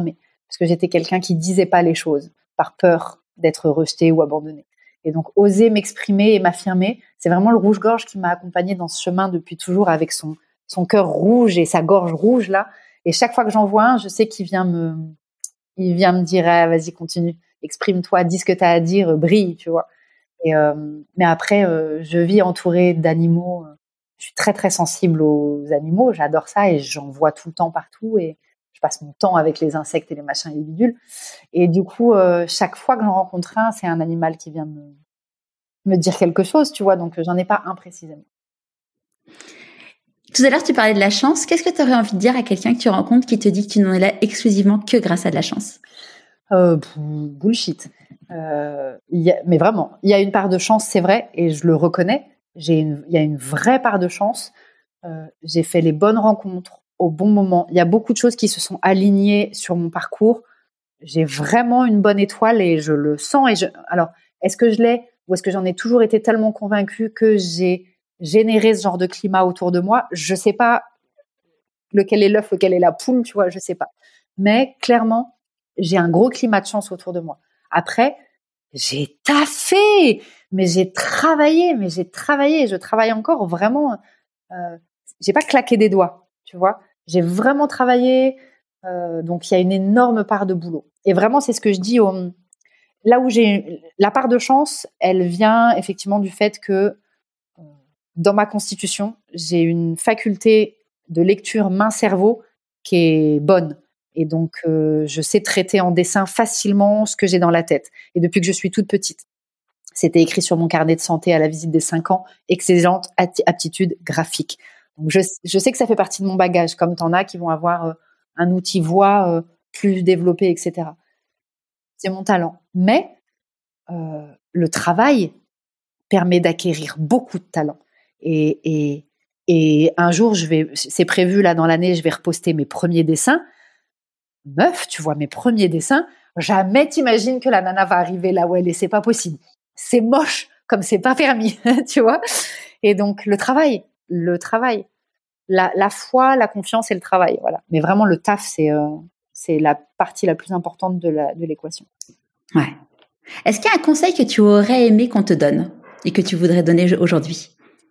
[SPEAKER 1] parce que j'étais quelqu'un qui disait pas les choses par peur d'être rejeté ou abandonné. Et donc, oser m'exprimer et m'affirmer, c'est vraiment le rouge-gorge qui m'a accompagnée dans ce chemin depuis toujours, avec son, son cœur rouge et sa gorge rouge, là. Et chaque fois que j'en vois un, je sais qu'il vient me, il vient me dire, ah, vas-y, continue, exprime-toi, dis ce que tu as à dire, brille, tu vois. Et, euh, mais après, euh, je vis entourée d'animaux. Je suis très, très sensible aux animaux. J'adore ça et j'en vois tout le temps partout. Et je passe mon temps avec les insectes et les machins et les bidules. Et du coup, euh, chaque fois que j'en rencontre un, c'est un animal qui vient me, me dire quelque chose, tu vois. Donc, j'en ai pas un précisément.
[SPEAKER 2] Tout à l'heure, tu parlais de la chance. Qu'est-ce que tu aurais envie de dire à quelqu'un que tu rencontres qui te dit que tu n'en es là exclusivement que grâce à de la chance?
[SPEAKER 1] euh, Bullshit. Euh, y a, mais vraiment, il y a une part de chance, c'est vrai, et je le reconnais. J'ai une, il y a une vraie part de chance. Euh, j'ai fait les bonnes rencontres au bon moment. Il y a beaucoup de choses qui se sont alignées sur mon parcours. J'ai vraiment une bonne étoile et je le sens. Et je, alors, est-ce que je l'ai ou est-ce que j'en ai toujours été tellement convaincue que j'ai généré ce genre de climat autour de moi? Je sais pas lequel est l'œuf, lequel est la poule, tu vois, je sais pas. Mais clairement, j'ai un gros climat de chance autour de moi. Après, j'ai taffé, mais j'ai travaillé, mais j'ai travaillé, je travaille encore vraiment. Euh, j'ai pas claqué des doigts, tu vois. J'ai vraiment travaillé, euh, donc il y a une énorme part de boulot. Et vraiment, c'est ce que je dis au, là où j'ai la part de chance, elle vient effectivement du fait que euh, dans ma constitution, j'ai une faculté de lecture main-cerveau qui est bonne. Et donc, euh, je sais traiter en dessin facilement ce que j'ai dans la tête. Et depuis que je suis toute petite, c'était écrit sur mon carnet de santé à la visite des cinq ans, excellente aptitude graphique. Donc, je, je sais que ça fait partie de mon bagage, comme t'en as qui vont avoir euh, un outil voix euh, plus développé, et cetera. C'est mon talent. Mais euh, le travail permet d'acquérir beaucoup de talent. Et, et, et un jour, je vais, c'est prévu là dans l'année, je vais reposter mes premiers dessins. Meuf, tu vois mes premiers dessins, jamais t'imagines que la nana va arriver là où elle est, c'est pas possible. C'est moche comme c'est pas permis, tu vois. Et donc le travail, le travail, la, la foi, la confiance et le travail, voilà. Mais vraiment le taf, c'est euh, c'est la partie la plus importante de la de l'équation.
[SPEAKER 2] Ouais. Est-ce qu'il y a un conseil que tu aurais aimé qu'on te donne et que tu voudrais donner aujourd'hui?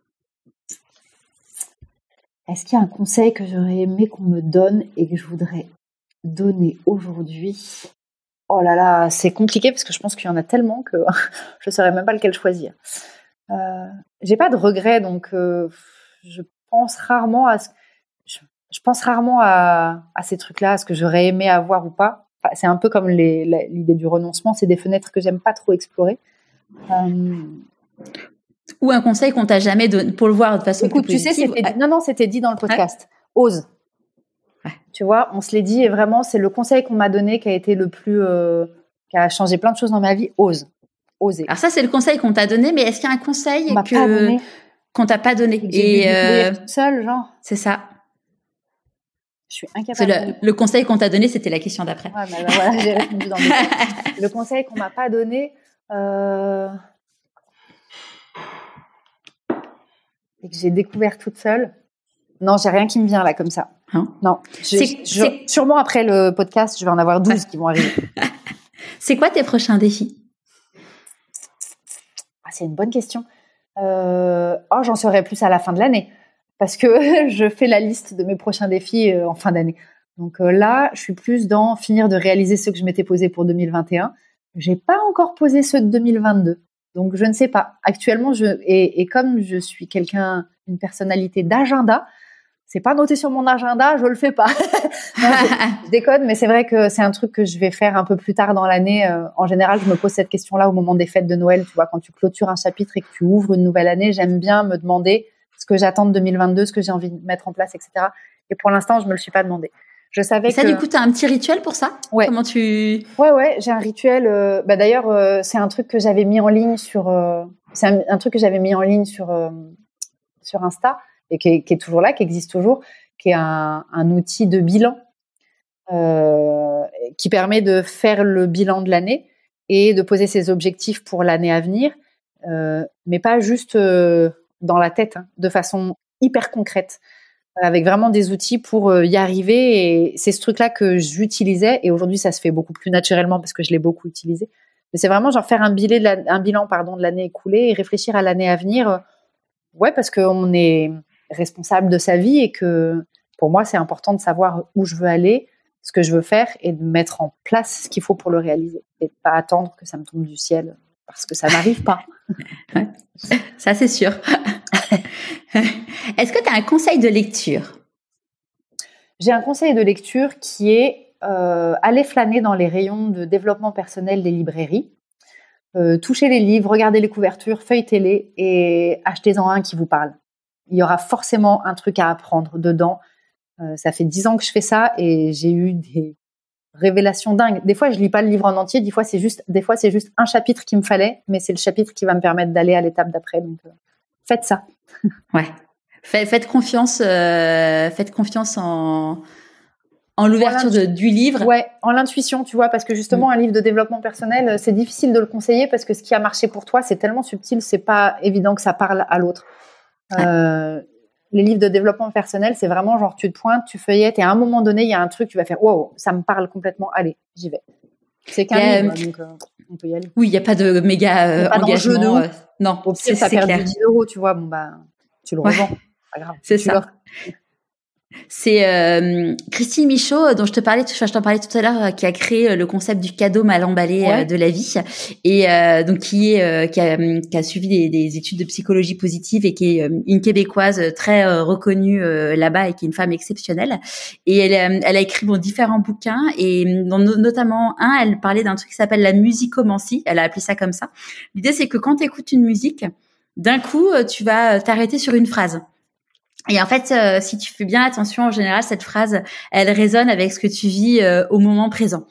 [SPEAKER 1] Est-ce qu'il y a un conseil que j'aurais aimé qu'on me donne et que je voudrais donner aujourd'hui? Oh là là, c'est compliqué parce que je pense qu'il y en a tellement que je ne saurais même pas lequel choisir. Euh, j'ai pas de regrets, donc euh, je pense rarement à ce, je, je pense rarement à, à ces trucs-là, à ce que j'aurais aimé avoir ou pas. Enfin, c'est un peu comme les, la, l'idée du renoncement, c'est des fenêtres que j'aime pas trop explorer. Euh...
[SPEAKER 2] Ou un conseil qu'on t'a jamais donné pour le voir de façon
[SPEAKER 1] Écoute,
[SPEAKER 2] plus positive.
[SPEAKER 1] Tu sais, c'était dit, non, non, c'était dit dans le podcast. Ouais. Ose. Ouais. Tu vois, on se l'est dit et vraiment, c'est le conseil qu'on m'a donné qui a été le plus, euh, qui a changé plein de choses dans ma vie. Ose. Oser.
[SPEAKER 2] Alors ça, c'est le conseil qu'on t'a donné, mais est-ce qu'il y a un conseil
[SPEAKER 1] on m'a
[SPEAKER 2] que...
[SPEAKER 1] pas donné.
[SPEAKER 2] qu'on t'a pas donné?
[SPEAKER 1] Et, et euh... toute seule, genre.
[SPEAKER 2] C'est ça.
[SPEAKER 1] Je suis incapable.
[SPEAKER 2] Le, le conseil qu'on t'a donné, c'était la question d'après.
[SPEAKER 1] Ouais, bah, bah, voilà, j'ai répondu dans le Le conseil qu'on m'a pas donné, euh... et que j'ai découvert toute seule. Non, j'ai rien qui me vient là comme ça. Hein? Non. Je, c'est, je, c'est... Sûrement après le podcast, je vais en avoir douze qui vont arriver.
[SPEAKER 2] C'est quoi tes prochains défis?
[SPEAKER 1] Ah, c'est une bonne question. Euh... Oh, j'en saurai plus à la fin de l'année. Parce que je fais la liste de mes prochains défis en fin d'année. Donc euh, là, je suis plus dans finir de réaliser ceux que je m'étais posés pour deux mille vingt et un. J'ai pas encore posé ceux de deux mille vingt-deux. Donc je ne sais pas. Actuellement, je et, et comme je suis quelqu'un, une personnalité d'agenda, c'est pas noté sur mon agenda, je le fais pas. Non, je, je déconne, mais c'est vrai que c'est un truc que je vais faire un peu plus tard dans l'année. Euh, en général, je me pose cette question-là au moment des fêtes de Noël. Tu vois, quand tu clôtures un chapitre et que tu ouvres une nouvelle année, j'aime bien me demander ce que j'attends de deux mille vingt-deux, ce que j'ai envie de mettre en place, et cetera. Et pour l'instant, je me le suis pas demandé. Je savais
[SPEAKER 2] et ça,
[SPEAKER 1] que...
[SPEAKER 2] du coup, t'as un petit rituel pour ça?
[SPEAKER 1] Ouais.
[SPEAKER 2] Comment tu...
[SPEAKER 1] Ouais, ouais, j'ai un rituel. Euh, bah d'ailleurs, euh, c'est un truc que j'avais mis en ligne sur... Euh, c'est un, un truc que j'avais mis en ligne sur, euh, sur Insta et qui est, qui est toujours là, qui existe toujours, qui est un, un outil de bilan euh, qui permet de faire le bilan de l'année et de poser ses objectifs pour l'année à venir, euh, mais pas juste... Euh, dans la tête, hein, de façon hyper concrète. avec vraiment des outils pour y arriver. Et c'est ce truc-là que j'utilisais. Et aujourd'hui, ça se fait beaucoup plus naturellement parce que je l'ai beaucoup utilisé. Mais c'est vraiment genre faire un bilan, de la, un bilan pardon, de l'année écoulée et réfléchir à l'année à venir. Ouais, parce qu'on est responsable de sa vie et que pour moi, c'est important de savoir où je veux aller, ce que je veux faire et de mettre en place ce qu'il faut pour le réaliser. Et de pas attendre que ça me tombe du ciel parce que ça n'arrive pas.
[SPEAKER 2] Ouais, ça, c'est sûr. Est-ce que tu as un conseil de lecture ?
[SPEAKER 1] J'ai un conseil de lecture qui est euh, aller flâner dans les rayons de développement personnel des librairies, euh, toucher les livres, regarder les couvertures, feuilletez-les et achetez-en un qui vous parle. Il y aura forcément un truc à apprendre dedans. Euh, ça fait dix ans que je fais ça et j'ai eu des révélations dingues. Des fois, je lis pas le livre en entier. Des fois, c'est juste, des fois, c'est juste un chapitre qu'il me fallait, mais c'est le chapitre qui va me permettre d'aller à l'étape d'après. Donc, euh, faites ça.
[SPEAKER 2] Ouais. Faites, faites confiance, euh, faites confiance en, en l'ouverture de, du livre.
[SPEAKER 1] Ouais, en l'intuition, tu vois, parce que justement, mmh. un livre de développement personnel, c'est difficile de le conseiller parce que ce qui a marché pour toi, c'est tellement subtil, c'est pas évident que ça parle à l'autre. Ouais. Euh, les livres de développement personnel, c'est vraiment genre tu te pointes, tu feuillettes et à un moment donné, il y a un truc, tu vas faire wow, ça me parle complètement. Allez, j'y vais. C'est qu'un a, livre, donc euh, on peut y aller.
[SPEAKER 2] Oui, il y a pas de méga euh,
[SPEAKER 1] pas
[SPEAKER 2] engagement. Euh, non,
[SPEAKER 1] au pire, ça perd dix euros, tu vois. Bon bah, tu le revends.
[SPEAKER 2] Ouais.
[SPEAKER 1] Pas grave.
[SPEAKER 2] C'est ça. L'offres. C'est euh, Christine Michaud, dont je te parlais, je t'en parlais tout à l'heure, euh, qui a créé le concept du cadeau mal emballé ouais. euh, de la vie, et euh, donc qui est euh, qui, a, qui a suivi des, des études de psychologie positive et qui est euh, une Québécoise très euh, reconnue euh, là-bas et qui est une femme exceptionnelle. Et elle, euh, elle a écrit bon différents bouquins et dans, notamment un, elle parlait d'un truc qui s'appelle la musicomancie. Elle a appelé ça comme ça. L'idée, c'est que quand tu écoutes une musique, d'un coup, tu vas t'arrêter sur une phrase. Et en fait, euh, si tu fais bien attention, en général, cette phrase, elle résonne avec ce que tu vis euh, au moment présent.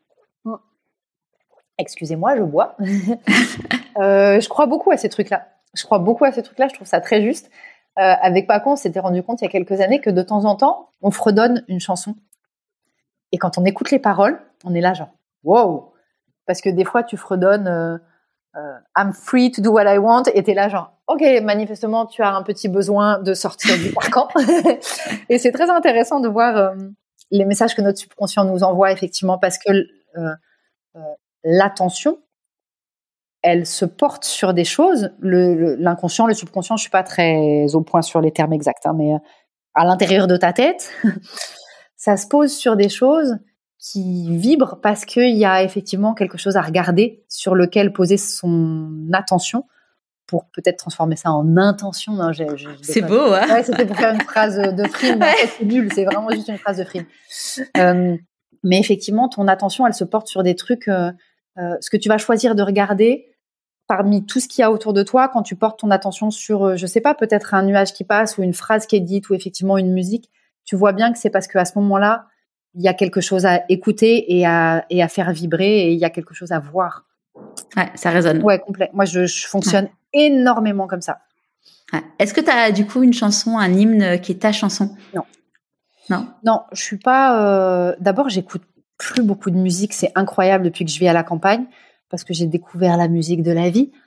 [SPEAKER 1] Excusez-moi, je bois. euh, je crois beaucoup à ces trucs-là. Je crois beaucoup à ces trucs-là. Je trouve ça très juste. Euh, avec Paco, on s'était rendu compte il y a quelques années que de temps en temps, on fredonne une chanson. Et quand on écoute les paroles, on est là genre « wow !» Parce que des fois, tu fredonnes euh, euh, « I'm free to do what I want » et t'es là genre « ok, manifestement, tu as un petit besoin de sortir du carcan. » Et c'est très intéressant de voir euh, les messages que notre subconscient nous envoie, effectivement, parce que euh, euh, l'attention, elle se porte sur des choses. Le, le, l'inconscient, le subconscient, je suis pas très au point sur les termes exacts, hein, mais à l'intérieur de ta tête, ça se pose sur des choses qui vibrent parce qu'il y a effectivement quelque chose à regarder sur lequel poser son attention pour peut-être transformer ça en intention. Non, j'ai, j'ai,
[SPEAKER 2] c'est beau, hein.
[SPEAKER 1] Ouais, c'était pour faire une phrase de frime. En fait, c'est nul, c'est vraiment juste une phrase de frime. Euh, mais effectivement, ton attention, elle se porte sur des trucs, euh, euh, ce que tu vas choisir de regarder parmi tout ce qu'il y a autour de toi quand tu portes ton attention sur, euh, je sais pas, peut-être un nuage qui passe ou une phrase qui est dite ou effectivement une musique. Tu vois bien que c'est parce qu'à ce moment-là, il y a quelque chose à écouter et à, et à faire vibrer et il y a quelque chose à voir.
[SPEAKER 2] Ouais, ça résonne.
[SPEAKER 1] Ouais, complet. Moi, je, je fonctionne ouais. énormément comme ça.
[SPEAKER 2] Ouais. Est-ce que tu as du coup une chanson, un hymne qui est ta chanson ?
[SPEAKER 1] Non.
[SPEAKER 2] Non.
[SPEAKER 1] Non, je suis pas. Euh... D'abord, j'écoute plus beaucoup de musique. C'est incroyable depuis que je vis à la campagne parce que j'ai découvert la musique de la vie.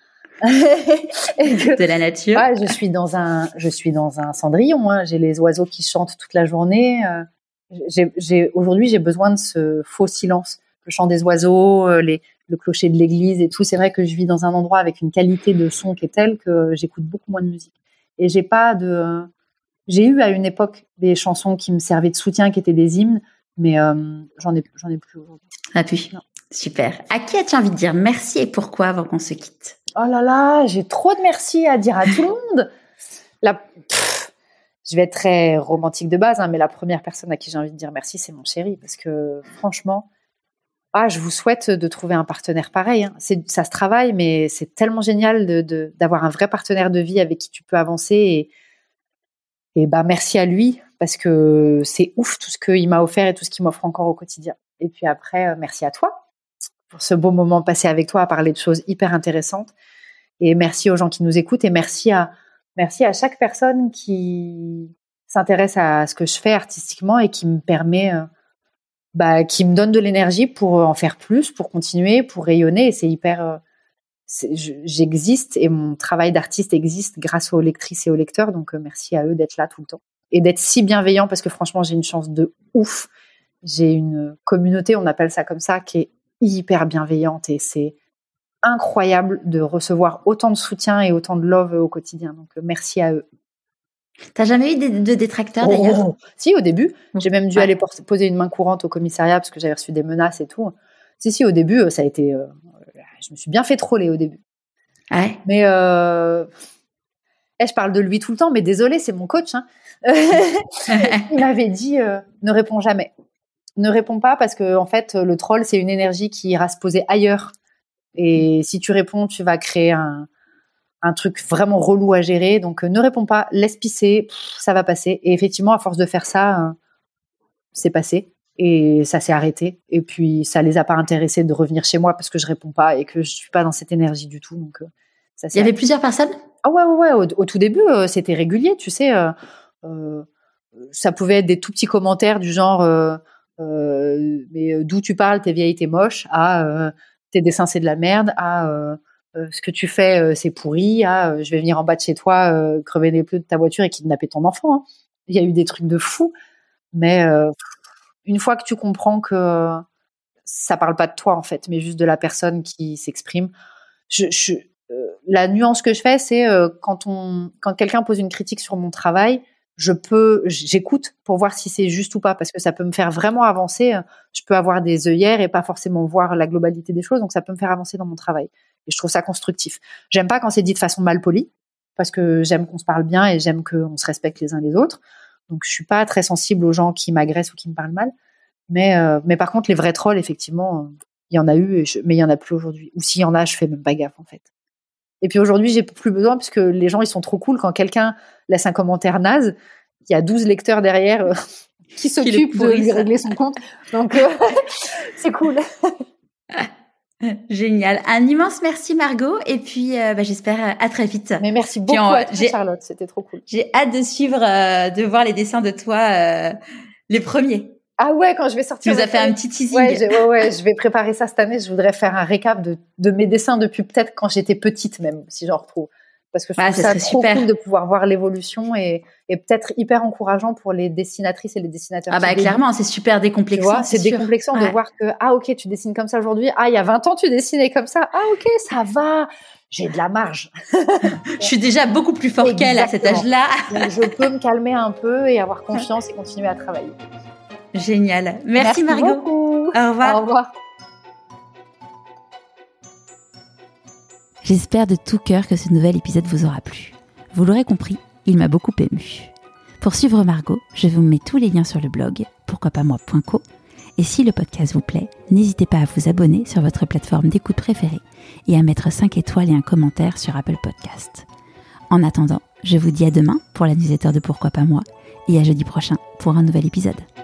[SPEAKER 2] que, de la nature.
[SPEAKER 1] Ouais, je suis dans un, je suis dans un cendrillon. Hein. J'ai les oiseaux qui chantent toute la journée. Euh, j'ai, j'ai, aujourd'hui, j'ai besoin de ce faux silence. Le chant des oiseaux, les, le clocher de l'église et tout. C'est vrai que je vis dans un endroit avec une qualité de son qui est telle que j'écoute beaucoup moins de musique. Et j'ai pas de. J'ai eu à une époque des chansons qui me servaient de soutien, qui étaient des hymnes, mais euh, j'en ai, j'en ai plus aujourd'hui.
[SPEAKER 2] Ah puis. Non. Super. À qui as-tu envie de dire merci et pourquoi avant qu'on se quitte ?
[SPEAKER 1] Oh là là, j'ai trop de merci à dire à tout le monde. La, pff, je vais être très romantique de base, hein, mais la première personne à qui j'ai envie de dire merci, c'est mon chéri, parce que franchement, ah, je vous souhaite de trouver un partenaire pareil. Hein. C'est, ça se travaille, mais c'est tellement génial de, de, d'avoir un vrai partenaire de vie avec qui tu peux avancer. Et, et bah merci à lui, parce que c'est ouf tout ce qu'il m'a offert et tout ce qu'il m'offre encore au quotidien. Et puis après, merci à toi pour ce beau moment passé avec toi à parler de choses hyper intéressantes. Et merci aux gens qui nous écoutent et merci à, merci à chaque personne qui s'intéresse à ce que je fais artistiquement et qui me permet, euh, bah, qui me donne de l'énergie pour en faire plus, pour continuer, pour rayonner. Et c'est hyper, euh, c'est, je, j'existe et mon travail d'artiste existe grâce aux lectrices et aux lecteurs. Donc, euh, merci à eux d'être là tout le temps. et d'être si bienveillant, parce que franchement, j'ai une chance de ouf. J'ai une communauté, on appelle ça comme ça, qui est hyper bienveillante, et c'est incroyable de recevoir autant de soutien et autant de love au quotidien. Donc, merci à eux.
[SPEAKER 2] T'as jamais eu de, de détracteurs oh, d'ailleurs?
[SPEAKER 1] Si, au début. J'ai même dû ouais. aller por- poser une main courante au commissariat parce que j'avais reçu des menaces et tout. Si, si, au début, ça a été... Euh, je me suis bien fait troller au début.
[SPEAKER 2] Ouais.
[SPEAKER 1] Mais... Euh, eh, je parle de lui tout le temps, mais désolé, c'est mon coach. Hein. Il m'avait dit, euh, ne réponds jamais. Ne réponds pas parce que en fait, le troll, c'est une énergie qui ira se poser ailleurs. Et si tu réponds, tu vas créer un... un truc vraiment relou à gérer, donc euh, ne réponds pas, laisse pisser, pff, ça va passer. Et effectivement, à force de faire ça, euh, c'est passé et ça s'est arrêté. Et puis, ça les a pas intéressés de revenir chez moi parce que je réponds pas et que je suis pas dans cette énergie du tout. Donc, euh, ça s'est
[SPEAKER 2] Il y avait
[SPEAKER 1] arrêté.
[SPEAKER 2] Plusieurs personnes?
[SPEAKER 1] Ah ouais, ouais, ouais. Au, au tout début, euh, c'était régulier, tu sais. Euh, euh, ça pouvait être des tout petits commentaires du genre euh, euh, mais d'où tu parles, t'es vieille, t'es moche, à euh, tes dessins c'est de la merde, à euh, Euh, ce que tu fais, euh, c'est pourri. Ah, euh, je vais venir en bas de chez toi, euh, crever les pneus de ta voiture et kidnapper ton enfant. Hein. Il y a eu des trucs de fou. Mais euh, une fois que tu comprends que euh, ça parle pas de toi, en fait, mais juste de la personne qui s'exprime, je, je, euh, la nuance que je fais, c'est euh, quand, on, quand quelqu'un pose une critique sur mon travail, je peux, j'écoute pour voir si c'est juste ou pas, parce que ça peut me faire vraiment avancer. Je peux avoir des œillères et pas forcément voir la globalité des choses, donc ça peut me faire avancer dans mon travail. Et je trouve ça constructif. J'aime pas quand c'est dit de façon mal polie, parce que j'aime qu'on se parle bien et j'aime qu'on se respecte les uns les autres. Donc, je suis pas très sensible aux gens qui m'agressent ou qui me parlent mal. Mais, euh, mais par contre, les vrais trolls, effectivement, il y en a eu, et je, mais il y en a plus aujourd'hui. Ou s'il y en a, je fais même pas gaffe, en fait. Et puis aujourd'hui, j'ai plus besoin, parce que les gens, ils sont trop cool. Quand quelqu'un laisse un commentaire naze, il y a douze lecteurs derrière euh, qui s'occupent de lui régler son compte. Donc, euh, c'est cool.
[SPEAKER 2] Génial. Un immense merci Margot et puis euh, bah, j'espère à très vite.
[SPEAKER 1] Mais merci beaucoup en, à toi Charlotte, c'était trop cool.
[SPEAKER 2] J'ai hâte de suivre, euh, de voir les dessins de toi, euh, les premiers.
[SPEAKER 1] Ah ouais, quand je vais sortir.
[SPEAKER 2] Tu nous as fait un petit teasing.
[SPEAKER 1] Ouais, ouais, ouais, je vais préparer ça cette année. Je voudrais faire un récap de, de mes dessins depuis peut-être quand j'étais petite même, si j'en retrouve. Parce que je trouve ah, ça trop super. Cool de pouvoir voir l'évolution et, et peut-être hyper encourageant pour les dessinatrices et les dessinateurs.
[SPEAKER 2] Ah bah clairement, c'est super décomplexant.
[SPEAKER 1] Tu vois, c'est, c'est décomplexant ouais. de voir que ah ok, tu dessines comme ça aujourd'hui. Ah il y a vingt ans tu dessinais comme ça. Ah ok, ça va. J'ai de la marge.
[SPEAKER 2] Je suis déjà beaucoup plus fort qu'elle à cet âge-là.
[SPEAKER 1] Donc je peux me calmer un peu et avoir confiance et continuer à travailler.
[SPEAKER 2] Génial. Merci, Merci Margot.
[SPEAKER 1] Beaucoup.
[SPEAKER 2] Au revoir.
[SPEAKER 1] Au revoir.
[SPEAKER 2] J'espère de tout cœur que ce nouvel épisode vous aura plu. Vous l'aurez compris, il m'a beaucoup ému. Pour suivre Margot, je vous mets tous les liens sur le blog pourquoi pas moi point co. Et si le podcast vous plaît, n'hésitez pas à vous abonner sur votre plateforme d'écoute préférée et à mettre cinq étoiles et un commentaire sur Apple Podcast. En attendant, je vous dis à demain pour la newsletter de Pourquoi pas moi et à jeudi prochain pour un nouvel épisode.